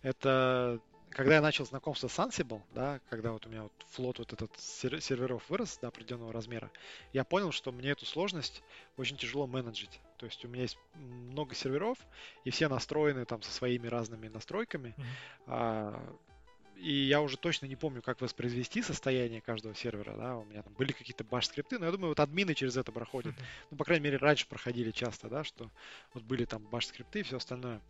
это когда я начал знакомство с Ansible, да, когда вот у меня вот флот вот этот серверов вырос до определенного размера, я понял, что мне эту сложность очень тяжело менеджить. То есть у меня есть много серверов, и все настроены там со своими разными настройками. Mm-hmm. А, и я уже точно не помню, как воспроизвести состояние каждого сервера, да, у меня там были какие-то баш-скрипты, но я думаю, вот админы через это проходят. Mm-hmm. Ну, по крайней мере, раньше проходили часто, да, что вот были там баш-скрипты и все остальное.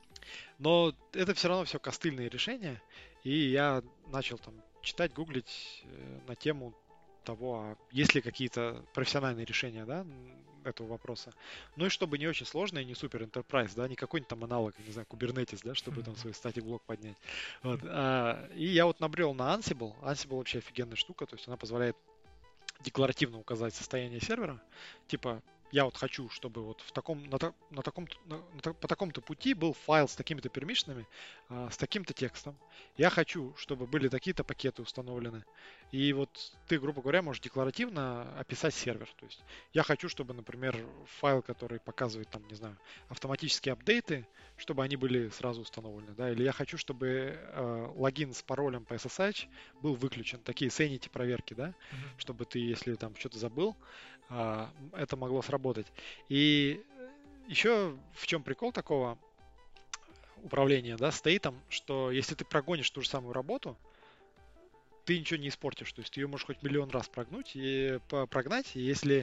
Но это все равно все костыльные решения, и я начал там читать, гуглить э, на тему того, а есть ли какие-то профессиональные решения, да, этого вопроса. Ну и чтобы не очень сложно и не супер enterprise, да, не какой-нибудь там аналог, не знаю, Kubernetes, да, чтобы там свой статик блок поднять. Вот. А, и я вот набрел на Ansible. Ansible вообще офигенная штука, то есть она позволяет декларативно указать состояние сервера, типа я вот хочу, чтобы вот в таком, на, на таком, на, на, по такому-то пути был файл с такими-то пермишинами, а, с таким-то текстом. Я хочу, чтобы были такие-то пакеты установлены. И вот ты, грубо говоря, можешь декларативно описать сервер. То есть я хочу, чтобы, например, файл, который показывает, там, не знаю, автоматические апдейты, чтобы они были сразу установлены. Да? Или я хочу, чтобы э, логин с паролем по эс эс эйч был выключен. Такие sanity проверки, да? Mm-hmm. Чтобы ты, если там что-то забыл, это могло сработать. И еще в чем прикол такого управления, да, стейтом, что если ты прогонишь ту же самую работу, ты ничего не испортишь. То есть ты ее можешь хоть миллион раз прогнуть и прогнать, и если,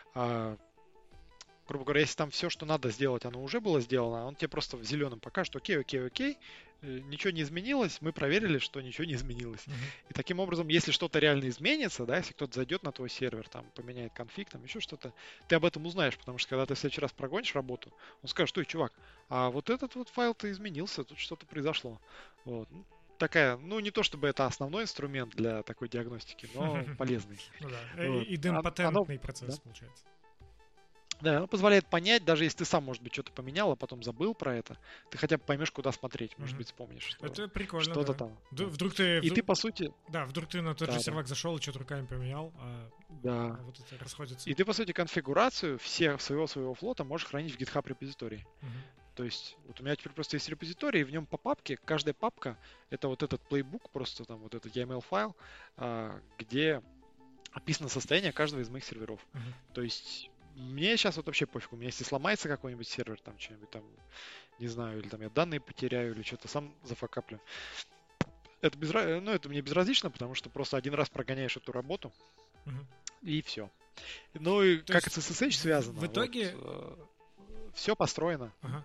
грубо говоря, если там все, что надо сделать, оно уже было сделано, он тебе просто в зеленом покажет, окей, окей, окей, ничего не изменилось, мы проверили, что ничего не изменилось. Uh-huh. И таким образом, если что-то реально изменится, да, если кто-то зайдет на твой сервер, там, поменяет конфиг, там, еще что-то, ты об этом узнаешь, потому что когда ты в следующий раз прогонишь работу, он скажет, что, чувак, а вот этот вот файл-то изменился, тут что-то произошло. Вот. Такая, ну, не то чтобы это основной инструмент для такой диагностики, но полезный. Ну да, и идемпотентный процесс, получается. Да, оно позволяет понять, даже если ты сам, может быть, что-то поменял, а потом забыл про это, ты хотя бы поймешь, куда смотреть, может mm-hmm. быть, вспомнишь, что это прикольно, что-то да. там. Д- вдруг ты, и вдруг... ты, по сути... Да, вдруг ты на тот да, же да. сервак зашел и что-то руками поменял, а, да. а вот это расходится. И ты, по сути, конфигурацию всех своего своего флота можешь хранить в GitHub репозитории. Mm-hmm. То есть, вот у меня теперь просто есть репозиторий, и в нем по папке, каждая папка, это вот этот плейбук, просто там вот этот ям эл файл, где описано состояние каждого из моих серверов. Uh-huh. То есть мне сейчас вот вообще пофиг. У меня если сломается какой-нибудь сервер, там что-нибудь там, не знаю, или там я данные потеряю, или что-то сам зафакаплю. Это, без, ну, это мне безразлично, потому что просто один раз прогоняешь эту работу, uh-huh. и все. Ну и То как это с эс эс эйч связано? В итоге... Вот, э, все построено. Ага.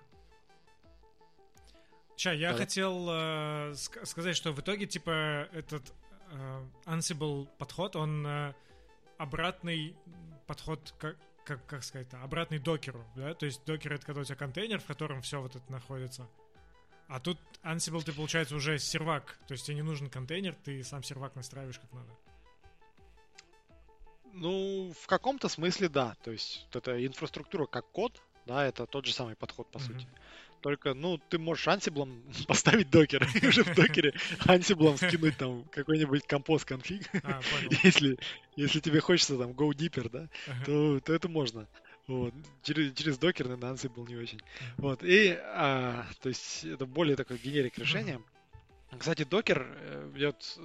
Сейчас, я да. хотел э, сказать, что в итоге, типа, этот э, Ansible подход, он э, обратный подход, как, как, как сказать, обратный докеру, да? То есть докер — это когда у тебя контейнер, в котором все вот это находится. А тут Ansible, ты, получается, уже сервак. То есть тебе не нужен контейнер, ты сам сервак настраиваешь как надо. Ну, в каком-то смысле, да. То есть вот эта инфраструктура как код, да, это тот же самый подход, по mm-hmm. сути. Только, ну, ты можешь Ansible поставить докер, и уже в докере Ansible скинуть там какой-нибудь композ конфиг. А, если, если тебе хочется там go deeper, да, uh-huh. то, то это можно. Вот. Через, через докер, наверное, Ansible не очень. Uh-huh. Вот. И, а, то есть, это более такое генерик решение. Uh-huh. Кстати, докер идет...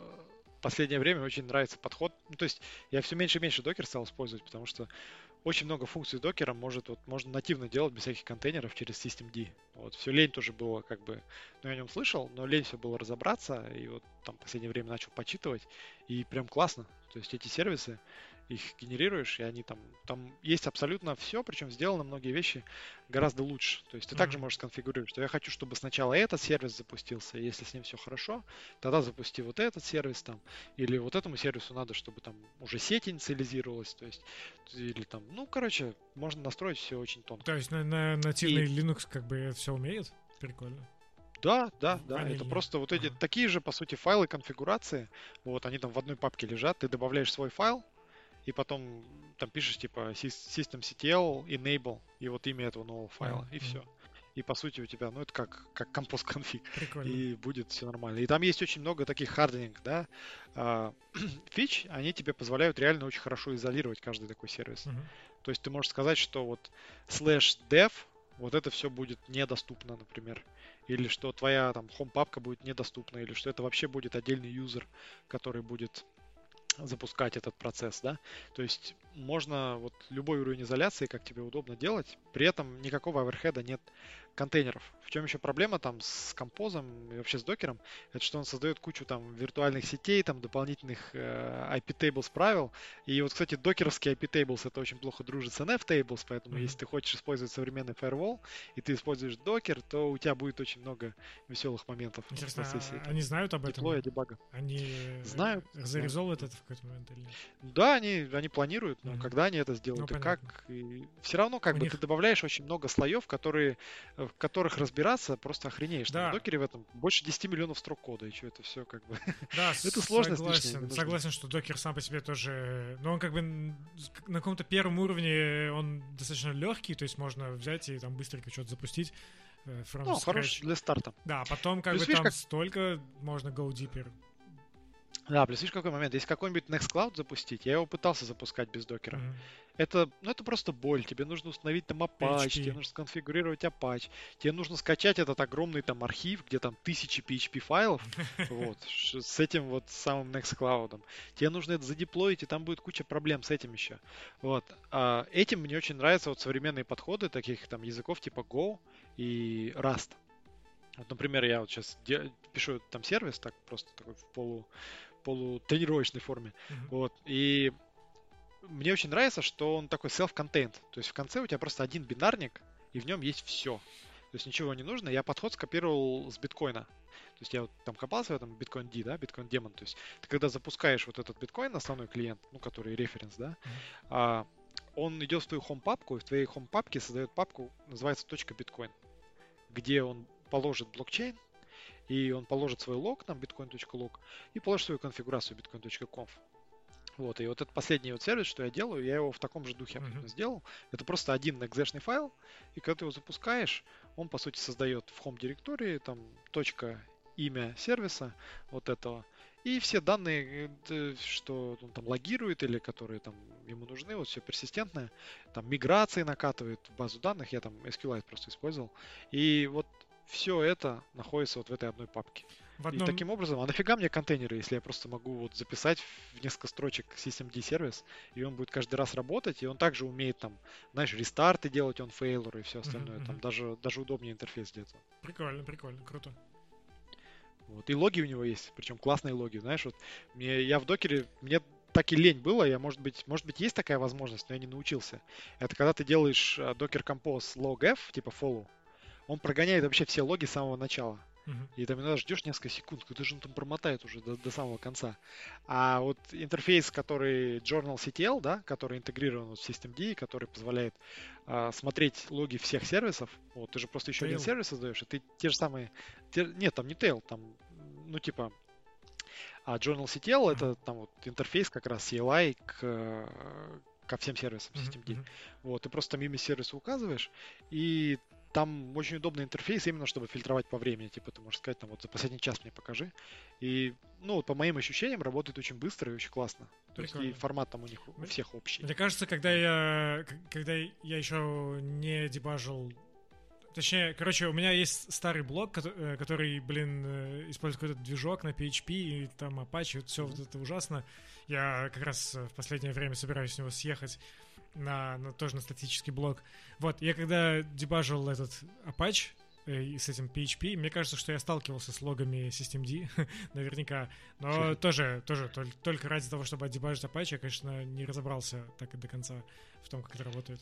В последнее время очень нравится подход. Ну, то есть я все меньше и меньше докер стал использовать, потому что очень много функций докера может, вот, можно нативно делать без всяких контейнеров через systemd. Вот, все лень тоже было как бы, ну, я о нем слышал, но лень все было разобраться, и вот там в последнее время начал почитывать, и прям классно. То есть эти сервисы, их генерируешь, и они там, там есть абсолютно все, причем сделаны многие вещи гораздо лучше. То есть ты mm-hmm. также можешь сконфигурировать, что я хочу, чтобы сначала этот сервис запустился, и если с ним все хорошо, тогда запусти вот этот сервис там, или вот этому сервису надо, чтобы там уже сеть инициализировалась, то есть, или там, ну, короче, можно настроить все очень тонко. То есть на, на нативный и... Linux как бы это все умеет? Прикольно. Да, да, да, Ванильно. Это просто вот эти ага. такие же, по сути, файлы конфигурации, вот они там в одной папке лежат, ты добавляешь свой файл, и потом там пишешь типа systemctl enable и вот имя этого нового файла, mm-hmm. и все. И по сути у тебя, ну это как, как композ конфиг. Прикольно. И будет все нормально. И там есть очень много таких харденинг, да, а, фич, они тебе позволяют реально очень хорошо изолировать каждый такой сервис. Mm-hmm. То есть ты можешь сказать, что вот slash dev, вот это все будет недоступно, например. Или что твоя там home-папка будет недоступна, или что это вообще будет отдельный юзер, который будет запускать этот процесс, да, то есть можно вот любой уровень изоляции, как тебе удобно делать, при этом никакого оверхеда нет контейнеров. В чем еще проблема там с композом и вообще с докером, это что он создает кучу там виртуальных сетей, там дополнительных э, ай пи-tables правил, и вот, кстати, докеровский ай пи-tables это очень плохо дружит с эн эф-tables, поэтому mm-hmm. если ты хочешь использовать современный firewall, и ты используешь докер, то у тебя будет очень много веселых моментов. Интересно, в процессе, а они знают об этом? Деплоя, дебага. Они знают. Зарезолвят это в какой-то момент или нет? Да, они, они планируют, но mm-hmm. когда они это сделают ну, и как. И все равно как у бы них... ты добавляешь очень много слоев, которые, в которых разбираться просто охренеешь. Да. В докере в этом больше десять миллионов строк кода, и что это все как бы... Да, это сложно. Согласен, согласен, что докер сам по себе тоже... Но он как бы на каком-то первом уровне он достаточно легкий, то есть можно взять и там быстренько что-то запустить. From ну, хорош для старта. Да, потом как плюс, бы видишь, там как... столько можно go deeper. Да, плюс видишь, какой момент. Если какой-нибудь Nextcloud запустить, я его пытался запускать без докера. Mm-hmm. Это, ну, это просто боль. Тебе нужно установить там Apache, тебе нужно сконфигурировать Apache, тебе нужно скачать этот огромный там архив, где там тысячи пи эйч пи файлов, вот, с этим вот самым Nextcloud. Тебе нужно это задеплоить, и там будет куча проблем с этим еще. Вот. А этим мне очень нравятся вот современные подходы таких там языков типа Go и Rust. Вот, например, я вот сейчас де- пишу там сервис, так просто такой в полу полутренировочной форме. Mm-hmm. Вот. И мне очень нравится, что он такой self-contained. То есть в конце у тебя просто один бинарник, и в нем есть все. То есть ничего не нужно. Я подход скопировал с биткоина. То есть я вот там копался в этом Bitcoin D, да, Bitcoin Demon. То есть ты когда запускаешь вот этот биткоин, основной клиент, ну, который референс, да, mm-hmm. а, он идет в твою home-папку, и в твоей home-папке создает папку, называется .bitcoin, где он положит блокчейн, и он положит свой лог, там bitcoin.log, и положит свою конфигурацию bitcoin.conf. Вот, и вот этот последний вот сервис, что я делаю, я его в таком же духе mm-hmm. сделал. Это просто один экзешный файл, и когда ты его запускаешь, он, по сути, создает в home директории там точка, имя сервиса вот этого, и все данные, что он там логирует или которые там ему нужны, вот все персистентное, там миграции накатывает в базу данных, я там эс кью эль просто использовал, и вот все это находится вот в этой одной папке. В одном... И таким образом, а нафига мне контейнеры, если я просто могу вот записать в несколько строчек системд сервис, и он будет каждый раз работать, и он также умеет там, знаешь, рестарты делать, он фейлеры и все остальное. Uh-huh, там uh-huh. даже, даже удобнее интерфейс для этого. Прикольно, прикольно, круто. Вот. И логи у него есть, причем классные логи, знаешь, вот мне, я в докере, мне так и лень было, я, может быть, может быть, есть такая возможность, но я не научился. Это когда ты делаешь Docker Compose log-f, типа follow, он прогоняет вообще все логи с самого начала. Uh-huh. И там иногда ждешь несколько секунд, когда же он там промотает уже до, до самого конца. А вот интерфейс, который journalctl, да, который интегрирован в systemd, который позволяет а, смотреть логи всех сервисов, вот ты же просто еще tail. Один сервис создаешь, и ты те же самые... Те, нет, там не tail, там, ну типа... А journalctl uh-huh. это там вот интерфейс как раз си эл ай к, ко всем сервисам systemd. Uh-huh. Вот, ты просто там имя сервиса указываешь, и там очень удобный интерфейс именно, чтобы фильтровать по времени. Типа ты можешь сказать, там вот за последний час мне покажи. И, ну, вот по моим ощущениям, работает очень быстро и очень классно. То есть и формат там у них у всех общий. Мне кажется, когда я, когда я еще не дебажил... Точнее, короче, у меня есть старый блог, который, который блин, использует какой-то движок на пи эйч пи, и там Apache, вот все mm-hmm. вот это ужасно. Я как раз в последнее время собираюсь с него съехать. На, на, тоже на статический блок. Вот, я когда дебажил этот Apache э, с этим пи эйч пи, мне кажется, что я сталкивался с логами systemd, наверняка. Но тоже, тоже только, только ради того, чтобы отдебажить Apache, я, конечно, не разобрался так и до конца в том, как это работает.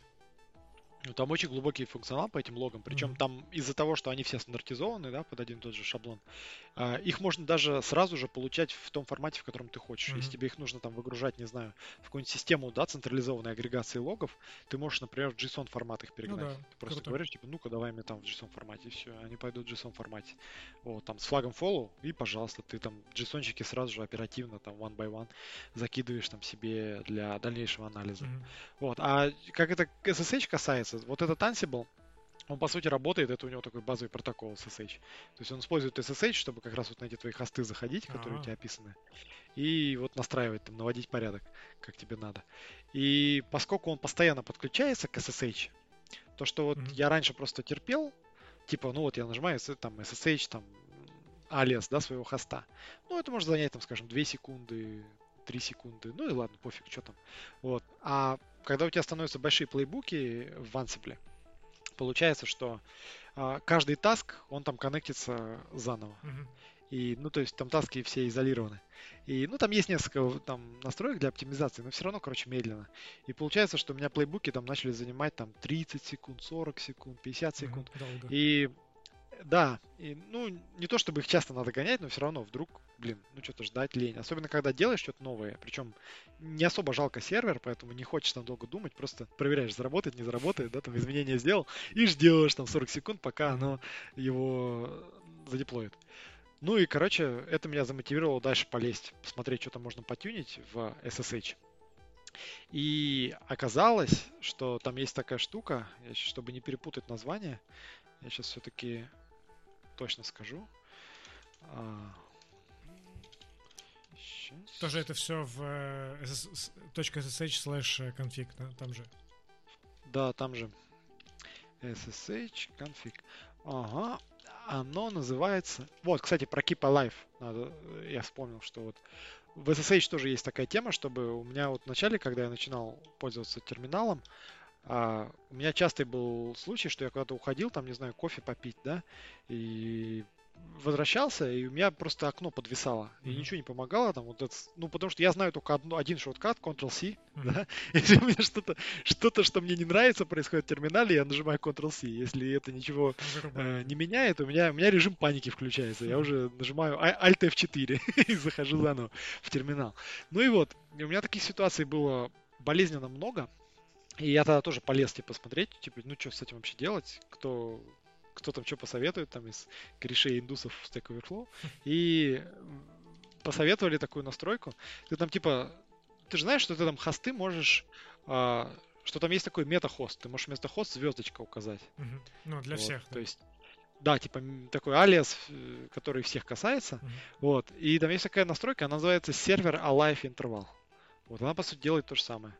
Ну, там очень глубокий функционал по этим логам, причем mm-hmm. там из-за того, что они все стандартизованы, да, под один и тот же шаблон, э, их можно даже сразу же получать в том формате, в котором ты хочешь. Mm-hmm. Если тебе их нужно там выгружать, не знаю, в какую-нибудь систему, да, централизованной агрегации логов, ты можешь, например, в JSON формат их перегнать. Ну, да. Ты просто Круто. Говоришь, типа, ну-ка, давай мне там в JSON формате, и все, они пойдут в JSON формате. Вот, там с флагом follow, и, пожалуйста, ты там JSON-чики сразу же оперативно, там, one by one закидываешь там себе для дальнейшего анализа. Mm-hmm. Вот, а как это эс эс эйч касается, вот этот Ansible, он по сути работает, это у него такой базовый протокол эс эс эйч. То есть он использует эс эс эйч, чтобы как раз вот на эти твои хосты заходить, которые А-а-а. у тебя описаны, и вот настраивать, там, наводить порядок, как тебе надо. И поскольку он постоянно подключается к эс эс эйч, то что вот mm-hmm. я раньше просто терпел, типа, ну вот я нажимаю там эс эс эйч, там, alias, да, своего хоста. Ну, это может занять, там, скажем, две секунды, три секунды, ну и ладно, пофиг, что там. Вот. А когда у тебя становятся большие плейбуки в Ansible, получается, что а, каждый таск, он там коннектится заново. Mm-hmm. И, ну, то есть там таски все изолированы. И, ну, там есть несколько там настроек для оптимизации, но все равно, короче, медленно. И получается, что у меня плейбуки там начали занимать там тридцать секунд, сорок секунд, пятьдесят секунд. Mm-hmm. И да, и, ну, не то чтобы их часто надо гонять, но все равно вдруг, блин, ну что-то ждать лень. Особенно, когда делаешь что-то новое. Причем не особо жалко сервер, поэтому не хочешь там долго думать, просто проверяешь, заработает, не заработает, да, там изменения сделал, и ждешь там сорок секунд, пока оно его задеплоит. Ну и, короче, это меня замотивировало дальше полезть, посмотреть, что там можно потюнить в эс эс эйч. И оказалось, что там есть такая штука, чтобы не перепутать название, я сейчас все-таки точно скажу. А... Тоже это все в .ssh slash config, да? Там же. Да, там же. ssh config. Ага. Оно называется... Вот, кстати, про Keep Alive. Надо... Я вспомнил, что вот в эс эс эйч тоже есть такая тема, чтобы у меня вот в начале, когда я начинал пользоваться терминалом, а, у меня частый был случай, что я куда-то уходил, там, не знаю, кофе попить, да, и возвращался, и у меня просто окно подвисало, и mm-hmm. ничего не помогало, там, вот это, ну, потому что я знаю только одно, один шорткат, контрол-C, mm-hmm. да, если у меня что-то, что-то, что мне не нравится, происходит в терминале, я нажимаю контрол-C, если это ничего э, не меняет, у меня, у меня режим паники включается, mm-hmm. я уже нажимаю Alt эф четыре и захожу заново в терминал. Ну и вот, у меня таких ситуаций было болезненно много. И я тогда тоже полез, типа, смотреть, типа, ну, что с этим вообще делать, кто, кто там что посоветует, там, из корешей индусов в Stack Overflow. И посоветовали такую настройку. Ты там, типа, ты же знаешь, что ты там хосты можешь, а, что там есть такой мета-хост. Ты можешь вместо хост звездочка указать. Uh-huh. Ну, для вот, всех. Да. То есть, да, типа, такой алиас, который всех касается. Uh-huh. Вот. И там есть такая настройка, она называется сервер alive interval. Вот, она, по сути, делает то же самое.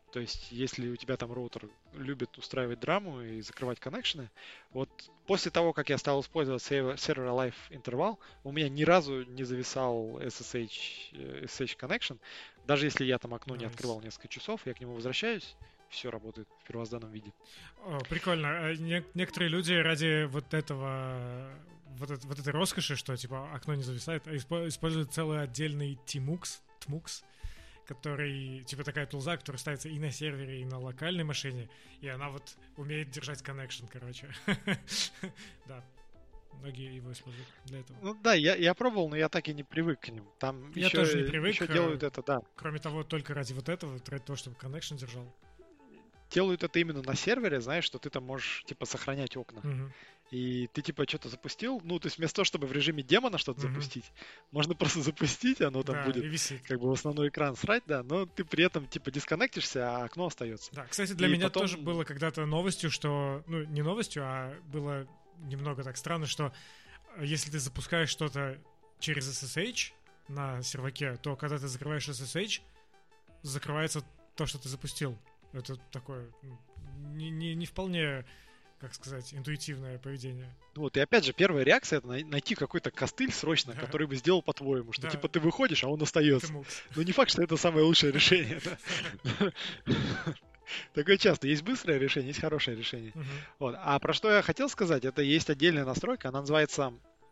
То есть, если у тебя там роутер любит устраивать драму и закрывать коннекшены, вот после того, как я стал использовать Server Alive интервал, у меня ни разу не зависал эс эс эйч, эс эс эйч connection. Даже если я там окно nice. не открывал несколько часов, я к нему возвращаюсь, все работает в первозданном виде. О, прикольно. Не- некоторые люди ради вот этого, вот, это, вот этой роскоши, что типа окно не зависает, используют целый отдельный Tmux, Tmux, который, типа такая тулза, которая ставится и на сервере, и на локальной машине, и она вот умеет держать коннекшн, короче. Да, многие его используют для этого. Ну да, я, я пробовал, но я так и не привык к нему. Там я еще, тоже не привык. Еще делают это, да. Кроме того, только ради вот этого, ради того, чтобы коннекшн держал. Делают это именно на сервере, знаешь, что ты там можешь, типа, сохранять окна. Угу. И ты, типа, что-то запустил, ну, то есть вместо того, чтобы в режиме демона что-то Мгм. запустить, можно просто запустить, оно там Да, будет и висит. как бы в основной экран срать, да, но ты при этом, типа, дисконнектишься, а окно остается. Да, кстати, для И меня потом- тоже было когда-то новостью, что... Ну, не новостью, а было немного так странно, что э, если ты запускаешь что-то через эс эс эйч на серваке, то когда ты закрываешь эс эс эйч, закрывается то, что ты запустил. Это такое м, не, не, не вполне, как сказать, интуитивное поведение. Вот, и опять же, первая реакция — это най- найти какой-то костыль срочно, Да. который бы сделал по-твоему, что, Да. типа, ты выходишь, а он остается. Tmux. Но не факт, что это самое лучшее решение, да. Такое часто. Есть быстрое решение, есть хорошее решение. Мгм. Вот. А про что я хотел сказать, это есть отдельная настройка, она называется,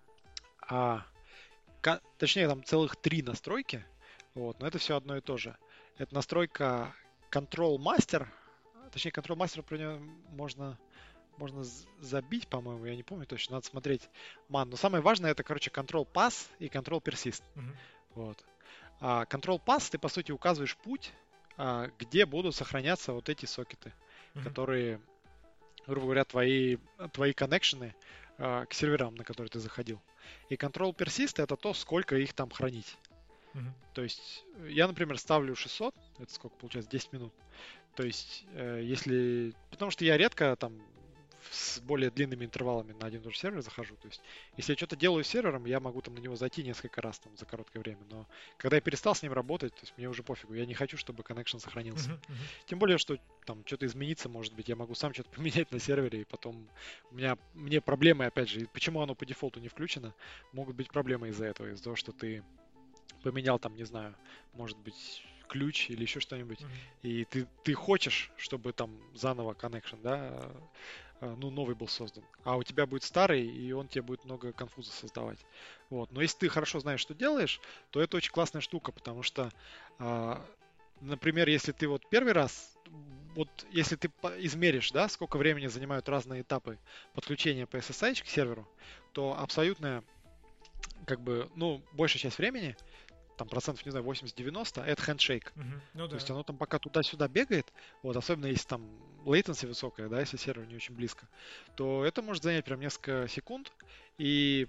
а, ка- точнее, там целых три настройки, вот, но это все одно и то же. Это настройка Control Master, точнее, Control Master про нее можно, можно з- забить, по-моему, я не помню точно, надо смотреть ман. Но самое важное это, короче, Control Pass и Control Persist. Мгм. Вот. А Control Pass ты, по сути, указываешь путь, а, где будут сохраняться вот эти сокеты, Мгм. которые, грубо говоря, твои, твои коннекшены а, к серверам, на которые ты заходил. И Control Persist — это то, сколько их там хранить. Мгм. То есть э, я, например, ставлю шестьсот, это сколько получается, десять минут. То есть э, если... Потому что я редко там с более длинными интервалами на один и тот же сервер захожу. То есть если я что-то делаю с сервером, я могу там на него зайти несколько раз там за короткое время. Но когда я перестал с ним работать, то есть мне уже пофигу. Я не хочу, чтобы connection сохранился. Мгм. Мгм. Тем более, что там что-то изменится, может быть, я могу сам что-то поменять на сервере, и потом у меня мне проблемы, опять же, и почему оно по дефолту не включено, могут быть проблемы из-за этого, из-за того, что ты поменял там, не знаю, может быть, ключ или еще что-нибудь, Мгм. и ты, ты хочешь, чтобы там заново connection, да, э, ну, новый был создан, а у тебя будет старый, и он тебе будет много конфуза создавать. Вот. Но если ты хорошо знаешь, что делаешь, то это очень классная штука, потому что, а, например, если ты вот первый раз, вот если ты по- измеришь, да, сколько времени занимают разные этапы подключения по эс эс эйч к серверу, то абсолютно, как бы, ну, большая часть времени, там процентов, не знаю, восемьдесят-девяносто, это хендшейк. Мгм. Ну То да. есть оно там пока туда-сюда бегает, вот, особенно если там latency высокая, да, если сервер не очень близко, то это может занять прям несколько секунд. И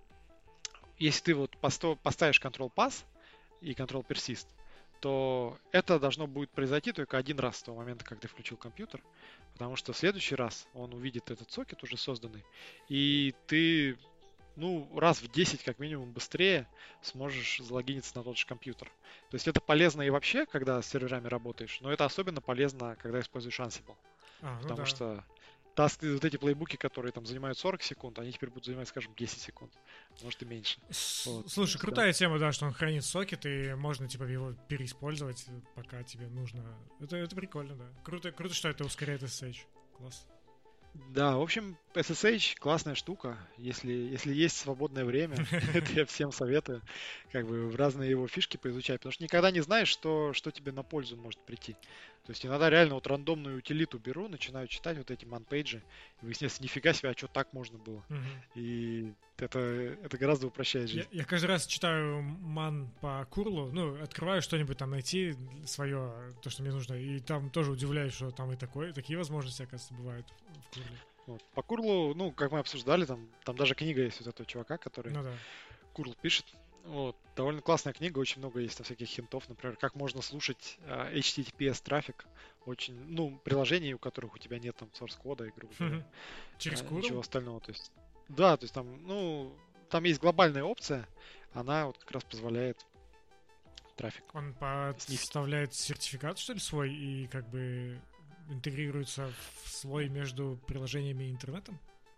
если ты вот посто- поставишь Control Pass и Control Persist, то это должно будет произойти только один раз с того момента, как ты включил компьютер, потому что в следующий раз он увидит этот сокет уже созданный, и ты, ну, раз в десять как минимум быстрее сможешь залогиниться на тот же компьютер. То есть это полезно и вообще, когда с серверами работаешь, но это особенно полезно, когда используешь Ansible. А, ну Потому да. что таски, вот эти плейбуки, которые там занимают сорок секунд, они теперь будут занимать, скажем, десять секунд. Может и меньше. С- Вот, Слушай, да. крутая тема, да, что он хранит сокет, и можно, типа, его переиспользовать, э, пока тебе нужно. Это, это прикольно, да. Круто, круто, что это ускоряет эс эс эйч. Класс. Да, в общем, эс эс эйч классная штука. Если, если есть свободное время, это я всем советую, как бы в разные его фишки поизучать, потому что никогда не знаешь, что, что тебе на пользу может прийти. То есть иногда реально вот рандомную утилиту беру, начинаю читать вот эти манпейджи, и выясняется, нифига себе, а что так можно было. Мгм. И это, это гораздо упрощает Я, жизнь. я каждый раз читаю ман по курлу, ну, открываю что-нибудь там найти свое, то, что мне нужно, и там тоже удивляюсь, что там и такое, такие возможности, оказывается, бывают в курле. Вот. По Курлу, ну, как мы обсуждали, там, там даже книга есть вот этого чувака, который Ну да. Курл пишет. Вот. Довольно классная книга, очень много есть там всяких хинтов, например, как можно слушать э, эйч ти ти пи эс трафик, очень, ну, приложений, у которых у тебя нет там source кода и, грубо говоря, Через э, курл? ничего остального. То есть, да, то есть там, ну, там есть глобальная опция, она вот как раз позволяет трафик. Он подставляет сертификат, что ли, свой и как бы интегрируется в слой между приложениями и интернетом?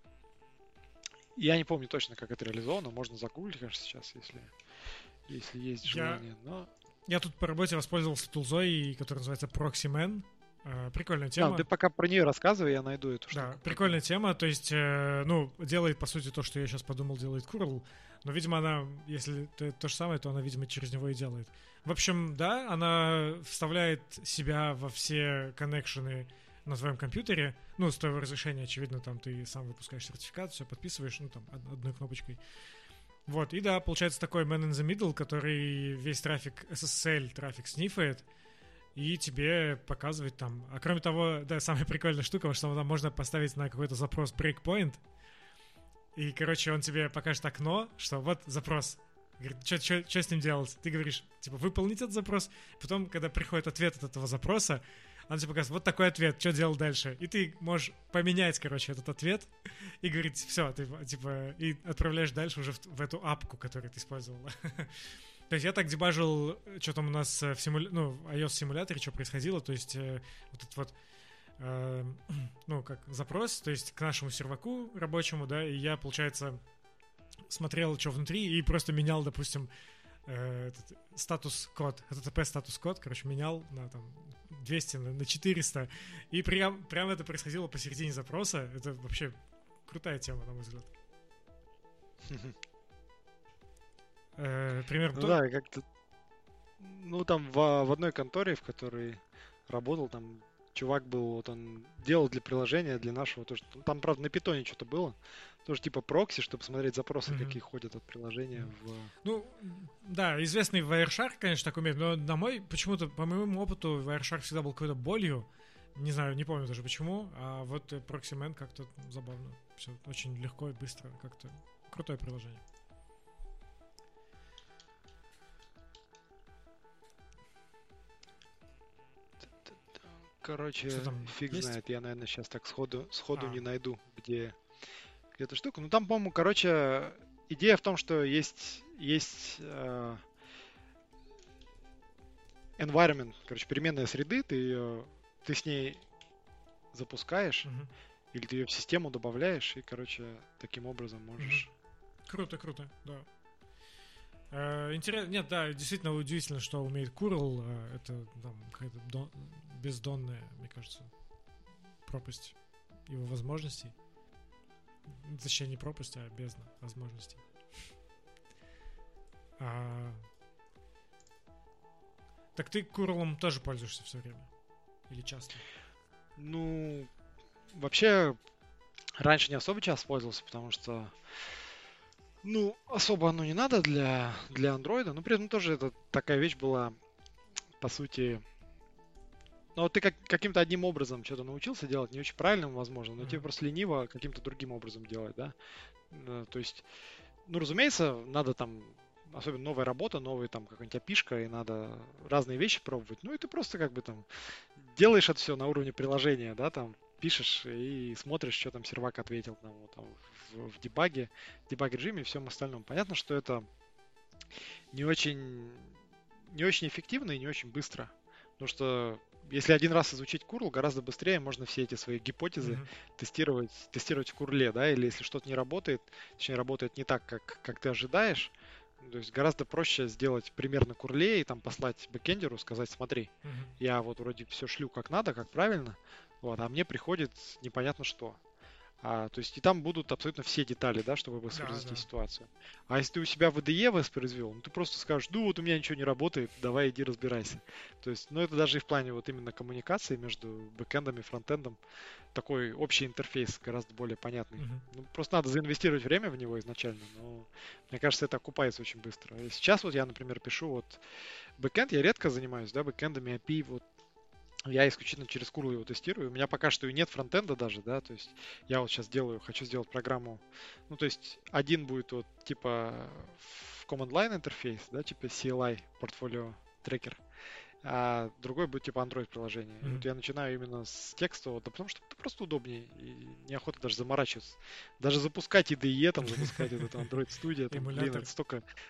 Я не помню точно, как это реализовано. Можно загуглить, кажется, сейчас, если, если есть желание. Я... Но... Я тут по работе воспользовался тулзой, которая называется Proxyman. Прикольная тема. Да, ты пока про нее рассказывай, я найду эту штуку. Да, прикольная тема. То есть, ну, делает, по сути, то, что я сейчас подумал, делает Curl. Но, видимо, она, если это то же самое, то она, видимо, через него и делает. В общем, да, она вставляет себя во все коннекшены на твоем компьютере. Ну, с твоего разрешения, очевидно, там ты сам выпускаешь сертификат, все подписываешь, ну, там, одной кнопочкой. Вот, и да, получается такой man in the middle, который весь трафик, эс эс эл трафик снифает, и тебе показывает там. А кроме того, да, самая прикольная штука, что там можно поставить на какой-то запрос breakpoint, и, короче, он тебе покажет окно, что вот запрос. Говорит, что с ним делать? Ты говоришь, типа, выполнить этот запрос. Потом, когда приходит ответ от этого запроса, он тебе показывает, вот такой ответ, что делать дальше? И ты можешь поменять, короче, этот ответ и говорить, все, ты, типа, и отправляешь дальше уже в, в эту апку, которую ты использовала. То есть я так дебажил, что там у нас в симуля... ну, в iOS-симуляторе, что происходило, то есть э, вот этот вот э, ну, как запрос, то есть к нашему серваку рабочему, да, и я, получается, смотрел, что внутри, и просто менял, допустим, э, этот статус-код, эйч ти ти пи статус-код, короче, менял на там двести, на, на четыреста, и прям, прям это происходило посередине запроса. Это вообще крутая тема, на мой взгляд. Примерно. Ну да, как-то... Ну, там в, в одной конторе, в которой работал, там чувак был, вот он делал для приложения, для нашего тоже. Там, правда, на питоне что-то было. Тоже типа прокси, чтобы посмотреть запросы, mm-hmm. какие ходят от приложения в... Ну, да, известный Wireshark, конечно, так умеет, но на мой, почему-то, по моему опыту, Wireshark всегда был какой-то болью. Не знаю, не помню даже почему. А вот Proxyman как-то забавно. Все очень легко и быстро. Как-то крутое приложение. Короче, фиг есть? Знает. Я, наверное, сейчас так сходу, сходу а. не найду, где, где эта штука. Ну, там, по-моему, короче, идея в том, что есть, есть э, environment, короче, переменная среды, ты, ее, ты с ней запускаешь, угу. или ты ее в систему добавляешь, и, короче, таким образом можешь... Угу. Круто, круто, да. Э, интересно, нет, да, действительно удивительно, что умеет Curl. Э, это там какая-то дон, бездонная, мне кажется, пропасть его возможностей. Точнее, не пропасть, а бездна возможностей. А... Так ты Curl'ом тоже пользуешься все время? Или часто? Ну, вообще, раньше не особо часто пользовался, потому что ну, особо оно не надо для, для андроида, но при этом тоже это такая вещь была, по сути... Ну, вот ты как, каким-то одним образом что-то научился делать, не очень правильным, возможно, но mm-hmm. тебе просто лениво каким-то другим образом делать, да? То есть, ну, разумеется, надо там, особенно новая работа, новая там какая-нибудь опишка, и надо разные вещи пробовать. Ну, и ты просто как бы там делаешь это все на уровне приложения, да, там, пишешь и смотришь, что там сервак ответил там, вот, там, в, в дебаге, в дебаг-режиме и всем остальном. Понятно, что это не очень, не очень эффективно и не очень быстро. Потому что если один раз изучить Curl, гораздо быстрее можно все эти свои гипотезы mm-hmm. тестировать, тестировать в Curl, да, или если что-то не работает, точнее работает не так, как, как ты ожидаешь, то есть гораздо проще сделать пример на Curl и там послать бэкэндеру, сказать, смотри, mm-hmm. я вот вроде все шлю как надо, как правильно, вот, а мне приходит непонятно что. А, то есть и там будут абсолютно все детали, да, чтобы воспроизвести да, да. ситуацию. А если ты у себя в ай ди и воспроизвел, ну ты просто скажешь, ну вот у меня ничего не работает, давай иди разбирайся. То есть, ну это даже и в плане вот именно коммуникации между бэкэндом и фронтендом такой общий интерфейс гораздо более понятный. Uh-huh. Ну, просто надо заинвестировать время в него изначально, но мне кажется, это окупается очень быстро. И сейчас вот я, например, пишу вот бэкэнд, я редко занимаюсь, да, бэкэндами, эй пи ай, вот я исключительно через Curl его тестирую. У меня пока что и нет фронтенда даже, да, то есть я вот сейчас делаю, хочу сделать программу, ну, то есть один будет вот типа в command line интерфейс, да, типа си эл ай, портфолио трекер, а другой будет типа Android приложение. Mm-hmm. И вот я начинаю именно с текстового, да потому что это просто удобнее, и неохота даже заморачиваться. Даже запускать ай ди и, там, запускать этот Android Studio, там, блин, это столько...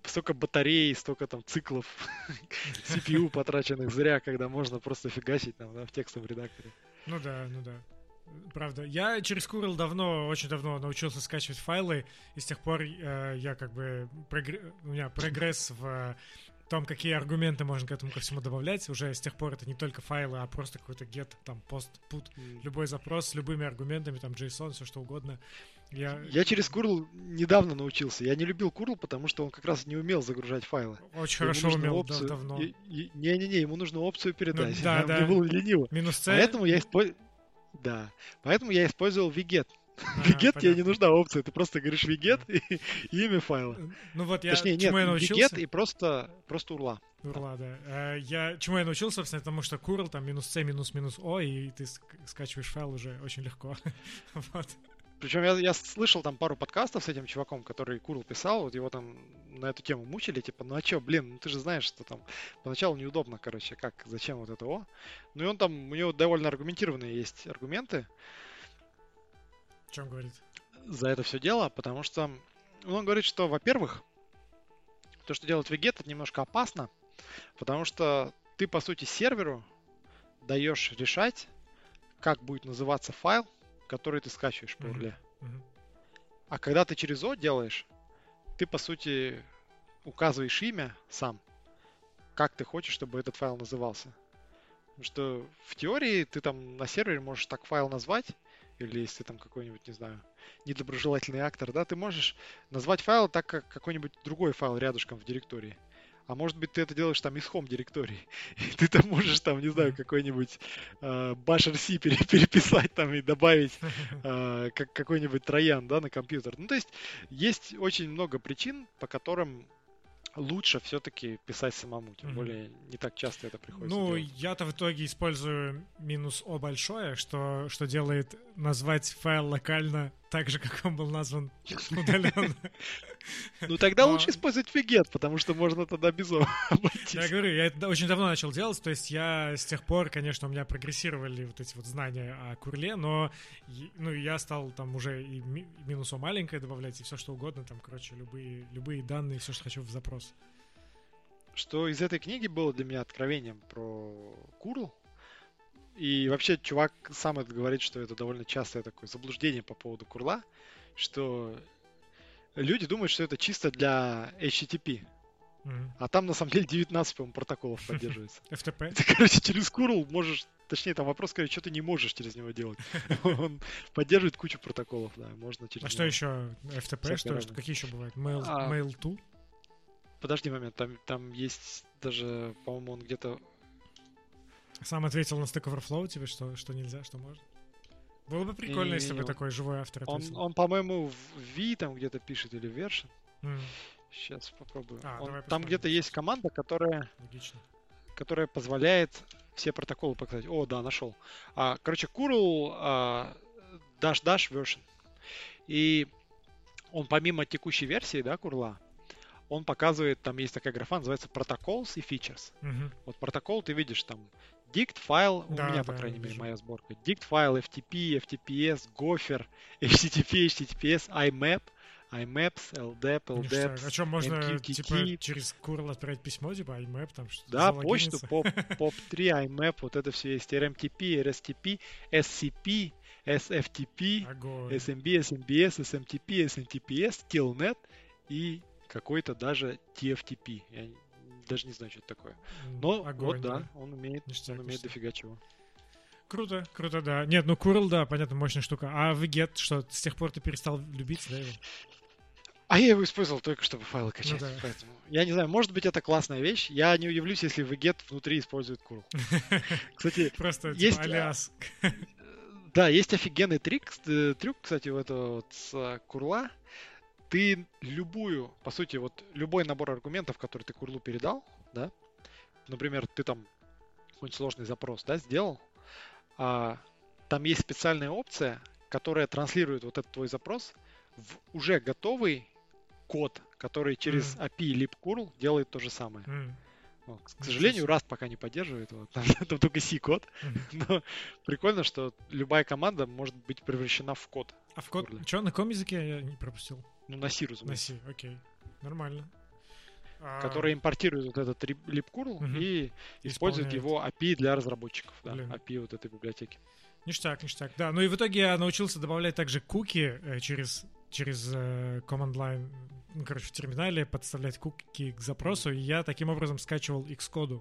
столько батарей, столько там циклов си пи ю потраченных зря, когда можно просто фигачить там, да, в текстовом редакторе. Ну да, ну да. Правда. Я через Curl давно, очень давно научился скачивать файлы, и с тех пор э, я как бы... Прогр... У меня прогресс в том, какие аргументы можно к этому ко всему добавлять. Уже с тех пор это не только файлы, а просто какой-то get, там, post, put, mm. любой запрос с любыми аргументами, там, JSON, все что угодно. Я... я через Curl недавно научился. Я не любил Curl, потому что он как раз не умел загружать файлы. Очень хорошо умел, опцию... да, давно. Не-не-не, ему нужно опцию передать. Ну, да, да. Мне было лениво. Минус C. Поэтому я использую... Да, поэтому я использовал wget. Ага, wget тебе не нужна опция, ты просто говоришь wget и, и имя файла. Ну вот я, Точнее, чему нет, я научился... wget и просто, просто урла. Урла, да. Я, чему я научился, собственно, потому что curl, там, минус c, минус, минус o, и ты скачиваешь файл уже очень легко. Вот. Причем я, я слышал там пару подкастов с этим чуваком, который Curl писал, вот его там на эту тему мучили, типа, ну а чё, блин, ну ты же знаешь, что там поначалу неудобно, короче, как, зачем вот это О. Ну и он там, у него довольно аргументированные есть аргументы. О чем говорит? За это все дело, потому что он говорит, что, во-первых, то, что делает wget, это немножко опасно, потому что ты, по сути, серверу даешь решать, как будет называться файл, который ты скачиваешь по урле. Mm-hmm. Mm-hmm. А когда ты через О делаешь, ты, по сути, указываешь имя сам, как ты хочешь, чтобы этот файл назывался. Потому что в теории ты там на сервере можешь так файл назвать, или если там какой-нибудь, не знаю, недоброжелательный актор, да, ты можешь назвать файл так, как какой-нибудь другой файл рядышком в директории. А может быть, ты это делаешь там из home директории. И ты там можешь, там, не знаю, какой-нибудь э, Bash.rc пере, переписать там и добавить э, как, какой-нибудь троян, да, на компьютер. Ну, то есть, есть очень много причин, по которым лучше все-таки писать самому. Тем mm-hmm. более, не так часто это приходится Ну, делать. я-то в итоге использую минус О большое, что, что делает назвать файл локально так же, как он был назван удаленно. Ну, тогда лучше использовать wget, потому что можно тогда без О обойтись. Я говорю, я это очень давно начал делать, то есть я с тех пор, конечно, у меня прогрессировали вот эти вот знания о курле, но ну, я стал там уже и минус О маленькое добавлять, и все что угодно, там, короче, любые, любые данные, все, что хочу в запрос. Что из этой книги было для меня откровением про курл. И вообще чувак сам это говорит, что это довольно частое такое заблуждение по поводу курла, что люди думают, что это чисто для эйч ти ти пи. Mm-hmm. А там на самом деле девятнадцать, по-моему, протоколов поддерживается. эф ти пи? Ты, короче, через курл можешь... Точнее, там вопрос, скорее, что ты не можешь через него делать. Он поддерживает кучу протоколов, да, можно через А что еще? эф ти пи? Что? Какие еще бывают? Mail to? Подожди момент, там, там есть даже, по-моему, он где-то... Сам ответил на Stack Overflow тебе, что, что нельзя, что можно? Было бы прикольно, не, если бы он, такой живой автор ответил. Он, он, по-моему, в V там где-то пишет или version. Mm. Сейчас попробую. А, он, там где-то есть команда, которая, Логично. которая позволяет все протоколы показать. О, да, нашел. А, короче, curl а, dash dash version. И он помимо текущей версии, да, курла, он показывает, там есть такая графа, называется protocols и features. Uh-huh. Вот протокол ты видишь там dict файл, да, у меня, да, по крайней мере, моя сборка. dict файл, эф ти пи, эф ти пи эс, Gopher, эйч ти ти пи, эйч ти ти пи эс, IMAP, IMAPs, эл ди и пи, эл ди и пи. А что, можно эм кью ти ти, типа через curl отправить письмо, типа IMAP, там что-то? Да, почту, поп три, IMAP, вот это все есть. эр эм ти пи, эр эс ти пи, эс си пи, эс эф ти пи, эс эм би, эс эм би эс, эс эм ти пи, эс эм ти пи эс, Telnet и какой-то даже ти эф ти пи. Я даже не знаю, что это такое. Но огонь, вот да, да, он умеет, ништяк, он умеет ништяк. Дофига чего. Круто, круто, да. Нет, ну curl, да, понятно, мощная штука. А wget, что, с тех пор ты перестал любить, да, его? А я его использовал только, чтобы файлы качать. Ну, да. Поэтому, я не знаю, может быть, это классная вещь. Я не удивлюсь, если wget внутри использует curl. Кстати, просто есть алиас. Да, есть офигенный трик, трюк, кстати, у этого вот с курла. Ты любую, по сути, вот любой набор аргументов, который ты курлу передал, да, например, ты там какой-нибудь сложный запрос, да, сделал, а, там есть специальная опция, которая транслирует вот этот твой запрос в уже готовый код, который через mm. эй пи и libcurl делает то же самое. Mm. Вот, к сожалению, Rust пока не поддерживает, вот, там, там только C-код, mm-hmm. но прикольно, что любая команда может быть превращена в код. А в код? Что, на каком языке я не пропустил? Ну, на C, разумеется. На C, окей. Нормально. а... который импортирует вот этот libcurl угу. и использует его эй пи ай для разработчиков, да, эй пи ай вот этой библиотеки. Ништяк, ништяк, да. Ну и в итоге я научился добавлять также куки э, через, через э, command line, ну, короче, в терминале, подставлять куки к запросу, и я таким образом скачивал Xcode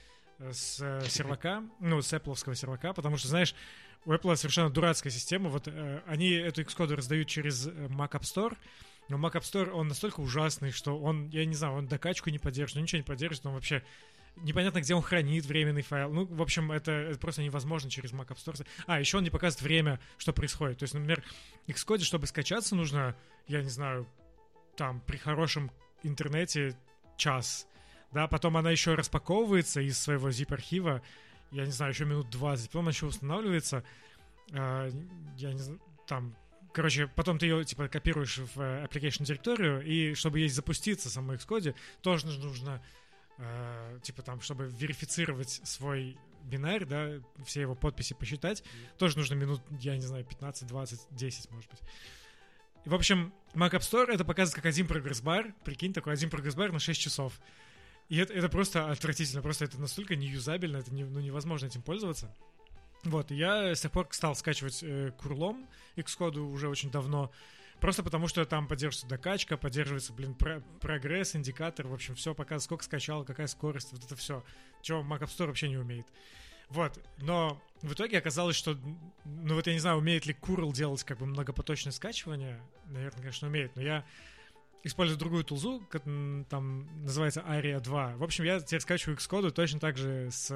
с э, сервака, ну, с Apple'овского сервака, потому что, знаешь, у Apple совершенно дурацкая система, вот э, они эту Xcode раздают через Mac App Store, но Mac App Store, он настолько ужасный, что он, я не знаю, он докачку не поддерживает, ничего не поддерживает, он вообще... Непонятно, где он хранит временный файл. Ну, в общем, это, это просто невозможно через Mac App Store. А, еще он не показывает время, что происходит. То есть, например, Xcode, чтобы скачаться, нужно, я не знаю, там, при хорошем интернете час. Да, потом она еще распаковывается из своего zip-архива, я не знаю, еще минут двадцать. Потом она еще устанавливается. Э, я не знаю, там... Короче, потом ты ее, типа, копируешь в application директорию, и чтобы ей запуститься, самой Xcode, тоже нужно... Uh, типа там, чтобы верифицировать свой бинарь, да, все его подписи посчитать, mm-hmm. тоже нужно минут, я не знаю, пятнадцать, двадцать, десять, может быть. И, в общем, Mac App Store это показывает как один прогресс-бар, прикинь, такой один прогресс-бар на шесть часов. И это, это просто отвратительно, просто это настолько неюзабельно, это не, ну, невозможно этим пользоваться. Вот, и я с тех пор стал скачивать э, курлом Xcode уже очень давно, просто потому что там поддерживается докачка, поддерживается, блин, про- прогресс, индикатор, в общем, все показывает, сколько скачал, какая скорость, вот это все, чего Mac App Store вообще не умеет. Вот, но в итоге оказалось, что, ну вот я не знаю, умеет ли Curl делать как бы многопоточное скачивание, наверное, конечно, умеет, но я использую другую тулзу, там называется Aria два. В общем, я теперь скачиваю Xcode точно так же с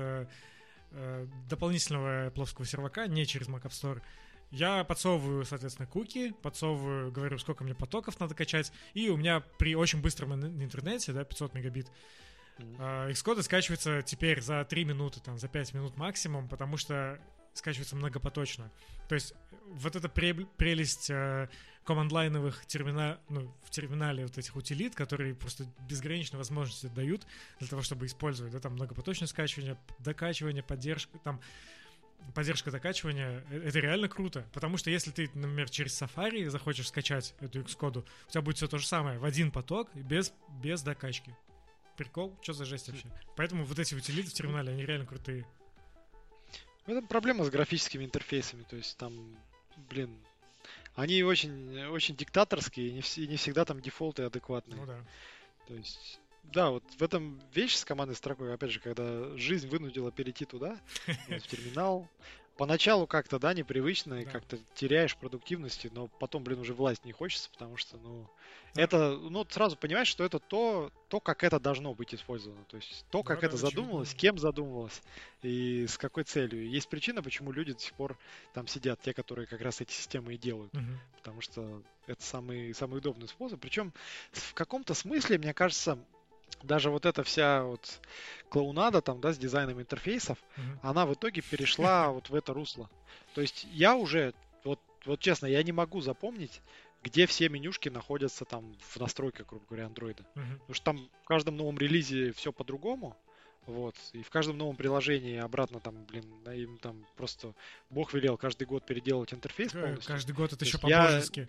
э, дополнительного плоского сервака, не через Mac App Store. Я подсовываю, соответственно, куки, подсовываю, говорю, сколько мне потоков надо качать, и у меня при очень быстром интернете, да, пятьсот мегабит, mm-hmm. Xcode скачивается теперь за три минуты, там, за пять минут максимум, потому что скачивается многопоточно. То есть вот эта прелесть команд-лайновых термина... ну, в терминале вот этих утилит, которые просто безграничные возможности дают для того, чтобы использовать, да, там, многопоточное скачивание, докачивание, поддержка, там... Поддержка докачивания, это реально круто, потому что если ты, например, через Safari захочешь скачать эту Xcode, у тебя будет все то же самое, в один поток, без, без докачки. Прикол? Что за жесть вообще? Поэтому вот эти утилиты в терминале, они реально крутые. В этом проблема с графическими интерфейсами, то есть там, блин, они очень, очень диктаторские, и не, вс- не всегда там дефолты адекватные. Ну да. То есть... Да, вот в этом вещь с командной строкой, опять же, когда жизнь вынудила перейти туда, в терминал. Поначалу как-то, да, непривычно, и да. как-то теряешь продуктивности, но потом, блин, уже власть не хочется, потому что, ну, да. это, ну, сразу понимаешь, что это то, то, как это должно быть использовано. То есть то, как да, это да, задумывалось, очевидно. Кем задумывалось и с какой целью. Есть причина, почему люди до сих пор там сидят, те, которые как раз эти системы и делают. Угу. Потому что это самый, самый удобный способ. Причем в каком-то смысле, мне кажется, даже вот эта вся вот клоунада там, да, с дизайном интерфейсов, mm-hmm. она в итоге перешла вот в это русло. То есть я уже, вот, вот честно, я не могу запомнить, где все менюшки находятся там в настройках, грубо говоря, андроида. Mm-hmm. Потому что там в каждом новом релизе все по-другому. Вот. И в каждом новом приложении обратно там, блин, им там просто Бог велел каждый год переделывать интерфейс yeah, полностью. Каждый год это То еще по-божески.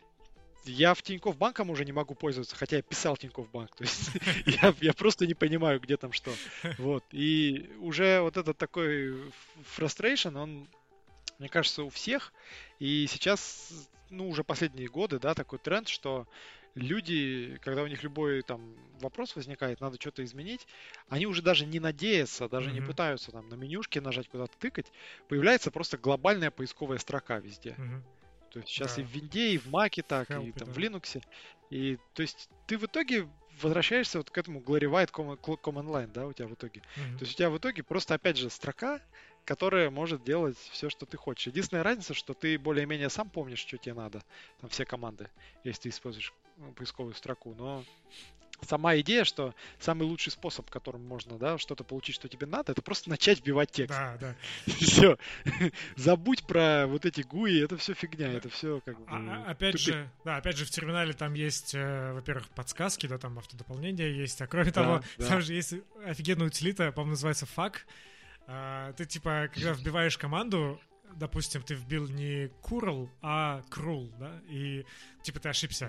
Я в Тинькофф Банком уже не могу пользоваться, хотя я писал Тинькофф Банк. То есть я, я просто не понимаю, где там что. Вот. И уже вот этот такой frustration, он, мне кажется, у всех. И сейчас, ну, уже последние годы, да, такой тренд, что люди, когда у них любой там вопрос возникает, надо что-то изменить, они уже даже не надеются, даже mm-hmm. не пытаются там на менюшке нажать, куда-то тыкать. Появляется просто глобальная поисковая строка везде. Mm-hmm. То есть сейчас да. и в Винде, и в Маке так, Help, и там да. в Linux. И то есть ты в итоге возвращаешься вот к этому glorified command line, да, у тебя в итоге. Mm-hmm. То есть у тебя в итоге просто, опять же, строка, которая может делать все, что ты хочешь. Единственная разница, что ты более-менее сам помнишь, что тебе надо. Там все команды, если ты используешь ну, поисковую строку. Но сама идея, что самый лучший способ, которым можно, да, что-то получить, что тебе надо, это просто начать вбивать текст. Да, да. Все. Забудь про вот эти гуи, это все фигня, это все как бы... А, опять тупик. же, да, опять же в терминале там есть, э, во-первых, подсказки, да, там автодополнение есть, а кроме да, того, да. там же есть офигенная утилита, по-моему, называется fuck. А, ты типа, когда вбиваешь команду, допустим, ты вбил не curl, а cruel, да, и типа ты ошибся. Mm.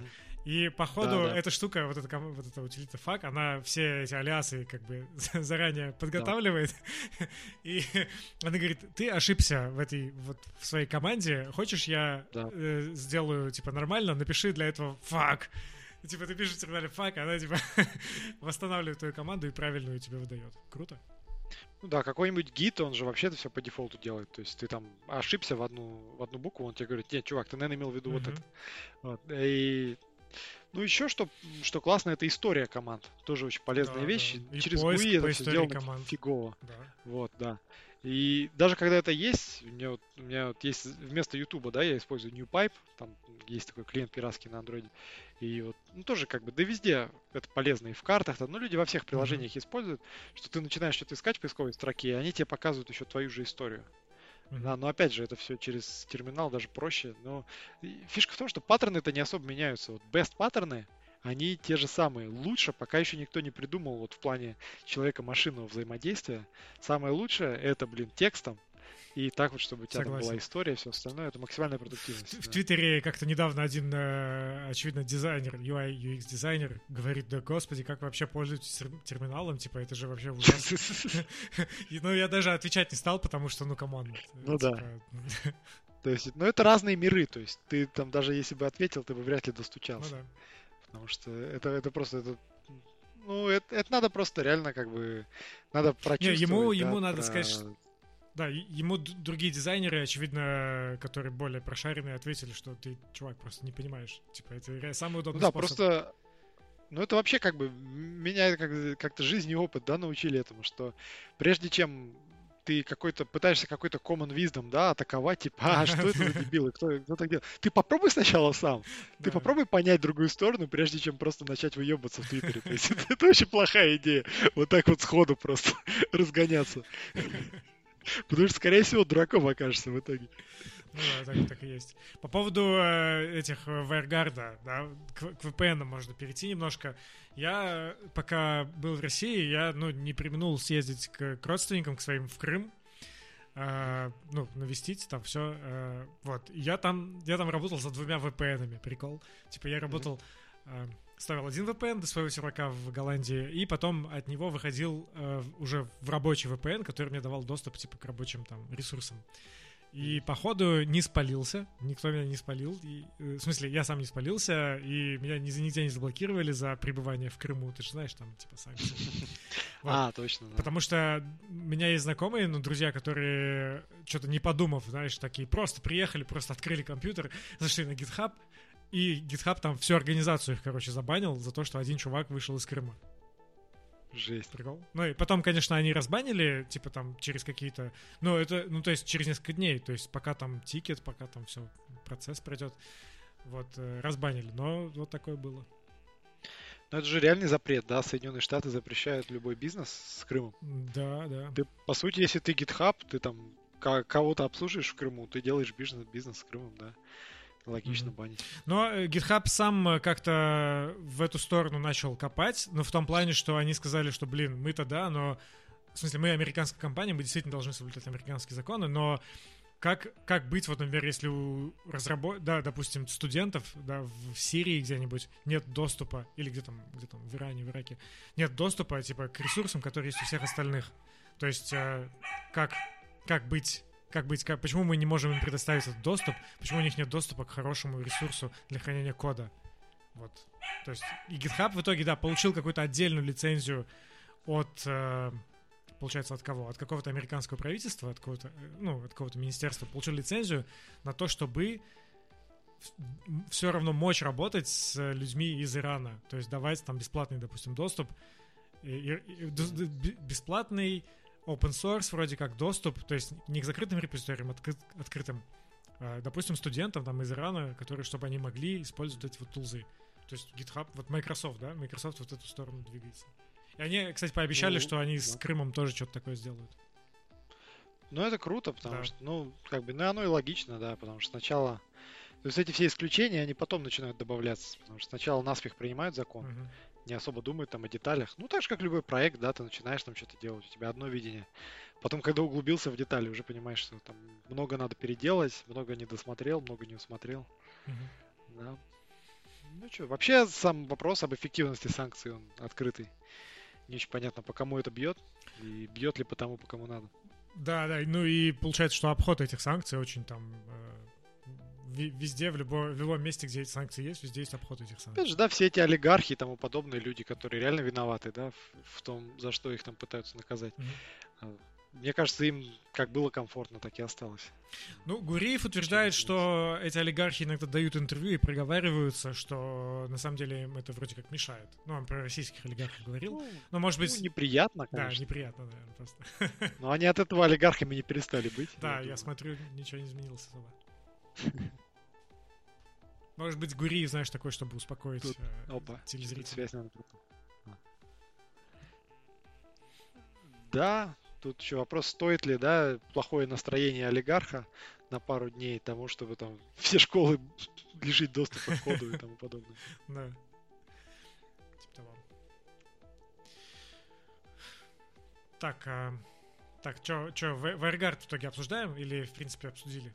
И походу да, да. эта штука, вот эта, вот эта утилита fuck, она все эти алиасы как бы заранее подготавливает. Да. И она говорит, ты ошибся в этой вот в своей команде, хочешь я да. э, сделаю типа нормально, напиши для этого fuck. И, типа ты пишешь в терминале fuck, она типа восстанавливает твою команду и правильную тебе выдает. Круто. Ну да, какой-нибудь гид, он же вообще это все по дефолту делает. То есть ты там ошибся в одну, в одну букву, он тебе говорит, нет, чувак, ты, наверное, имел в виду mm-hmm. вот это. Вот. И ну еще что, что классно, это история команд. Тоже очень полезная да, вещь. Да. Через джи ю ай это все сделано команд. фигово. Да. Вот, да. И даже когда это есть, у меня вот, у меня вот есть вместо YouTube, да, я использую NewPipe, там есть такой клиент пиратский на Android, и вот, ну, тоже как бы, да везде это полезно, и в картах, там, ну, люди во всех приложениях mm-hmm. используют, что ты начинаешь что-то искать в поисковой строке, и они тебе показывают еще твою же историю. Mm-hmm. Да, но опять же, это все через терминал даже проще, но фишка в том, что паттерны-то не особо меняются, вот best паттерны, они те же самые. Лучше пока еще никто не придумал вот в плане человека-машинного взаимодействия. Самое лучшее это, блин, текстом. И так вот, чтобы у тебя там была история, все остальное, это максимальная продуктивность. В, да. в Твиттере как-то недавно один, очевидно, дизайнер, ю ай, ю экс дизайнер говорит, да господи, как вы вообще пользуетесь терминалом, типа, это же вообще ужасно. Ну, я даже отвечать не стал, потому что, ну, камон. Ну да. То есть, ну, это разные миры, то есть, ты там даже если бы ответил, ты бы вряд ли достучался. Ну да. Потому что это, это просто, это, ну, это, это надо просто реально как бы, надо прочувствовать. Не, ему, да, ему надо про... сказать, что, да, ему другие дизайнеры, очевидно, которые более прошаренные, ответили, что ты, чувак, просто не понимаешь. Типа, это самый удобный ну, да, способ. просто, ну, это вообще как бы, меня как, как-то жизнь и опыт, да, научили этому, что прежде чем ты какой-то пытаешься какой-то common wisdom, да, атаковать, типа, а что это за дебилы, кто, кто так делает? Ты попробуй сначала сам, ты да. попробуй понять другую сторону, прежде чем просто начать выебываться в Твиттере. То есть это, это очень плохая идея, вот так вот сходу просто разгоняться. Потому что, скорее всего, дураком окажешься в итоге. Ну да, так, так и есть. По поводу э, этих WireGuard, да, к, к ви пи эн можно перейти немножко. Я, пока был в России, я, ну, не преминул съездить к, к родственникам, к своим в Крым, э, ну, навестить там все. Э, вот. Я там, я там работал за двумя ви пи эн-ами, прикол. Типа я работал, э, ставил один ви пи эн до своего сервака в Голландии, и потом от него выходил э, уже в рабочий ви пи эн, который мне давал доступ, типа, к рабочим там ресурсам. И, походу, не спалился. Никто меня не спалил. И, в смысле, я сам не спалился, и меня нигде не заблокировали за пребывание в Крыму. Ты же знаешь, там, типа, санкции. Вот. А, точно, да. Потому что у меня есть знакомые, ну, друзья, которые, что-то не подумав, знаешь, такие, просто приехали, просто открыли компьютер, зашли на GitHub, и GitHub там всю организацию их, короче, забанил за то, что один чувак вышел из Крыма. Жесть. Прикол. Ну и потом, конечно, они разбанили, типа там через какие-то... Ну, это, ну, то есть через несколько дней. То есть пока там тикет, пока там все, процесс пройдет. Вот, э, разбанили. Но вот такое было. Но это же реальный запрет, да? Соединенные Штаты запрещают любой бизнес с Крымом. Да, да. Ты, по сути, если ты GitHub, ты там кого-то обслуживаешь в Крыму, ты делаешь бизнес, бизнес с Крымом, да. Логично mm-hmm. банить. Но GitHub сам как-то в эту сторону начал копать, но в том плане, что они сказали, что, блин, мы-то да, но... В смысле, мы американская компания, мы действительно должны соблюдать американские законы, но как, как быть, вот, например, если у разработ... да, допустим, студентов, да, в Сирии где-нибудь нет доступа, или где там, где там, в Иране, в Ираке, нет доступа, типа, к ресурсам, которые есть у всех остальных. То есть, э, как, как быть... Как быть, как, почему мы не можем им предоставить этот доступ, почему у них нет доступа к хорошему ресурсу для хранения кода. Вот. То есть и GitHub в итоге, да, получил какую-то отдельную лицензию от, э, получается, от кого? От какого-то американского правительства, от какого-то, ну, от какого-то министерства. Получил лицензию на то, чтобы все равно мочь работать с людьми из Ирана. То есть давать там бесплатный, допустим, доступ. И, и, и, бесплатный open source, вроде как доступ, то есть не к закрытым репозиториям, а открыт, открытым, а, допустим, студентам там из Ирана, которые, чтобы они могли использовать эти вот тулзы. То есть GitHub, вот Microsoft, да, Microsoft вот в эту сторону двигается. И они, кстати, пообещали, ну, что они да. с Крымом тоже что-то такое сделают. Ну, это круто, потому да. что, ну, как бы, ну, оно и логично, да, потому что сначала... То есть эти все исключения, они потом начинают добавляться, потому что сначала наспех принимают закон, uh-huh. не особо думают там о деталях. Ну, так же, как любой проект, да, ты начинаешь там что-то делать, у тебя одно видение. Потом, когда углубился в детали, уже понимаешь, что там много надо переделать, много не досмотрел, много не усмотрел. Uh-huh. Да. Ну что, вообще сам вопрос об эффективности санкций, он открытый. Не очень понятно, по кому это бьет, и бьет ли по тому, по кому надо. Да, да, ну и получается, что обход этих санкций очень там везде, в, любо, в любом месте, где эти санкции есть, везде есть обход этих санкций. Опять же, да, все эти олигархи и тому подобные люди, которые реально виноваты, да, в, в том, за что их там пытаются наказать. Mm-hmm. Мне кажется, им как было комфортно, так и осталось. Ну, Гуриев утверждает, что эти олигархи иногда дают интервью и проговариваются, что на самом деле им это вроде как мешает. Ну, он про российских олигархов говорил. Ну, но, может быть... Ну, неприятно, конечно. Да, неприятно, наверное, просто. Но они от этого олигархами не перестали быть. Да, я смотрю, ничего не изменилось особо. Может быть, Гуриев, знаешь, такой, чтобы успокоить Тут, э, опа, телезрителей. Да, тут еще вопрос, стоит ли, да, плохое настроение олигарха на пару дней тому, чтобы там все школы лишить доступа к коду и тому подобное. Да. Типа того. Так, а, так, что, что, WireGuard в итоге обсуждаем или, в принципе, обсудили?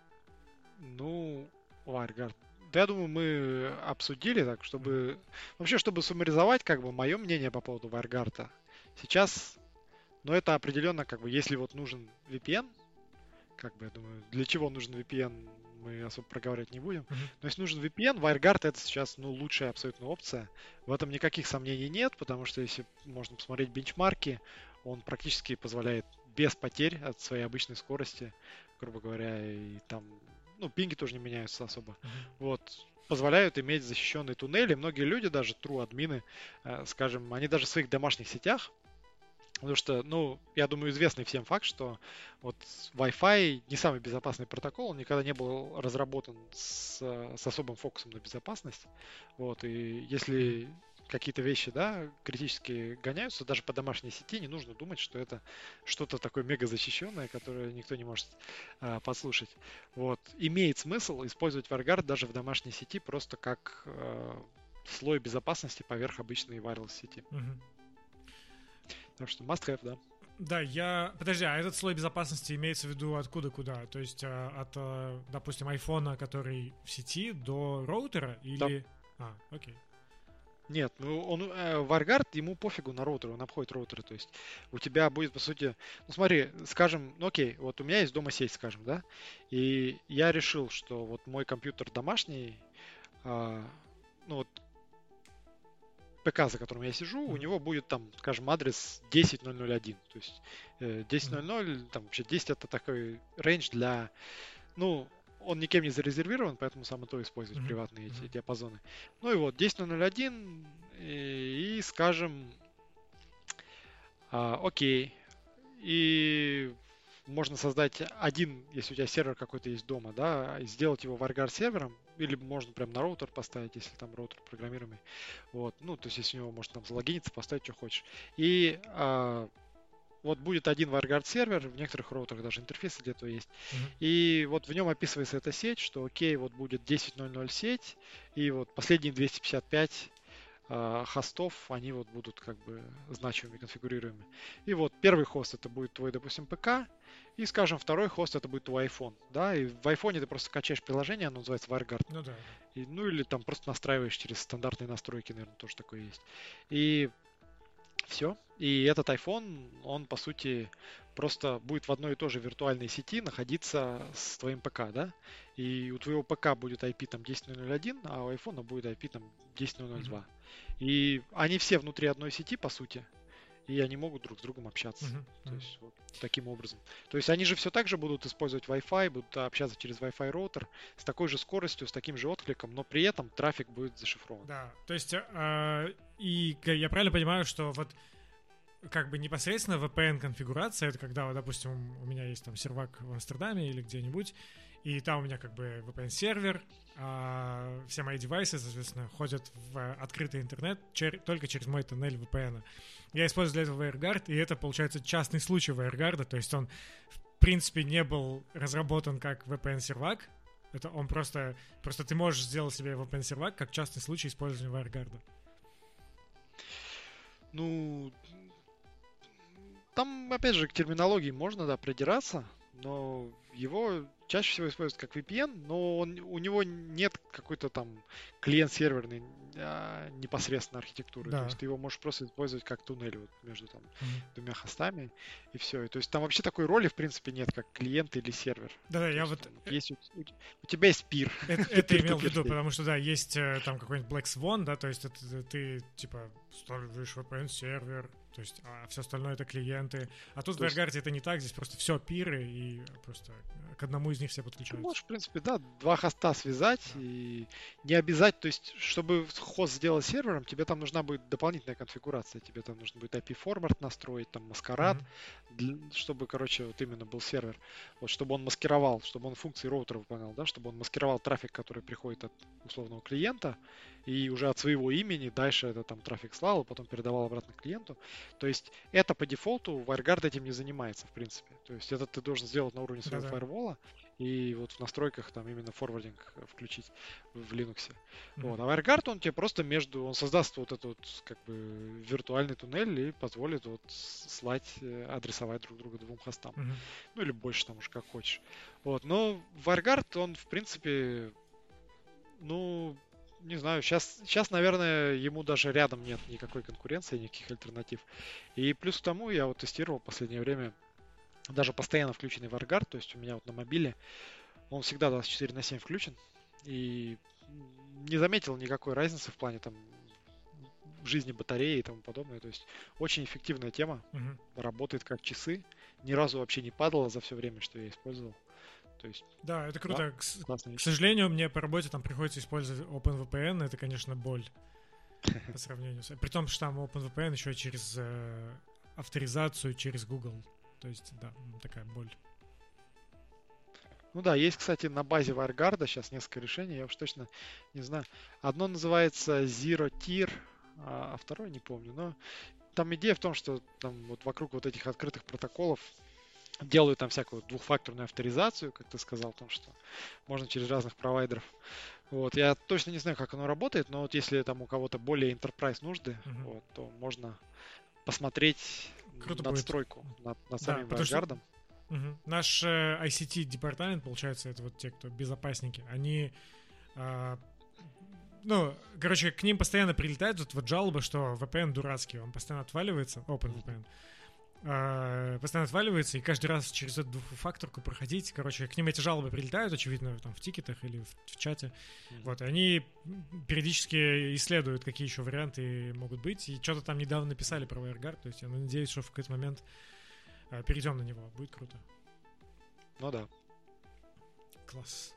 Ну, WireGuard. Да, я думаю, мы обсудили так, чтобы... Вообще, чтобы суммаризовать, как бы, мое мнение по поводу WireGuard. Сейчас, ну, это определенно, как бы, если вот нужен ви пи эн, как бы, я думаю, для чего нужен ви пи эн, мы особо проговаривать не будем. Uh-huh. Но если нужен ви пи эн, WireGuard это сейчас, ну, лучшая абсолютно опция. В этом никаких сомнений нет, потому что если можно посмотреть бенчмарки, он практически позволяет без потерь от своей обычной скорости, грубо говоря, и там... Ну, пинги тоже не меняются особо. Uh-huh. Вот. Позволяют иметь защищенные туннели. Многие люди, даже true админы, э, скажем, они даже в своих домашних сетях, потому что, ну, я думаю, известный всем факт, что вот Wi-Fi не самый безопасный протокол, он никогда не был разработан с, с особым фокусом на безопасность. Вот. И если какие-то вещи, да, критически гоняются, даже по домашней сети, не нужно думать, что это что-то такое мега защищенное, которое никто не может а, послушать. Вот. Имеет смысл использовать WireGuard даже в домашней сети просто как а, слой безопасности поверх обычной wireless сети. Угу. Так что must have, да. Да, я... Подожди, а этот слой безопасности имеется в виду откуда куда? То есть от, допустим, айфона, который в сети, до роутера или... Да. А, окей. Нет, ну он э, WireGuard, ему пофигу на роутер, он обходит роутеры, то есть у тебя будет, по сути, ну смотри, скажем, ну окей, вот у меня есть дома сеть, скажем, да, и я решил, что вот мой компьютер домашний, э, ну вот ПК, за которым я сижу, mm-hmm. у него будет там, скажем, адрес десять ноль ноль один, то есть э, десять ноль ноль, mm-hmm. там вообще десять это такой рейндж для, ну, он никем не зарезервирован, поэтому самое то использовать mm-hmm. приватные эти mm-hmm. диапазоны. Ну и вот, десять ноль ноль один и, и скажем, а, окей. И можно создать один, если у тебя сервер какой-то есть дома, да, и сделать его WireGuard сервером, или можно прям на роутер поставить, если там роутер программируемый. Вот, ну, то есть если у него можно там залогиниться, поставить, что хочешь. И а, вот будет один WireGuard сервер, в некоторых роутерах даже интерфейсы для этого есть. Mm-hmm. И вот в нем описывается эта сеть, что окей, вот будет десять ноль ноль сеть, и вот последние двести пятьдесят пять э, хостов, они вот будут как бы значимыми, конфигурируемыми. И вот первый хост это будет твой, допустим, ПК, и, скажем, второй хост это будет твой iPhone, да, и в iPhone ты просто качаешь приложение, оно называется WireGuard. Ну да. И, ну или там просто настраиваешь через стандартные настройки, наверное, тоже такое есть. И все. И этот iPhone, он, по сути, просто будет в одной и той же виртуальной сети находиться с твоим ПК, да? И у твоего ПК будет ай пи там десять ноль ноль один, а у iPhone будет ай пи там десять ноль ноль два. Mm-hmm. И они все внутри одной сети, по сути, и они могут друг с другом общаться. Mm-hmm. То есть вот таким образом. То есть они же все так же будут использовать Wi-Fi, будут общаться через Wi-Fi роутер с такой же скоростью, с таким же откликом, но при этом трафик будет зашифрован. Да, то есть э, и я правильно понимаю, что вот как бы непосредственно ви пи эн-конфигурация, это когда, вот, допустим, у меня есть там сервак в Амстердаме или где-нибудь, и там у меня как бы ви пи эн-сервер, а все мои девайсы, соответственно, ходят в открытый интернет чер- только через мой тоннель ви пи эн. Я использую для этого WireGuard, и это, получается, частный случай WireGuard, то есть он, в принципе, не был разработан как ви пи эн-сервак, это он просто, просто ты можешь сделать себе ви пи эн-сервак как частный случай использования WireGuard. Ну, там, опять же, к терминологии можно, да, придираться, но его чаще всего используют как ви пи эн, но он, у него нет какой-то там клиент-серверной а, непосредственно архитектуры. Да. То есть ты его можешь просто использовать как туннель вот между там mm-hmm. двумя хостами и все. И, то есть там вообще такой роли в принципе нет, как клиент или сервер. Да-да, я вот... Там, есть, у, у тебя есть пир. Это, это имел в виду, потому что, да, есть там какой-нибудь Black Swan, да, то есть это, ты, типа, ставишь ви пи эн-сервер, то есть, а все остальное это клиенты. А тут в WireGuard это не так, здесь просто все пиры, и просто к одному из них все подключаются. Ты можешь, в принципе, да, два хоста связать, да. И не обязательно, то есть, чтобы хост сделать сервером, тебе там нужна будет дополнительная конфигурация, тебе там нужно будет ай пи-формат настроить, там, маскарад, mm-hmm. для, чтобы, короче, вот именно был сервер, вот, чтобы он маскировал, чтобы он функции роутера выполнял, да, чтобы он маскировал трафик, который приходит от условного клиента, и уже от своего имени дальше это там трафик слал, потом передавал обратно клиенту. То есть это по дефолту WireGuard этим не занимается, в принципе. То есть это ты должен сделать на уровне своего Да-да. фаервола и вот в настройках там именно форвардинг включить в Linux. Mm-hmm. Вот. А WireGuard он тебе просто между, он создаст вот этот вот, как бы виртуальный туннель и позволит вот слать, адресовать друг друга двум хостам. Mm-hmm. Ну или больше там уж как хочешь. Вот. Но WireGuard он в принципе, ну не знаю, сейчас, сейчас, наверное, ему даже рядом нет никакой конкуренции, никаких альтернатив. И плюс к тому, я вот тестировал в последнее время даже постоянно включенный WireGuard, то есть у меня вот на мобиле он всегда двадцать четыре на семь включен, и не заметил никакой разницы в плане там жизни батареи и тому подобное. То есть очень эффективная тема, угу. Работает как часы, ни разу вообще не падала за все время, что я использовал. То есть, да, это круто. Да, к, к сожалению, мне по работе там приходится использовать OpenVPN, это, конечно, боль по сравнению с... При том, что там OpenVPN еще через э, авторизацию через Google. То есть, да, такая боль. Ну да, есть, кстати, на базе WireGuard сейчас несколько решений, я уж точно не знаю. Одно называется Zero Tier, а второе не помню, но там идея в том, что там вот вокруг вот этих открытых протоколов делают там всякую двухфакторную авторизацию, как ты сказал, о том, что можно через разных провайдеров. Вот, я точно не знаю, как оно работает, но вот если там у кого-то более enterprise нужды, mm-hmm. вот, то можно посмотреть Круто надстройку будет. над, над самим да, WireGuard. Угу. Наш э, ай си ти-департамент, получается, это вот те, кто безопасники, они, э, ну, короче, к ним постоянно прилетают вот, вот жалобы, что ви пи эн дурацкий, он постоянно отваливается, OpenVPN, э, постоянно отваливается, и каждый раз через эту двухфакторку проходить, короче, к ним эти жалобы прилетают, очевидно, там в тикетах или в, в чате, mm-hmm. вот, и они периодически исследуют, какие еще варианты могут быть, и что-то там недавно написали про WireGuard, то есть я надеюсь, что в какой-то момент перейдем на него, будет круто. Ну да. Класс.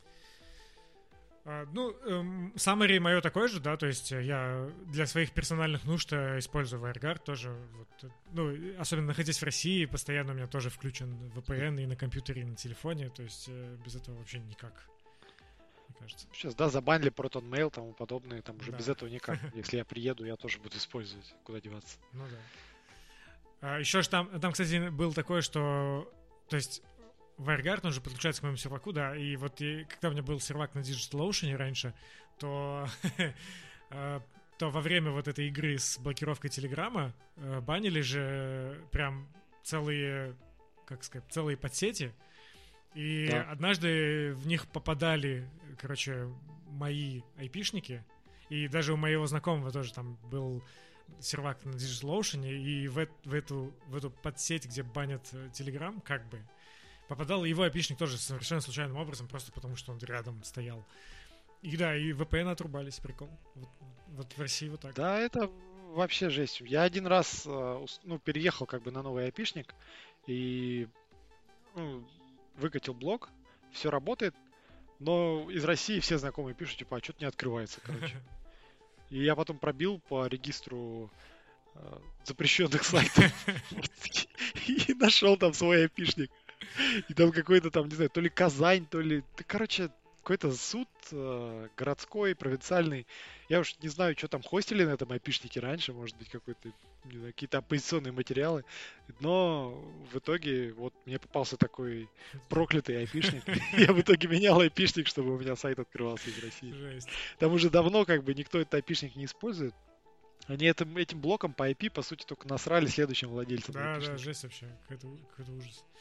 А, ну, эм, summary мое такое же, да, то есть я для своих персональных нужд использую WireGuard тоже, вот, ну, особенно находясь в России, постоянно у меня тоже включен ви пи эн и на компьютере, и на телефоне, то есть без этого вообще никак, мне кажется. Сейчас, да, забанили ProtonMail и тому подобное, там уже да. без этого никак. Если я приеду, я тоже буду использовать, куда деваться. Ну да. А, еще же там, там, кстати, было такое, что, то есть, WireGuard, он же подключается к моему серваку, да, и вот и, когда у меня был сервак на DigitalOcean раньше, то, то во время вот этой игры с блокировкой Телеграма банили же прям целые, как сказать, целые подсети, и да. однажды в них попадали, короче, мои айпишники, и даже у моего знакомого тоже там был сервак на DigitalOcean, и в, в, эту, в эту подсеть, где банят Telegram, как бы, попадал его айпишник тоже совершенно случайным образом, просто потому что он рядом стоял. И да, и ви пи эн отрубались, прикол. Вот, вот в России вот так. Да, это вообще жесть. Я один раз ну, переехал как бы на новый айпишник и ну, выкатил блок, все работает, но из России все знакомые пишут, типа, а что-то не открывается, короче. И я потом пробил по регистру э, запрещенных сайтов и нашел там свой айпишник. И там какой-то там, не знаю, то ли Казань, то ли... Короче, какой-то суд э, городской, провинциальный. Я уж не знаю, что там хостили на этом айпишнике раньше, может быть, какой-то, не знаю, какие-то оппозиционные материалы. Но в итоге вот мне попался такой проклятый айпишник. Я в итоге менял айпишник, чтобы у меня сайт открывался из России. Жесть. Там уже давно как бы никто этот айпишник не использует. Они этим, этим блоком по ай пи, по сути, только насрали следующим владельцам. Да, да, жесть вообще. Какой-то, какой-то ужас.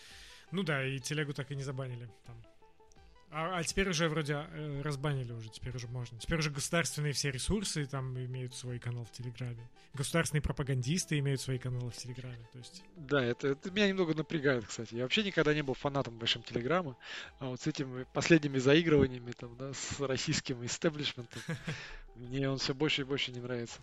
Ну да, и телегу так и не забанили там. А, а теперь уже вроде э, разбанили уже, теперь уже можно. Теперь уже государственные все ресурсы там имеют свой канал в Телеграме. Государственные пропагандисты имеют свои каналы в Телеграме. То есть... Да, это, это меня немного напрягает, кстати. Я вообще никогда не был фанатом большим Телеграма. А вот с этими последними заигрываниями там, да, с российским истеблишментом, мне он все больше и больше не нравится.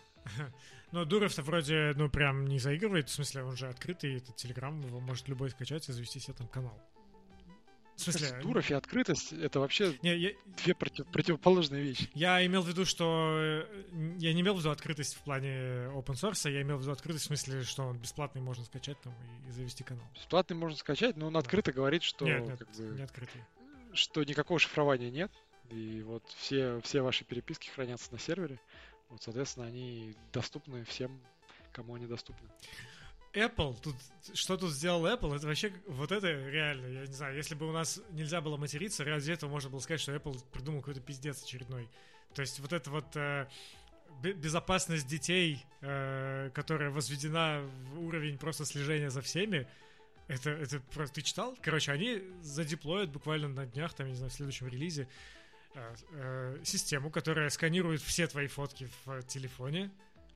Но Дуров-то вроде, ну, прям не заигрывает. В смысле, он же открытый, этот Телеграм, его может любой скачать и завести себе там канал. В смысле, Дуров и открытость — это вообще не, я... две против... противоположные вещи. Я имел в виду, что... Я не имел в виду открытость в плане open source, я имел в виду открытость в смысле, что он бесплатный можно скачать там и, и завести канал. Бесплатный можно скачать, но он да. открыто говорит, что... Нет, нет, как бы, не открытый. Что никакого шифрования нет, и вот все, все ваши переписки хранятся на сервере. Вот, соответственно, они доступны всем, кому они доступны. Apple, тут, что тут сделал Apple, это вообще, вот это реально, я не знаю, если бы у нас нельзя было материться, ради этого можно было сказать, что Apple придумал какой-то пиздец очередной. То есть вот это вот э, безопасность детей, э, которая возведена в уровень просто слежения за всеми, это, это просто, ты читал? Короче, они задеплоят буквально на днях, там, не знаю, в следующем релизе, э, э, систему, которая сканирует все твои фотки в телефоне,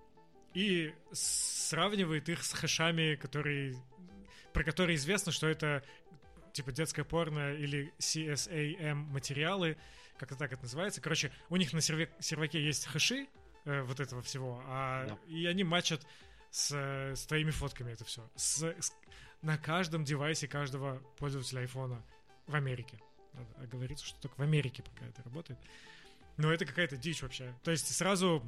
и сравнивает их с хэшами, которые, про которые известно, что это типа детское порно или си эс эй эм материалы, как-то так это называется. Короче, у них на серве- серваке есть хэши э, вот этого всего, а, да. и они матчат с, с твоими фотками это все. С, с, на каждом девайсе каждого пользователя айфона в Америке. Надо оговориться, что только в Америке пока это работает. Но это какая-то дичь вообще. То есть сразу...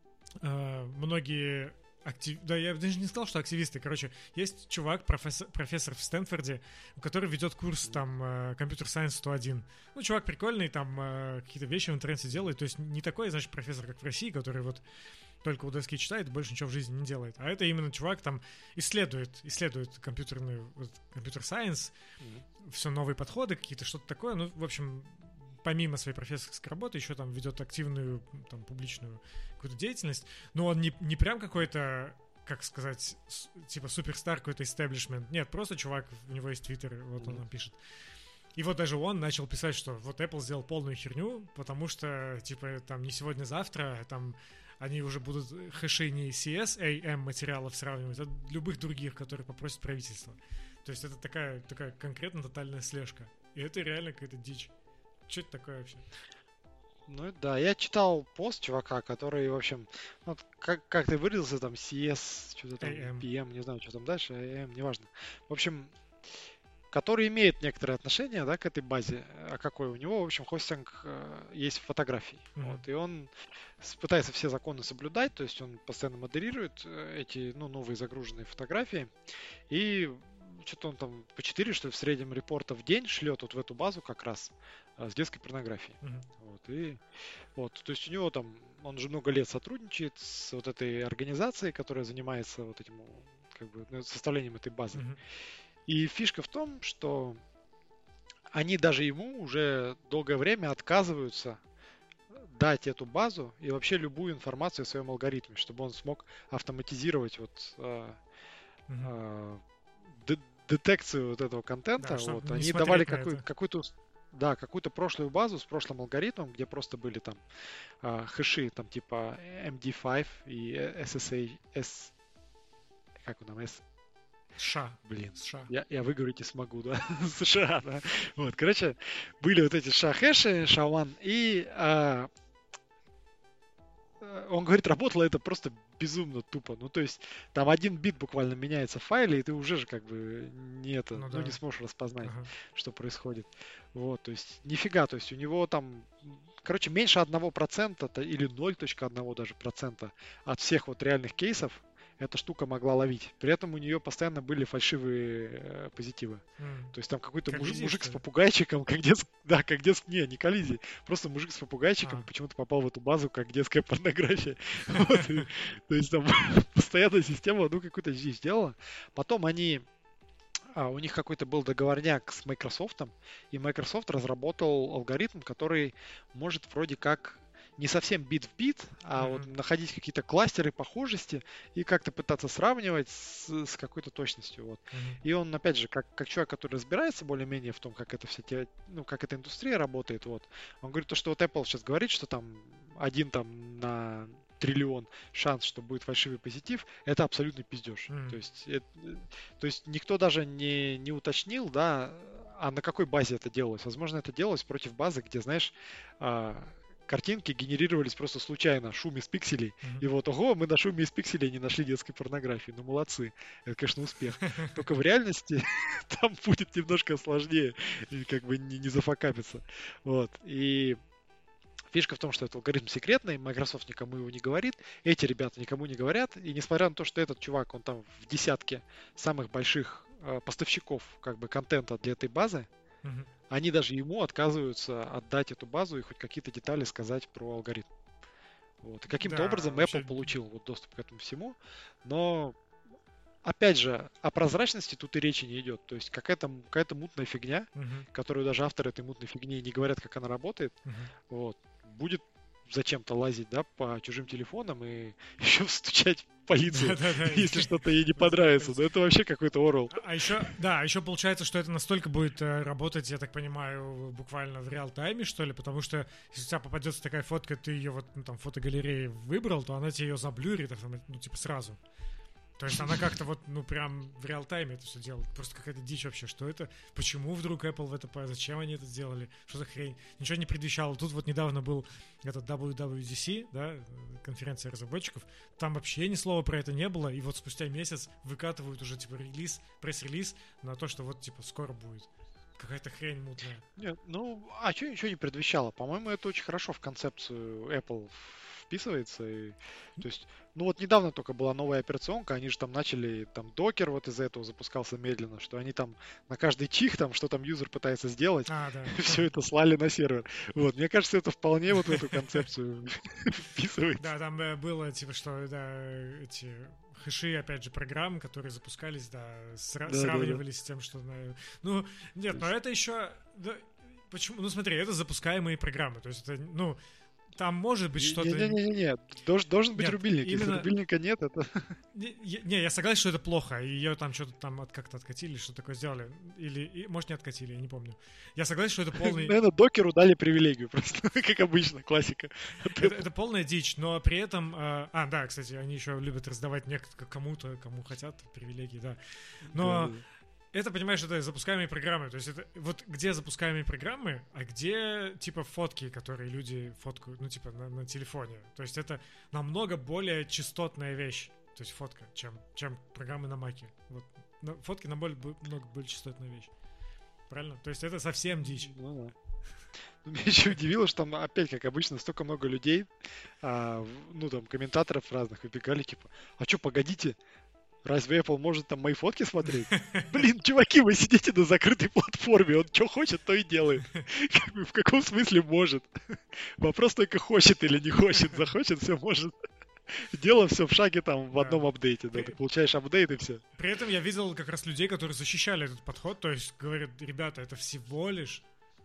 Uh, многие актив... да, я даже не сказал, что активисты. Короче, есть чувак, профессор, профессор в Стэнфорде, который ведет курс там Computer Science сто один. Ну, чувак прикольный, там uh, какие-то вещи в интернете делает. То есть не такой, значит, профессор, как в России, который вот только у доски читает, больше ничего в жизни не делает. А это именно чувак там исследует, исследует компьютерную, вот, Computer Science, mm-hmm. все новые подходы, какие-то, что-то такое. Ну, в общем, помимо своей профессорской работы, еще там ведет активную там, публичную какую-то деятельность, но он не, не прям какой-то, как сказать, с, типа суперстар какой-то истеблишмент. Нет, просто чувак, у него есть твиттер, вот mm-hmm. он там пишет. И вот даже он начал писать, что вот Apple сделал полную херню, потому что, типа, там не сегодня-завтра, там они уже будут хэши не си эс эй эм материалов сравнивать, а любых других, которые попросит правительство. То есть это такая, такая конкретно тотальная слежка. И это реально какая-то дичь. Что это такое вообще? Ну да, я читал пост чувака, который, в общем, вот как, как ты выразился, там, си эс, что-то там, эй эм. пи эм, не знаю, что там дальше, эй эм, неважно. В общем, который имеет некоторое отношение, да, к этой базе. А какой у него, в общем, хостинг э, есть фотографий. Mm-hmm. Вот, и он пытается все законы соблюдать, то есть он постоянно модерирует эти, ну, новые загруженные фотографии. И что-то он там по четыре, что ли, в среднем репорта в день шлет вот в эту базу как раз с детской порнографией. Mm-hmm. Вот, и вот, то есть у него там, он уже много лет сотрудничает с вот этой организацией, которая занимается вот этим, как бы, составлением этой базы. Mm-hmm. И фишка в том, что они даже ему уже долгое время отказываются дать эту базу и вообще любую информацию о своем алгоритме, чтобы он смог автоматизировать вот э, э, д- детекцию вот этого контента. Да, вот. Они давали какой, какую-то, да, какую-то прошлую базу с прошлым алгоритмом, где просто были там э, хэши, там типа эм ди пять и эс эс эй, S, как он там, S, США. Блин, США. Я, я выговорить не смогу, да? США, да. Вот, короче, были вот эти ша-хэши, ша-один, и а, он говорит, работало это просто безумно тупо. Ну, то есть, там один бит буквально меняется в файле, и ты уже же как бы не это, ну, ну да. не сможешь распознать, ага. что происходит. Вот, то есть, нифига, то есть, у него там, короче, меньше одного процента или ноль целых одна десятая даже процента от всех вот реальных кейсов эта штука могла ловить. При этом у нее постоянно были фальшивые э, позитивы. Mm. То есть там какой-то мужик, мужик с попугайчиком, как детский... Да, как детский... Не, не коллизии. Просто мужик с попугайчиком ah. почему-то попал в эту базу, как детская порнография. То есть там постоянно система, ну, какую-то здесь сделала. Потом они... У них какой-то был договорняк с Microsoft, и Microsoft разработал алгоритм, который может вроде как не совсем бит в бит, а mm-hmm. вот находить какие-то кластеры похожести и как-то пытаться сравнивать с, с какой-то точностью. Вот. Mm-hmm. И он, опять же, как, как человек, который разбирается более-менее в том, как это все те, ну, как эта индустрия работает, вот, он говорит то, что вот Apple сейчас говорит, что там один там на триллион шанс, что будет фальшивый позитив, это абсолютный пиздеж. Mm. То есть, это, то есть никто даже не, не уточнил, да, а на какой базе это делалось. Возможно, это делалось против базы, где, знаешь, а, картинки генерировались просто случайно, шум из пикселей. Mm-hmm. И вот, ого, мы на шуме из пикселей не нашли детской порнографии. Ну, молодцы. Это, конечно, успех. Только в реальности там будет немножко сложнее, как бы не, не зафакапиться. Вот. И фишка в том, что этот алгоритм секретный, Microsoft никому его не говорит, эти ребята никому не говорят, и несмотря на то, что этот чувак, он там в десятке самых больших э, поставщиков как бы контента для этой базы, mm-hmm. они даже ему отказываются отдать эту базу и хоть какие-то детали сказать про алгоритм. Вот. И каким-то да, образом вообще... Apple получил вот доступ к этому всему, но опять же, о прозрачности тут и речи не идет. То есть какая-то, какая-то мутная фигня, uh-huh. которую даже авторы этой мутной фигни не говорят, как она работает, uh-huh. вот, будет зачем-то лазить, да, по чужим телефонам и еще стучать в полицию, если что-то ей не понравится. Но это вообще какой-то Орвелл. А еще, да, еще получается, что это настолько будет работать, я так понимаю, буквально в реал-тайме, что ли, потому что если у тебя попадется такая фотка, ты ее вот, ну, там, в фотогалерее выбрал, то она тебе ее заблюрит, ну, типа, сразу. То есть она как-то вот, ну, прям в реал-тайме это все делает. Просто какая-то дичь вообще. Что это? Почему вдруг Apple в это... Зачем они это сделали? Что за хрень? Ничего не предвещало. Тут вот недавно был этот дабл ю дабл ю ди си, да, конференция разработчиков. Там вообще ни слова про это не было. И вот спустя месяц выкатывают уже, типа, релиз, пресс-релиз на то, что вот, типа, скоро будет. Какая-то хрень мутная. Нет, ну, а что ничего не предвещало? По-моему, это очень хорошо в концепцию Apple вписывается. И, то есть, ну вот недавно только была новая операционка, они же там начали, там докер вот из-за этого запускался медленно, что они там на каждый чих, там, что там юзер пытается сделать, а, да. все это слали на сервер. Вот, мне кажется, это вполне вот в эту концепцию вписывается. Да, там было, типа, что, да, эти хэши, опять же, программ, которые запускались, да, сра- да сравнивались да, да. с тем, что... Ну, нет, но это еще... Да, почему? Ну, смотри, это запускаемые программы, то есть это, ну... Там может быть что-то... Не-не-не, Долж, должен быть нет, рубильник. Именно... Если рубильника нет, это... Не, не, я согласен, что это плохо. И ее там что-то там от, как-то откатили, что такое сделали. Или, и, может, не откатили, я не помню. Я согласен, что это полный... Наверное, докеру дали привилегию просто, как обычно, классика. Это, это полная дичь, но при этом... Э, а, да, кстати, они еще любят раздавать некто, кому-то, кому хотят привилегии, да. Но... Да. Это, понимаешь, это запускаемые программы. То есть это вот где запускаемые программы, а где типа фотки, которые люди фоткают, ну типа на, на телефоне. То есть это намного более частотная вещь, то есть фотка, чем, чем программы на Маке. Вот. На, фотки намного много более частотная вещь. Правильно? То есть это совсем дичь. Ну, да. Меня еще удивило, что там опять, как обычно, столько много людей, а, ну там комментаторов разных выбегали, типа, а что, погодите, разве Apple может там мои фотки смотреть? Блин, чуваки, вы сидите на закрытой платформе, он что хочет, то и делает. Как бы, в каком смысле может? Вопрос только хочет или не хочет. Захочет, все может. Дело все в шаге там в да. одном апдейте. Да, при... Ты получаешь апдейт и все. При этом я видел как раз людей, которые защищали этот подход. То есть говорят, ребята, это всего лишь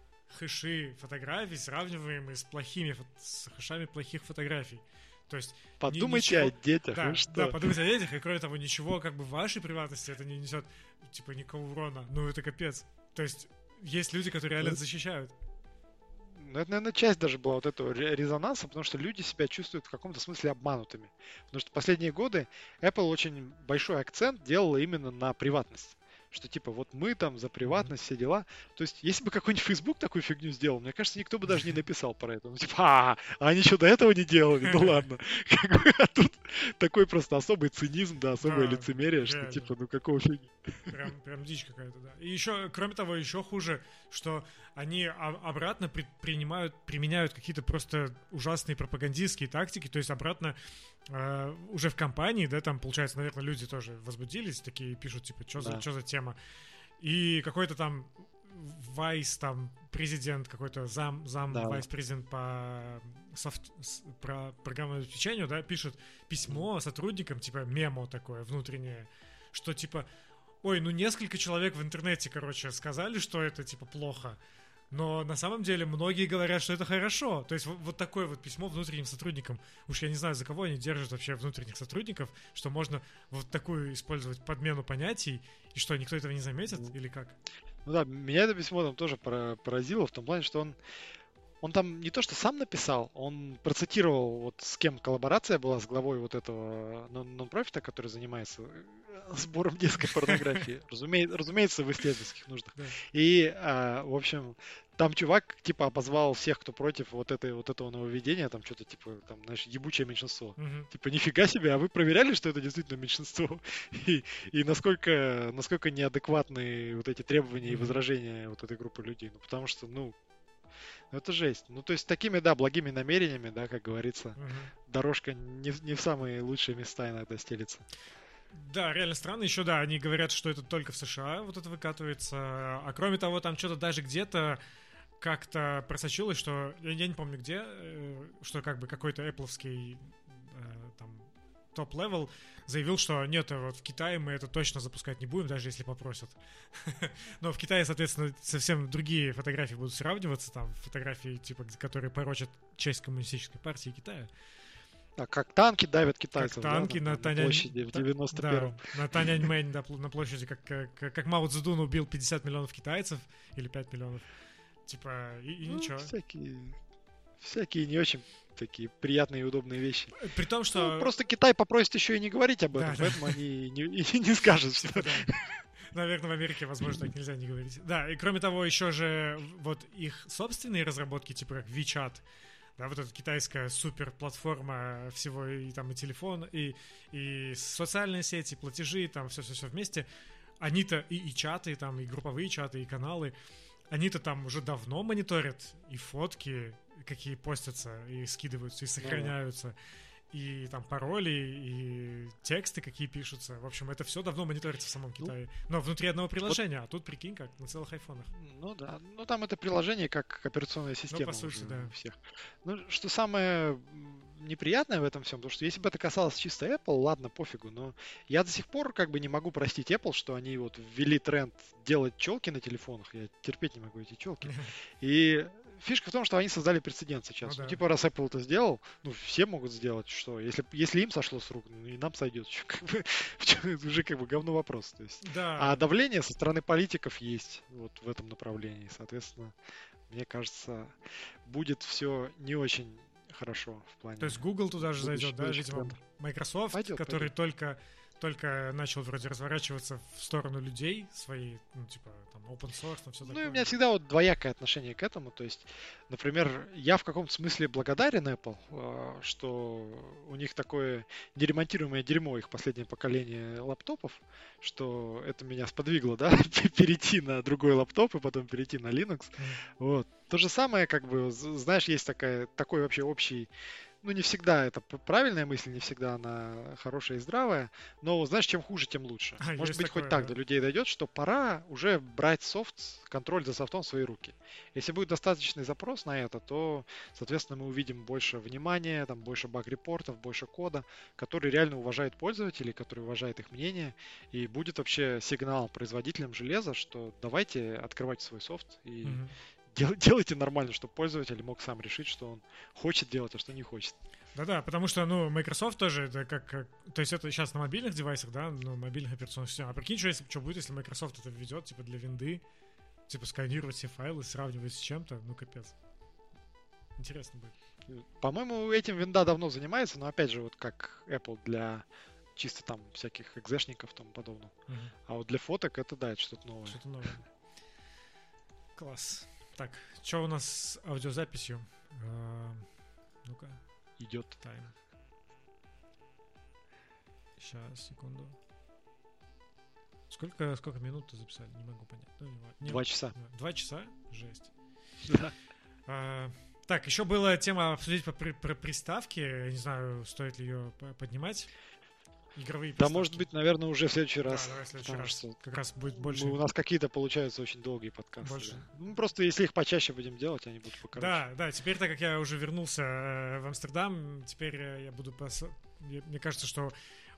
хэши фотографий, сравниваемые с плохими, с хэшами плохих фотографий. То есть подумайте ничего... о детях, да, ну что? Да, подумайте о детях, и кроме того, ничего как бы в вашей приватности это не несет, типа, никакого урона. Ну, это капец. То есть есть люди, которые реально это защищают. Ну, это, наверное, часть даже была вот этого резонанса, потому что люди себя чувствуют в каком-то смысле обманутыми. Потому что последние годы Apple очень большой акцент делала именно на приватность. Что типа вот мы там за приватность, все дела. То есть, если бы какой-нибудь Facebook такую фигню сделал, мне кажется, никто бы даже не написал про это. Ну типа, а, а они что, до этого не делали? Ну ладно. А тут такой просто особый цинизм, да, особое лицемерие, что типа, ну какого фига. Прям, прям дичь какая-то, да. И еще, кроме того, еще хуже, что они обратно принимают, применяют какие-то просто ужасные пропагандистские тактики, то есть обратно Uh, уже в компании, да, там, получается, наверное, люди тоже возбудились, такие пишут, типа, что да. за, что за тема. И какой-то там вайс, там, президент, какой-то зам, зам да. вайс-президент по софт, про программному обеспечению, да, пишет письмо mm. сотрудникам, типа, мемо такое внутреннее, что, типа, ой, ну, несколько человек в интернете, короче, сказали, что это, типа, плохо. Но на самом деле многие говорят, что это хорошо. То есть вот, вот такое вот письмо внутренним сотрудникам. Уж я не знаю, за кого они держат вообще внутренних сотрудников, что можно вот такую использовать подмену понятий, и что, никто этого не заметит, mm. или как? Ну да, меня это письмо там тоже поразило, в том плане, что он Он там не то что сам написал, он процитировал, вот с кем коллаборация была, с главой вот этого нон-профита, который занимается сбором детской порнографии, разумеется, разумеется, в исследовательских нуждах. И, а, в общем, там чувак, типа, обозвал всех, кто против вот, этой, вот этого нововведения, там что-то, типа, там, знаешь, ебучее меньшинство. Uh-huh. Типа, нифига себе, а вы проверяли, что это действительно меньшинство? И, и насколько, насколько неадекватны вот эти требования uh-huh. и возражения вот этой группы людей? Ну, потому что, ну, это жесть. Ну, то есть, такими, да, благими намерениями, да, как говорится, угу. дорожка не, не в самые лучшие места иногда стелится. Да, реально странно. Еще, да, они говорят, что это только в США вот это выкатывается. А кроме того, там что-то даже где-то как-то просочилось, что, я не помню где, что как бы какой-то Apple'овский там топ-левел заявил, что нет, вот в Китае мы это точно запускать не будем, даже если попросят. Но в Китае, соответственно, совсем другие фотографии будут сравниваться, там фотографии, типа, которые порочат честь коммунистической партии Китая. А как танки давят китайцев, как танки да, на, на Танянь... площади в девяносто первом. Да, на Таняньмэнь, да, на площади, как, как, как Мао Цзэдун убил пятьдесят миллионов китайцев, или пять миллионов. Типа, и, и ну, ничего. Всякие, всякие не очень такие приятные и удобные вещи. При том, что... Ну, просто Китай попросит еще и не говорить об этом, да, поэтому да. они не, не, не скажут, что... Да. Наверное, в Америке, возможно, так нельзя не говорить. Да, и кроме того, еще же вот их собственные разработки, типа как WeChat, да, вот эта китайская супер-платформа всего, и там и телефон, и, и социальные сети, платежи, там все-все-все вместе, они-то и, и чаты, там, и групповые чаты, и каналы, они-то там уже давно мониторят и фотки, какие постятся, и скидываются, и сохраняются, и там пароли, и тексты, какие пишутся. В общем, это все давно мониторится в самом Китае. Но внутри одного приложения, вот. А тут, прикинь, как на целых айфонах. Ну да, ну там это приложение как операционная система. Ну, по сути, да. У всех. Ну, что самое неприятное в этом всем, потому что если бы это касалось чисто Apple, ладно, пофигу, но я до сих пор как бы не могу простить Apple, что они вот ввели тренд делать челки на телефонах. Я терпеть не могу эти челки. И фишка в том, что они создали прецедент сейчас. Ну, да. Ну, типа, раз Apple это сделал, ну, все могут сделать, что? Если, если им сошло с рук, ну, и нам сойдет. Как бы, уже как бы говно вопрос. То есть. Да. А давление со стороны политиков есть вот в этом направлении. Соответственно, мне кажется, будет все не очень хорошо в плане... То есть Google туда же зайдет, да? Видимо, Microsoft, пойдет, который пойдет. только... только начал вроде разворачиваться в сторону людей своей, ну, типа, там, open source, там, все такое. Ну, и у меня всегда вот двоякое отношение к этому, то есть, например, я в каком-то смысле благодарен Apple, что у них такое неремонтируемое дерьмо, их последнее поколение лаптопов, что это меня сподвигло, да, перейти на другой лаптоп и потом перейти на Linux, mm. вот. То же самое, как бы, знаешь, есть такая, такой вообще общий. Ну, не всегда это правильная мысль, не всегда она хорошая и здравая, но, знаешь, чем хуже, тем лучше. А, Может быть, такое, хоть так да. до людей дойдет, что пора уже брать софт, контроль за софтом в свои руки. Если будет достаточный запрос на это, то, соответственно, мы увидим больше внимания, там, больше баг-репортов, больше кода, который реально уважает пользователей, который уважает их мнение, и будет вообще сигнал производителям железа, что давайте открывать свой софт и... Mm-hmm. Делайте нормально, чтобы пользователь мог сам решить, что он хочет делать, а что не хочет. Да-да, потому что, ну, Microsoft тоже, это как, как... То есть это сейчас на мобильных девайсах, да, ну, мобильных операционных систем. А прикинь, что, если, что будет, если Microsoft это введет, типа, для винды, типа, сканировать все файлы, сравнивать с чем-то, ну, капец. Интересно будет. По-моему, этим винда давно занимается, но, опять же, вот как Apple для чисто там всяких экзешников и тому подобного. Uh-huh. А вот для фоток это, да, это что-то новое. Что-то новое. Класс. Так, что у нас с аудиозаписью? А, ну-ка. Идет. Тайм. Сейчас, секунду. Сколько, сколько минут-то записали? Не могу понять. Ну, не, Два часа. Два часа? Жесть. Да. А, так, еще была тема обсудить про, про приставки. Я не знаю, стоит ли ее поднимать. Игровые приставки. Да, может быть, наверное, уже в следующий раз. Да, давай в следующий раз. Что как раз будет больше. У нас какие-то получаются очень долгие подкасты. Больше. Да. Ну, просто если их почаще будем делать, они будут покороче. Да, да, теперь, так как я уже вернулся в Амстердам, теперь я буду... Пос... Мне кажется, что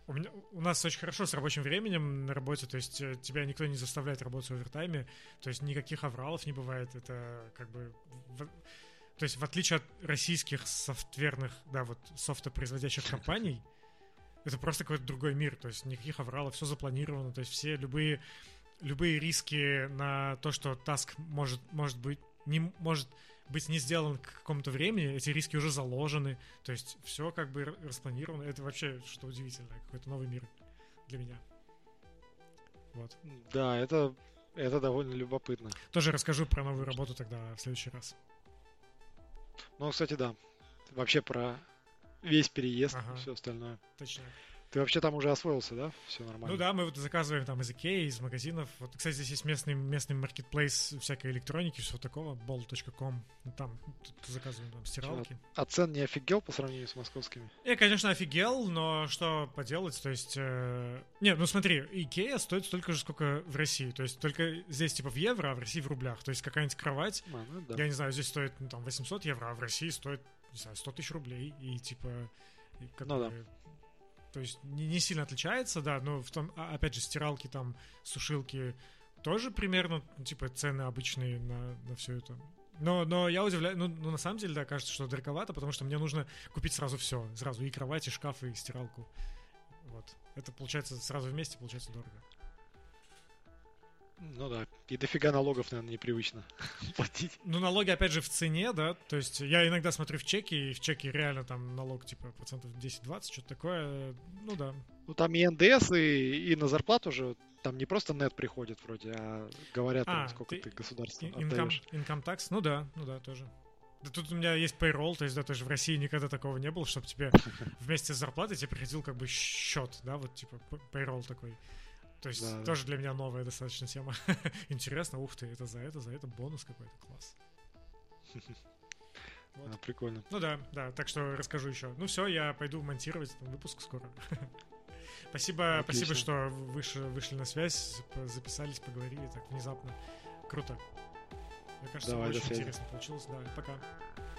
У, меня, у нас очень хорошо с рабочим временем на работе, то есть тебя никто не заставляет работать в овертайме, то есть никаких авралов не бывает, это как бы... В, то есть в отличие от российских софтверных, да, вот софтопроизводящих компаний, это просто какой-то другой мир, то есть никаких авралов, все запланировано, то есть все любые, любые риски на то, что таск может, может быть, не может быть не сделан к какому-то времени, эти риски уже заложены, то есть все как бы распланировано, это вообще что удивительное, какой-то новый мир для меня. Вот. Да, это, это довольно любопытно. Тоже расскажу про новую работу тогда в следующий раз. Ну, кстати, да, вообще про весь переезд ага. и все остальное. Точно. Ты вообще там уже освоился, да? Все нормально? Ну да, мы вот заказываем там из Икеи, из магазинов. Вот, кстати, здесь есть местный, местный маркетплейс всякой электроники, всего такого, бол точка ком. Там заказываем там стиралки. А цен не офигел по сравнению с московскими? Я, конечно, офигел, но что поделать, то есть... Э... Не, ну смотри, Икея стоит столько же, сколько в России. То есть только здесь типа в евро, а в России в рублях. То есть какая-нибудь кровать, а, ну, да. я не знаю, здесь стоит ну, там восемьсот евро, а в России стоит, не знаю, сто тысяч рублей. И типа... И, как ну бы, да. То есть не, не сильно отличается, да, но в том, опять же, стиралки, там, сушилки тоже примерно, типа, цены обычные на, на все это. Но, но я удивляюсь, ну, ну, на самом деле, да, кажется, что дороговато, потому что мне нужно купить сразу все, сразу и кровать, и шкаф, и стиралку. Вот. Это получается сразу вместе, получается дорого. Ну да, и дофига налогов, наверное, непривычно платить. Ну, налоги, опять же, в цене, да, то есть я иногда смотрю в чеке, и в чеке реально там налог, типа, процентов десять-двадцать, что-то такое, ну да. Ну, там и эн дэ эс, и, и на зарплату уже, там не просто нет приходит вроде, а говорят, а, там, сколько ты, ты государству отдаешь. Income tax, ну да, ну да, тоже. Да тут у меня есть payroll, то есть, да, тоже в России никогда такого не было, чтобы тебе вместе с зарплатой тебе приходил как бы счет, да, вот типа payroll такой. То есть да, тоже да. Для меня новая достаточно тема. Интересно, ух ты, это за это, за это бонус какой-то, класс. Вот. А, прикольно. Ну да, да, так что расскажу еще. Ну все, я пойду монтировать там выпуск скоро. Спасибо, Отлично. Спасибо, что вышли, вышли на связь, записались, поговорили так внезапно. Круто. Мне кажется, Давай, очень интересно получилось. Да, пока.